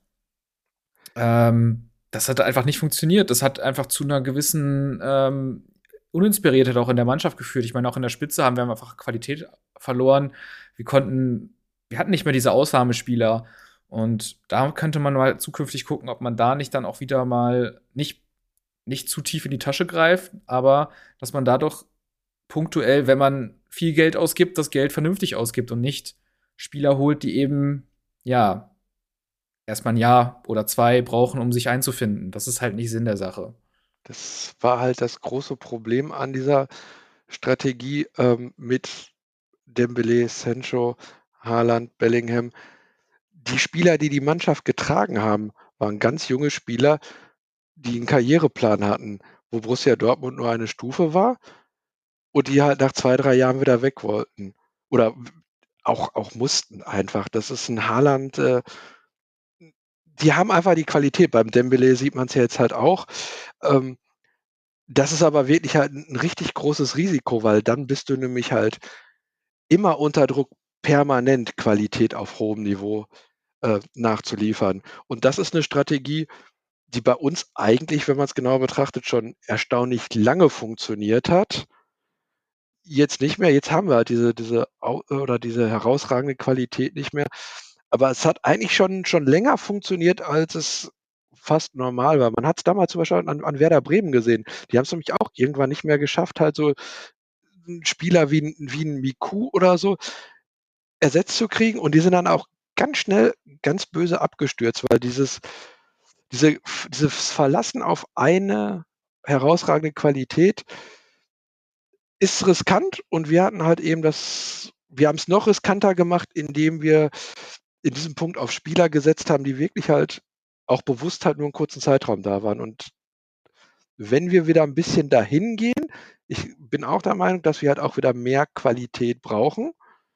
das hat einfach nicht funktioniert. Das hat einfach zu einer gewissen Uninspiriertheit auch in der Mannschaft geführt. Ich meine, auch in der Spitze haben wir einfach Qualität verloren. Wir hatten nicht mehr diese Ausnahmespieler. Und da könnte man mal zukünftig gucken, ob man da nicht dann auch wieder mal nicht zu tief in die Tasche greift, aber dass man da doch punktuell, wenn man viel Geld ausgibt, das Geld vernünftig ausgibt und nicht Spieler holt, die eben, ja, erstmal ein Jahr oder 2 brauchen, um sich einzufinden. Das ist halt nicht Sinn der Sache. Das war halt das große Problem an dieser Strategie mit Dembélé, Sancho, Haaland, Bellingham. Die Spieler, die Mannschaft getragen haben, waren ganz junge Spieler, die einen Karriereplan hatten, wo Borussia Dortmund nur eine Stufe war und die halt nach 2, 3 Jahren wieder weg wollten. Oder auch mussten einfach. Das ist ein Haaland, die haben einfach die Qualität. Beim Dembélé sieht man es ja jetzt halt auch. Das ist aber wirklich halt ein richtig großes Risiko, weil dann bist du nämlich halt immer unter Druck, permanent Qualität auf hohem Niveau nachzuliefern. Und das ist eine Strategie, die bei uns eigentlich, wenn man es genau betrachtet, schon erstaunlich lange funktioniert hat. Jetzt nicht mehr. Jetzt haben wir halt diese herausragende Qualität nicht mehr. Aber es hat eigentlich schon länger funktioniert, als es fast normal war. Man hat es damals zum Beispiel an Werder Bremen gesehen. Die haben es nämlich auch irgendwann nicht mehr geschafft, halt so einen Spieler wie ein Miku oder so ersetzt zu kriegen. Und die sind dann auch ganz schnell ganz böse abgestürzt, weil dieses Verlassen auf eine herausragende Qualität ist riskant, und wir hatten halt eben wir haben es noch riskanter gemacht, indem wir in diesem Punkt auf Spieler gesetzt haben, die wirklich halt auch bewusst halt nur einen kurzen Zeitraum da waren. Und wenn wir wieder ein bisschen dahin gehen, ich bin auch der Meinung, dass wir halt auch wieder mehr Qualität brauchen.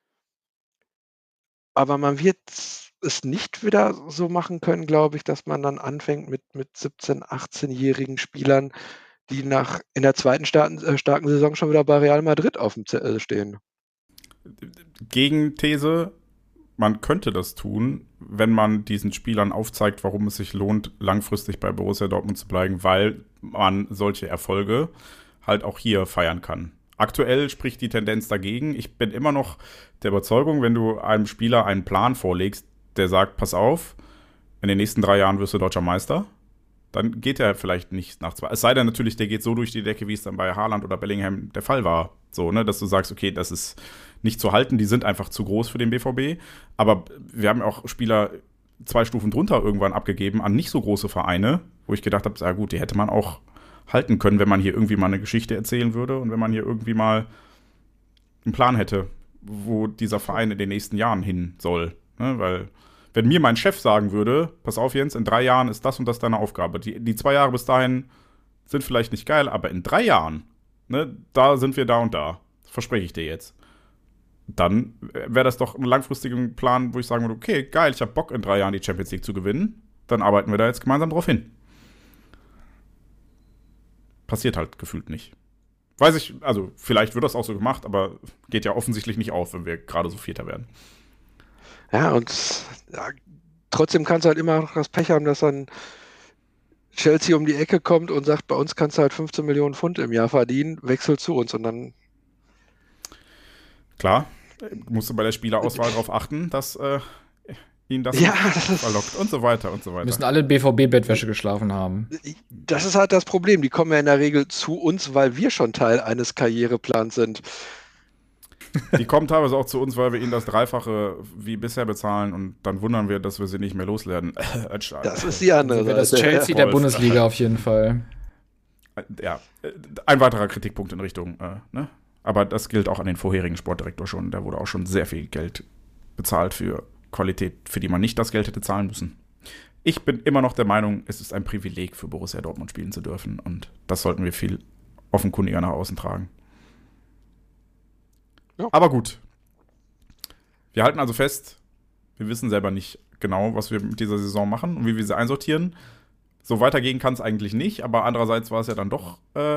Aber man wird es nicht wieder so machen können, glaube ich, dass man dann anfängt mit 17-, 18-jährigen Spielern, die in der zweiten starken Saison schon wieder bei Real Madrid auf dem Zettel stehen. Gegenthese: Man könnte das tun, wenn man diesen Spielern aufzeigt, warum es sich lohnt, langfristig bei Borussia Dortmund zu bleiben, weil man solche Erfolge halt auch hier feiern kann. Aktuell spricht die Tendenz dagegen. Ich bin immer noch der Überzeugung, wenn du einem Spieler einen Plan vorlegst, der sagt, pass auf, in den nächsten 3 Jahren wirst du Deutscher Meister, dann geht er vielleicht nicht nach 2. Es sei denn natürlich, der geht so durch die Decke, wie es dann bei Haaland oder Bellingham der Fall war. So, ne, dass du sagst, okay, das ist nicht zu halten, die sind einfach zu groß für den BVB. Aber wir haben auch Spieler 2 Stufen drunter irgendwann abgegeben an nicht so große Vereine, wo ich gedacht habe, ja gut, die hätte man auch halten können, wenn man hier irgendwie mal eine Geschichte erzählen würde und wenn man hier irgendwie mal einen Plan hätte, wo dieser Verein in den nächsten Jahren hin soll. Ne? Weil, wenn mir mein Chef sagen würde, pass auf Jens, in 3 Jahren ist das und das deine Aufgabe. Die 2 Jahre bis dahin sind vielleicht nicht geil, aber in 3 Jahren, ne, da sind wir da und da. Das verspreche ich dir jetzt. dann wäre das doch ein langfristiger Plan, wo ich sagen würde, okay, geil, ich habe Bock, in 3 Jahren die Champions League zu gewinnen. Dann arbeiten wir da jetzt gemeinsam drauf hin. Passiert halt gefühlt nicht. Weiß ich, also vielleicht wird das auch so gemacht, aber geht ja offensichtlich nicht auf, wenn wir gerade so Vierter werden. Ja, und trotzdem kannst du halt immer noch das Pech haben, dass dann Chelsea um die Ecke kommt und sagt, bei uns kannst du halt 15 Millionen Pfund im Jahr verdienen, wechsel zu uns und dann. Klar, musst du bei der Spielerauswahl darauf achten, dass ihn das verlockt und so weiter und so weiter. Müssen alle BVB-Bettwäsche geschlafen haben. Das ist halt das Problem. Die kommen ja in der Regel zu uns, weil wir schon Teil eines Karriereplans sind. Die kommen teilweise auch zu uns, weil wir ihnen das Dreifache wie bisher bezahlen und dann wundern wir, dass wir sie nicht mehr loswerden. Das ist die andere Seite. Das Chelsea der Bundesliga auf jeden Fall. Ja, ein weiterer Kritikpunkt in Richtung, ne? Aber das gilt auch an den vorherigen Sportdirektor schon. Da wurde auch schon sehr viel Geld bezahlt für Qualität, für die man nicht das Geld hätte zahlen müssen. Ich bin immer noch der Meinung, es ist ein Privileg für Borussia Dortmund spielen zu dürfen und das sollten wir viel offenkundiger nach außen tragen. Ja. Aber gut. Wir halten also fest, wir wissen selber nicht genau, was wir mit dieser Saison machen und wie wir sie einsortieren. So weitergehen kann es eigentlich nicht, aber andererseits war es ja dann doch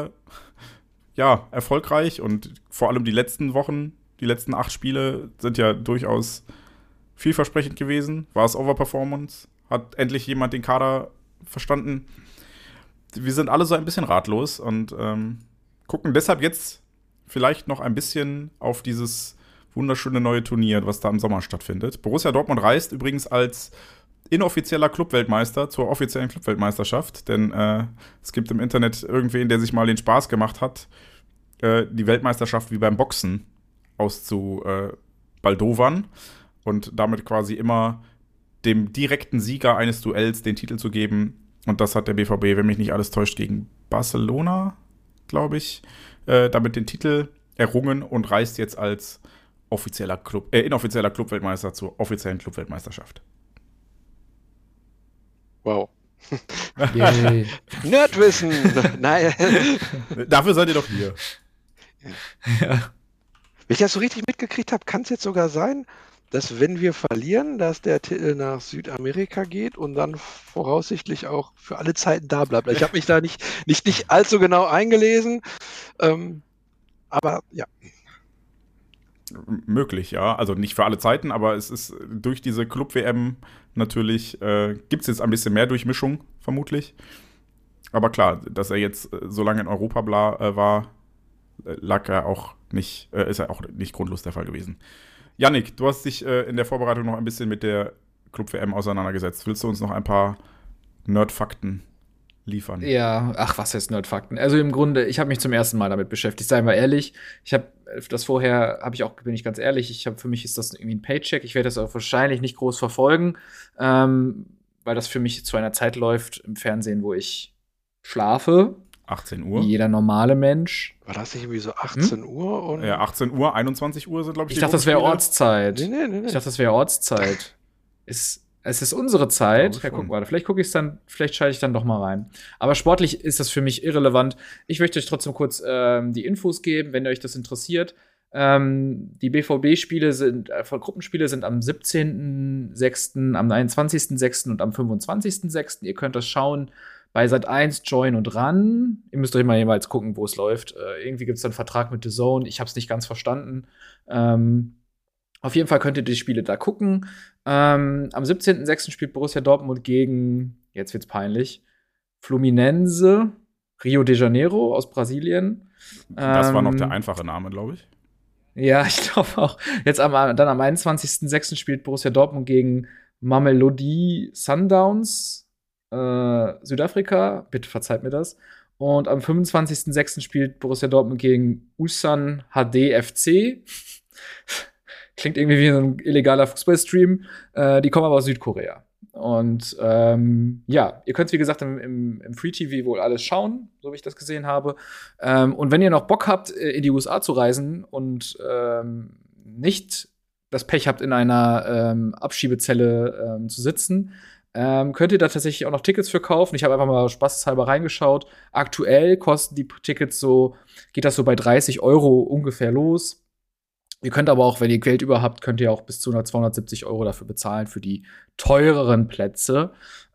erfolgreich und vor allem die letzten Wochen, die letzten 8 Spiele sind ja durchaus vielversprechend gewesen. War es Overperformance? Hat endlich jemand den Kader verstanden? Wir sind alle so ein bisschen ratlos und gucken deshalb jetzt vielleicht noch ein bisschen auf dieses wunderschöne neue Turnier, was da im Sommer stattfindet. Borussia Dortmund reist übrigens als inoffizieller Clubweltmeister zur offiziellen Clubweltmeisterschaft, denn es gibt im Internet irgendwen, der sich mal den Spaß gemacht hat, die Weltmeisterschaft wie beim Boxen auszubaldowern und damit quasi immer dem direkten Sieger eines Duells den Titel zu geben. Und das hat der BVB, wenn mich nicht alles täuscht, gegen Barcelona, glaube ich, damit den Titel errungen und reist jetzt als inoffizieller Clubweltmeister zur offiziellen Clubweltmeisterschaft. Wow. Nerdwissen! Nein. Dafür seid ihr doch hier. Ja. Wenn ich das so richtig mitgekriegt habe, kann es jetzt sogar sein, dass wenn wir verlieren, dass der Titel nach Südamerika geht und dann voraussichtlich auch für alle Zeiten da bleibt. Ich habe mich da nicht allzu genau eingelesen, aber ja. Möglich, ja. Also nicht für alle Zeiten, aber es ist durch diese Club-WM natürlich, gibt es jetzt ein bisschen mehr Durchmischung, vermutlich. Aber klar, dass er jetzt so lange in Europa war, ist ja auch nicht grundlos der Fall gewesen. Yannick, du hast dich in der Vorbereitung noch ein bisschen mit der Club-WM auseinandergesetzt. Willst du uns noch ein paar Nerd-Fakten liefern? Ja, ach, was heißt Nerd-Fakten? Also im Grunde, ich habe mich zum ersten Mal damit beschäftigt, seien wir ehrlich. Bin ich ganz ehrlich, für mich ist das irgendwie ein Paycheck. Ich werde das auch wahrscheinlich nicht groß verfolgen, weil das für mich zu einer Zeit läuft im Fernsehen, wo ich schlafe. 18 Uhr. Wie jeder normale Mensch. War das nicht irgendwie so 18 Uhr? Oder? Ja, 18 Uhr, 21 Uhr sind, glaube ich, Ich dachte, das wäre Ortszeit. Nee. Ich dachte, das wäre Ortszeit. Es ist unsere Zeit. Ja, guck mal, vielleicht schalte ich dann doch mal rein. Aber sportlich ist das für mich irrelevant. Ich möchte euch trotzdem kurz die Infos geben, wenn euch das interessiert. Die BVB-Spiele Gruppenspiele sind am 17.06., am 21.06. und am 25.06. Ihr könnt das schauen bei Sat.1, Join und Ran. Ihr müsst euch mal jeweils gucken, wo es läuft. Irgendwie gibt es einen Vertrag mit The Zone. Ich habe es nicht ganz verstanden. Auf jeden Fall könnt ihr die Spiele da gucken. Am 17.06. spielt Borussia Dortmund gegen, jetzt wird's peinlich, Fluminense, Rio de Janeiro aus Brasilien. Das war noch der einfache Name, glaube ich. Ja, ich glaube auch. Dann am 21.06. spielt Borussia Dortmund gegen Mamelodi Sundowns, Südafrika. Bitte verzeiht mir das. Und am 25.06. spielt Borussia Dortmund gegen Ulsan HDFC. Klingt irgendwie wie so ein illegaler Fußballstream. Die kommen aber aus Südkorea. Und ihr könnt, wie gesagt, im Free TV wohl alles schauen, so wie ich das gesehen habe. Und wenn ihr noch Bock habt, in die USA zu reisen und nicht das Pech habt, in einer Abschiebezelle zu sitzen, könnt ihr da tatsächlich auch noch Tickets für kaufen. Ich habe einfach mal spaßeshalber reingeschaut. Aktuell kosten die Tickets geht das so bei 30 € ungefähr los. Ihr könnt aber auch, wenn ihr Geld über habt, könnt ihr auch bis zu 270 € dafür bezahlen für die teureren Plätze.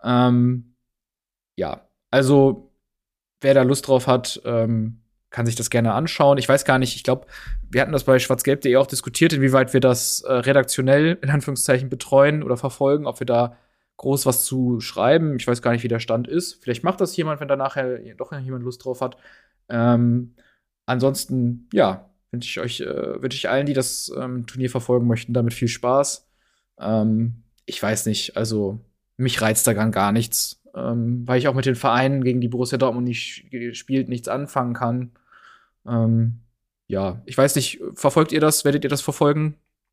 Ja, also wer da Lust drauf hat, kann sich das gerne anschauen. Ich weiß gar nicht, ich glaube, wir hatten das bei schwarzgelb.de auch diskutiert, inwieweit wir das redaktionell in Anführungszeichen betreuen oder verfolgen, ob wir da groß was zu schreiben. Ich weiß gar nicht, wie der Stand ist. Vielleicht macht das jemand, wenn da nachher doch jemand Lust drauf hat. Ansonsten, ja, wünsche ich allen, die das Turnier verfolgen möchten, damit viel Spaß. Ich weiß nicht, also mich reizt da gar nichts, weil ich auch mit den Vereinen, gegen die Borussia Dortmund nicht spielt, nichts anfangen kann. Ja, ich weiß nicht, verfolgt ihr das? Werdet ihr das verfolgen?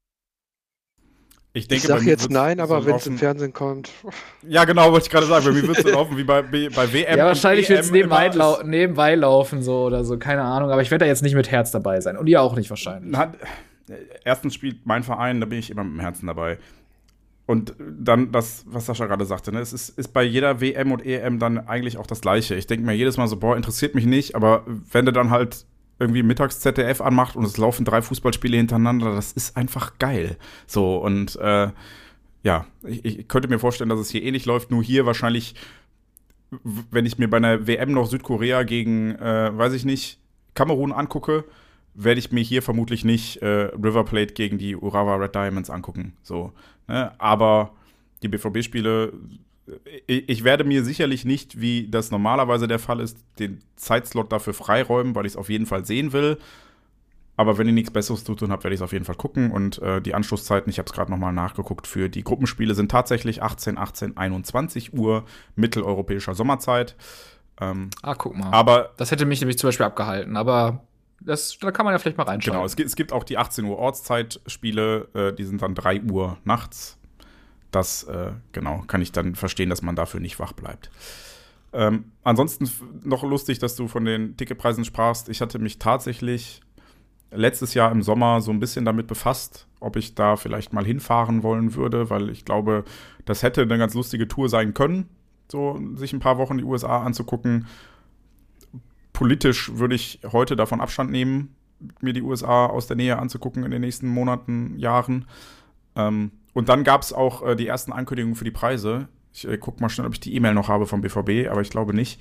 Ich sage jetzt nein, aber wenn es im Fernsehen kommt. Ja, genau, wollte ich gerade sagen. Bei mir wird es so laufen wie bei WM. Ja, wahrscheinlich wird es nebenbei laufen, so oder so, keine Ahnung. Aber ich werde da jetzt nicht mit Herz dabei sein. Und ihr auch nicht wahrscheinlich. Erstens spielt mein Verein, da bin ich immer mit dem Herzen dabei. Und dann das, was Sascha gerade sagte, ne? Es ist bei jeder WM und EM dann eigentlich auch das Gleiche. Ich denke mir jedes Mal so, boah, interessiert mich nicht, aber wenn du dann halt irgendwie mittags ZDF anmacht und es laufen 3 Fußballspiele hintereinander, das ist einfach geil. So, und ja, ich könnte mir vorstellen, dass es hier ähnlich läuft, nur hier wahrscheinlich, wenn ich mir bei einer WM noch Südkorea gegen, weiß ich nicht, Kamerun angucke, werde ich mir hier vermutlich nicht River Plate gegen die Urawa Red Diamonds angucken. So, ne? Aber die BVB-Spiele, ich werde mir sicherlich nicht, wie das normalerweise der Fall ist, den Zeitslot dafür freiräumen, weil ich es auf jeden Fall sehen will. Aber wenn ihr nichts Besseres zu tun habt, werde ich es auf jeden Fall gucken. Und die Anschlusszeiten, ich habe es gerade noch mal nachgeguckt, für die Gruppenspiele sind tatsächlich 18, 21 Uhr mitteleuropäischer Sommerzeit. Guck mal. Aber das hätte mich nämlich zum Beispiel abgehalten, aber da kann man ja vielleicht mal reinschauen. Genau, es gibt auch die 18 Uhr Ortszeitspiele, die sind dann 3 Uhr nachts. Das, genau, kann ich dann verstehen, dass man dafür nicht wach bleibt. Ansonsten noch lustig, dass du von den Ticketpreisen sprachst. Ich hatte mich tatsächlich letztes Jahr im Sommer so ein bisschen damit befasst, ob ich da vielleicht mal hinfahren wollen würde, weil ich glaube, das hätte eine ganz lustige Tour sein können, so sich ein paar Wochen die USA anzugucken. Politisch würde ich heute davon Abstand nehmen, mir die USA aus der Nähe anzugucken in den nächsten Monaten, Jahren. Und dann gab es auch die ersten Ankündigungen für die Preise. Ich gucke mal schnell, ob ich die E-Mail noch habe vom BVB, aber ich glaube nicht.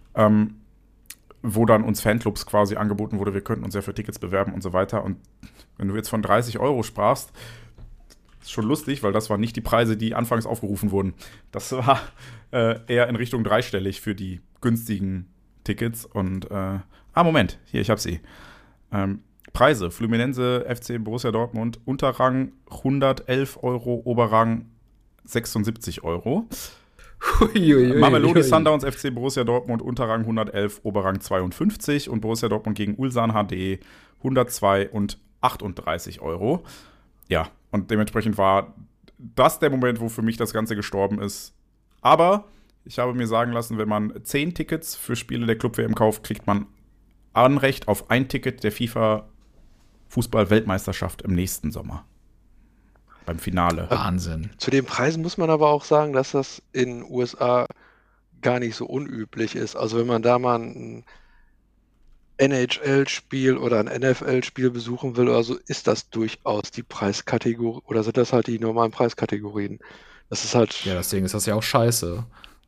Wo dann uns Fanclubs quasi angeboten wurde, wir könnten uns ja für Tickets bewerben und so weiter. Und wenn du jetzt von 30 € sprachst, ist schon lustig, weil das waren nicht die Preise, die anfangs aufgerufen wurden. Das war eher in Richtung dreistellig für die günstigen Tickets. Und, Moment, hier, ich habe sie. Preise, Fluminense, FC Borussia Dortmund, Unterrang 111 €, Oberrang 76 €. Mamelodi Sundowns, FC Borussia Dortmund, Unterrang 111, Oberrang 52 und Borussia Dortmund gegen Ulsan HD 102 und 38 €. Ja, und dementsprechend war das der Moment, wo für mich das Ganze gestorben ist. Aber ich habe mir sagen lassen, wenn man 10 Tickets für Spiele der Club-WM kauft, kriegt man Anrecht auf ein Ticket der FIFA-Fußball-Weltmeisterschaft im nächsten Sommer. Beim Finale. Wahnsinn. Zu den Preisen muss man aber auch sagen, dass das in den USA gar nicht so unüblich ist. Also wenn man da mal ein NHL-Spiel oder ein NFL-Spiel besuchen will oder so, ist das durchaus die Preiskategorie, oder sind das halt die normalen Preiskategorien? Das ist halt. Ja, deswegen ist das ja auch scheiße.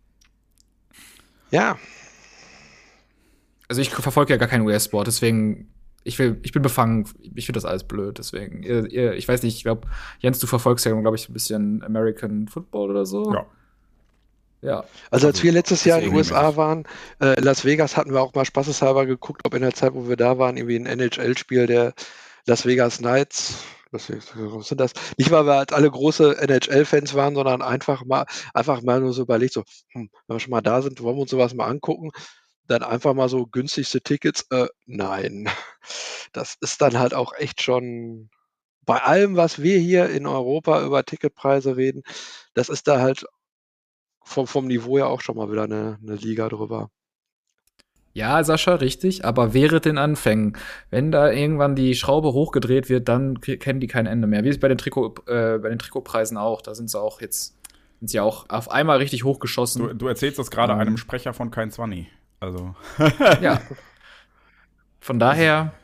Ja. Also ich verfolge ja gar keinen US-Sport, deswegen, ich bin befangen, ich finde das alles blöd, deswegen, ich weiß nicht, ich glaube, Jens, du verfolgst ja, glaube ich, ein bisschen American Football oder so. Ja. Ja. Also als wir letztes Jahr in den USA waren, in Las Vegas hatten wir auch mal spaßeshalber geguckt, ob in der Zeit, wo wir da waren, irgendwie ein NHL-Spiel der Las Vegas Knights, was sind das? Nicht, weil wir halt alle große NHL-Fans waren, sondern einfach mal nur so überlegt, so, wenn wir schon mal da sind, wollen wir uns sowas mal angucken. Dann einfach mal so günstigste Tickets, nein. Das ist dann halt auch echt schon, bei allem, was wir hier in Europa über Ticketpreise reden, das ist da halt vom Niveau ja auch schon mal wieder eine Liga drüber. Ja, Sascha, richtig, aber während den Anfängen, wenn da irgendwann die Schraube hochgedreht wird, dann kennen die kein Ende mehr. Wie ist bei den Trikotpreisen auch, da sind sie auch auf einmal richtig hochgeschossen. Du erzählst das gerade einem Sprecher von Kein 20. Also. Ja. Von daher,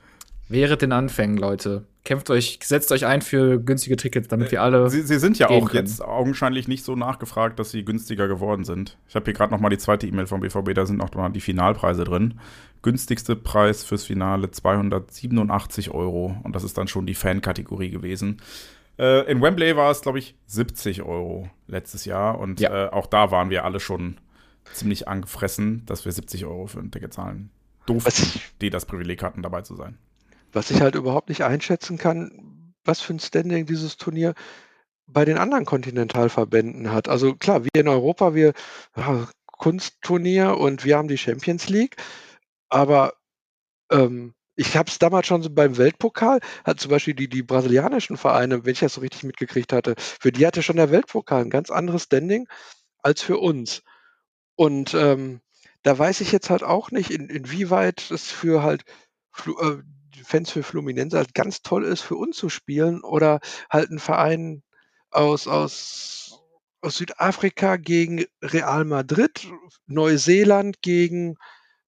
Während den Anfängen, Leute. Setzt euch ein für günstige Tickets, damit wir alle. Sie sind ja auch können. jetzt augenscheinlich nicht so nachgefragt, dass sie günstiger geworden sind. Ich habe hier gerade noch mal die zweite E-Mail vom BVB, da sind noch mal die Finalpreise drin. Günstigste Preis fürs Finale 287 € und das ist dann schon die Fan-Kategorie gewesen. In Wembley war es, glaube ich, 70 € letztes Jahr und auch da waren wir alle schon ziemlich angefressen, dass wir 70 € für ein Ticket zahlen durften, die das Privileg hatten, dabei zu sein. Was ich halt überhaupt nicht einschätzen kann, was für ein Standing dieses Turnier bei den anderen Kontinentalverbänden hat. Also klar, wir in Europa, Kunstturnier und wir haben die Champions League, aber ich habe es damals schon so beim Weltpokal, hat zum Beispiel die brasilianischen Vereine, wenn ich das so richtig mitgekriegt hatte, für die hatte schon der Weltpokal ein ganz anderes Standing als für uns. Und da weiß ich jetzt halt auch nicht, inwieweit es für halt Fans für Fluminense halt ganz toll ist, für uns zu spielen oder halt ein Verein aus Südafrika gegen Real Madrid, Neuseeland gegen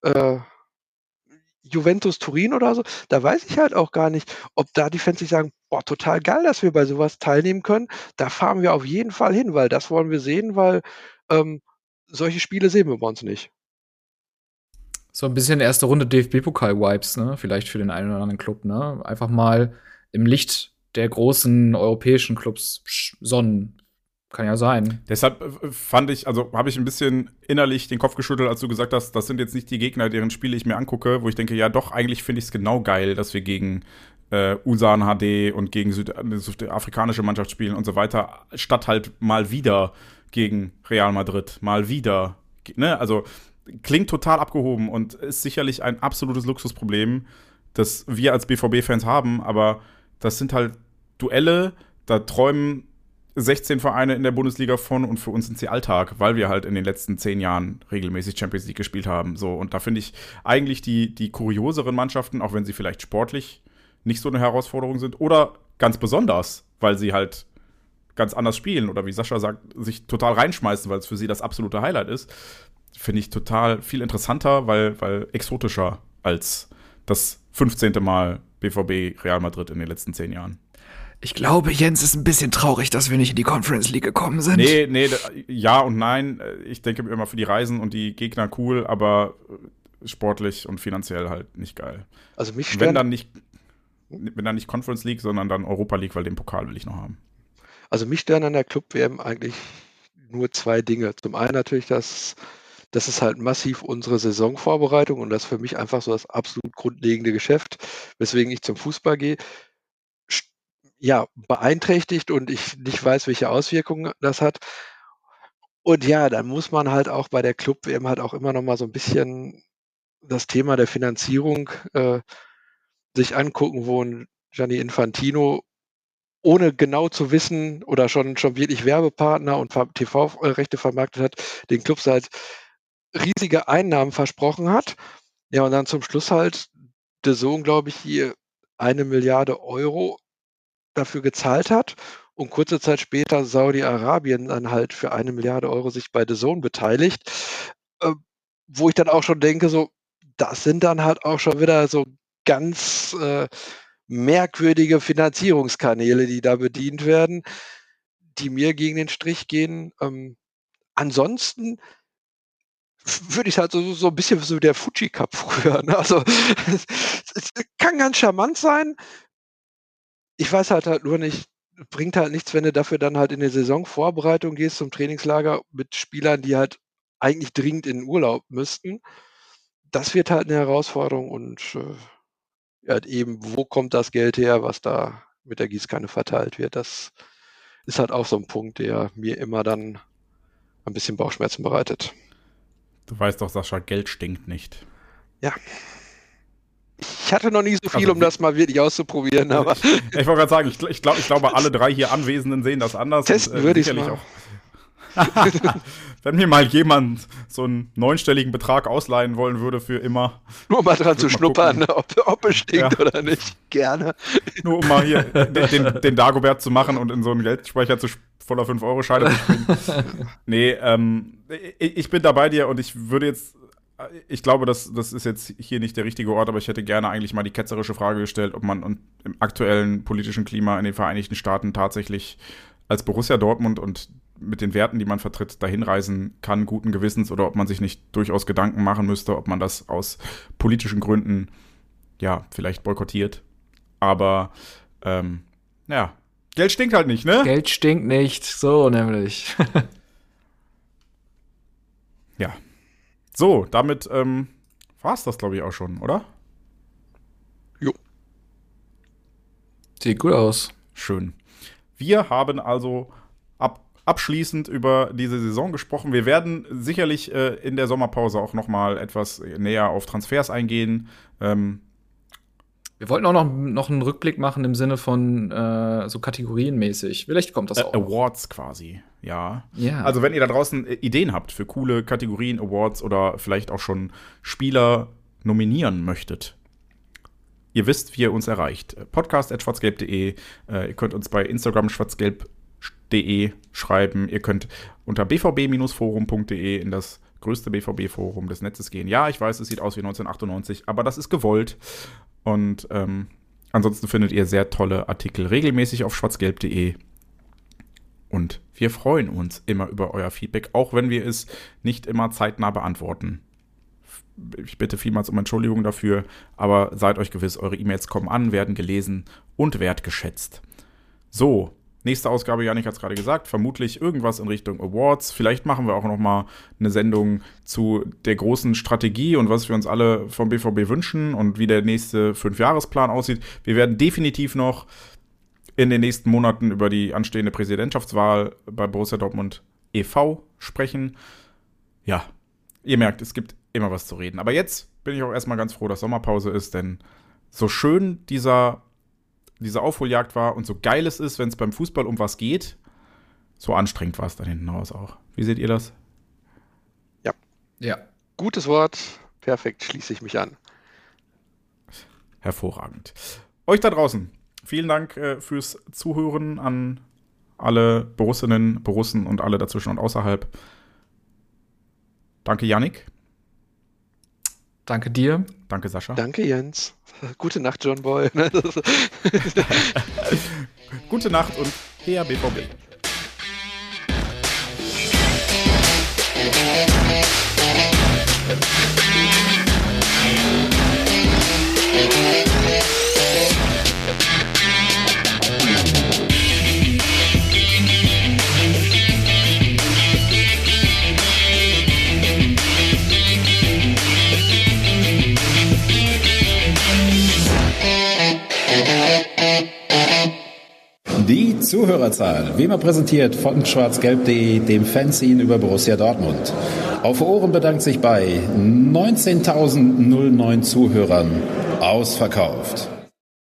Juventus Turin oder so. Da weiß ich halt auch gar nicht, ob da die Fans sich sagen, boah, total geil, dass wir bei sowas teilnehmen können. Da fahren wir auf jeden Fall hin, weil das wollen wir sehen, weil solche Spiele sehen wir bei uns nicht. So ein bisschen erste Runde DFB-Pokal-Vibes, ne? Vielleicht für den einen oder anderen Club, ne? Einfach mal im Licht der großen europäischen Clubs sonnen. Kann ja sein. Deshalb habe ich ein bisschen innerlich den Kopf geschüttelt, als du gesagt hast, das sind jetzt nicht die Gegner, deren Spiele ich mir angucke, wo ich denke, ja doch, eigentlich finde ich es genau geil, dass wir gegen Ulsan HD und gegen südafrikanische Mannschaft spielen und so weiter, statt halt mal wieder gegen Real Madrid, mal wieder, ne? Also klingt total abgehoben und ist sicherlich ein absolutes Luxusproblem, das wir als BVB-Fans haben, aber das sind halt Duelle, da träumen 16 Vereine in der Bundesliga von und für uns sind sie Alltag, weil wir halt in den letzten 10 Jahren regelmäßig Champions League gespielt haben. So, und da finde ich eigentlich die kurioseren Mannschaften, auch wenn sie vielleicht sportlich nicht so eine Herausforderung sind, oder ganz besonders, weil sie halt ganz anders spielen oder wie Sascha sagt, sich total reinschmeißen, weil es für sie das absolute Highlight ist, finde ich total viel interessanter, weil exotischer als das 15. Mal BVB Real Madrid in den letzten 10 Jahren. Ich glaube, Jens ist ein bisschen traurig, dass wir nicht in die Conference League gekommen sind. Nee, ja und nein. Ich denke mir immer für die Reisen und die Gegner cool, aber sportlich und finanziell halt nicht geil. Also mich wenn dann nicht Conference League, sondern dann Europa League, weil den Pokal will ich noch haben. Also mich stören an der Club-WM eigentlich nur 2 Dinge. Zum einen natürlich, das ist halt massiv unsere Saisonvorbereitung und das ist für mich einfach so das absolut grundlegende Geschäft, weswegen ich zum Fußball gehe. Ja, beeinträchtigt und ich nicht weiß, welche Auswirkungen das hat. Und ja, dann muss man halt auch bei der Club-WM halt auch immer noch mal so ein bisschen das Thema der Finanzierung sich angucken, wo ein Gianni Infantino, ohne genau zu wissen oder schon wirklich Werbepartner und TV-Rechte vermarktet hat, den Clubs halt riesige Einnahmen versprochen hat. Ja, und dann zum Schluss halt DAZN, glaube ich, hier 1 Milliarde Euro dafür gezahlt hat und kurze Zeit später Saudi-Arabien dann halt für 1 Milliarde Euro sich bei DAZN beteiligt, wo ich dann auch schon denke, so, das sind dann halt auch schon wieder so ganz merkwürdige Finanzierungskanäle, die da bedient werden, die mir gegen den Strich gehen. Ansonsten würde ich halt so ein bisschen so der Fuji Cup früher, ne? Also es kann ganz charmant sein. Ich weiß halt nur nicht, bringt halt nichts, wenn du dafür dann halt in die Saisonvorbereitung gehst zum Trainingslager mit Spielern, die halt eigentlich dringend in den Urlaub müssten. Das wird halt eine Herausforderung und halt eben, wo kommt das Geld her, was da mit der Gießkanne verteilt wird. Das ist halt auch so ein Punkt, der mir immer dann ein bisschen Bauchschmerzen bereitet. Du weißt doch, Sascha, Geld stinkt nicht. Ja. Ich hatte noch nie so viel, um das mal wirklich auszuprobieren. Aber ich wollte gerade sagen, ich glaube, alle 3 hier Anwesenden sehen das anders. Testen würde ich mal. Auch. Wenn mir mal jemand so einen 9-stelligen Betrag ausleihen wollen würde für immer. Nur mal dran zu schnuppern, ob es stinkt oder nicht. Gerne. Nur um mal hier den Dagobert zu machen und in so einen Geldspeicher voller 5-Euro-Scheine zu springen. Nee, ich bin da bei dir und ich würde jetzt ich glaube, das ist jetzt hier nicht der richtige Ort, aber ich hätte gerne eigentlich mal die ketzerische Frage gestellt, ob man im aktuellen politischen Klima in den Vereinigten Staaten tatsächlich als Borussia Dortmund und mit den Werten, die man vertritt, dahin reisen kann, guten Gewissens, oder ob man sich nicht durchaus Gedanken machen müsste, ob man das aus politischen Gründen, ja, vielleicht boykottiert. Aber, ja, Geld stinkt halt nicht, ne? Geld stinkt nicht, so nämlich. Ja. So, damit war es das, glaube ich, auch schon, oder? Jo. Sieht gut aus. Schön. Wir haben also abschließend über diese Saison gesprochen. Wir werden sicherlich in der Sommerpause auch noch mal etwas näher auf Transfers eingehen. Wir wollten auch noch einen Rückblick machen im Sinne von so kategorienmäßig. Vielleicht kommt das auch. Awards quasi, ja. Ja. Also wenn ihr da draußen Ideen habt für coole Kategorien, Awards oder vielleicht auch schon Spieler nominieren möchtet, ihr wisst, wie ihr uns erreicht. podcast@schwarzgelb.de. Ihr könnt uns bei Instagram schwarzgelb.de schreiben. Ihr könnt unter bvb-forum.de in das größte BVB-Forum des Netzes gehen. Ja, ich weiß, es sieht aus wie 1998, aber das ist gewollt. Und ansonsten findet ihr sehr tolle Artikel regelmäßig auf schwarzgelb.de. Und wir freuen uns immer über euer Feedback, auch wenn wir es nicht immer zeitnah beantworten. Ich bitte vielmals um Entschuldigung dafür, aber seid euch gewiss, eure E-Mails kommen an, werden gelesen und wertgeschätzt. So, nächste Ausgabe, Jannik hat es gerade gesagt, vermutlich irgendwas in Richtung Awards. Vielleicht machen wir auch noch mal eine Sendung zu der großen Strategie und was wir uns alle vom BVB wünschen und wie der nächste 5-Jahresplan aussieht. Wir werden definitiv noch in den nächsten Monaten über die anstehende Präsidentschaftswahl bei Borussia Dortmund e.V. sprechen. Ja, ihr merkt, es gibt immer was zu reden. Aber jetzt bin ich auch erstmal ganz froh, dass Sommerpause ist, denn so schön diese Aufholjagd war und so geil es ist, wenn es beim Fußball um was geht, so anstrengend war es dann hinten raus auch. Wie seht ihr das? Ja. Gutes Wort. Perfekt, schließe ich mich an. Hervorragend. Euch da draußen, vielen Dank fürs Zuhören an alle Borussinnen, Borussen und alle dazwischen und außerhalb. Danke, Jannik. Danke dir. Danke, Sascha. Danke, Jens. Gute Nacht, John Boy. Gute Nacht und her BVB. Die Zuhörerzahl, wie immer präsentiert von schwarzgelb.de, dem Fanzine über Borussia Dortmund. Auf Ohren bedankt sich bei 19.009 Zuhörern ausverkauft.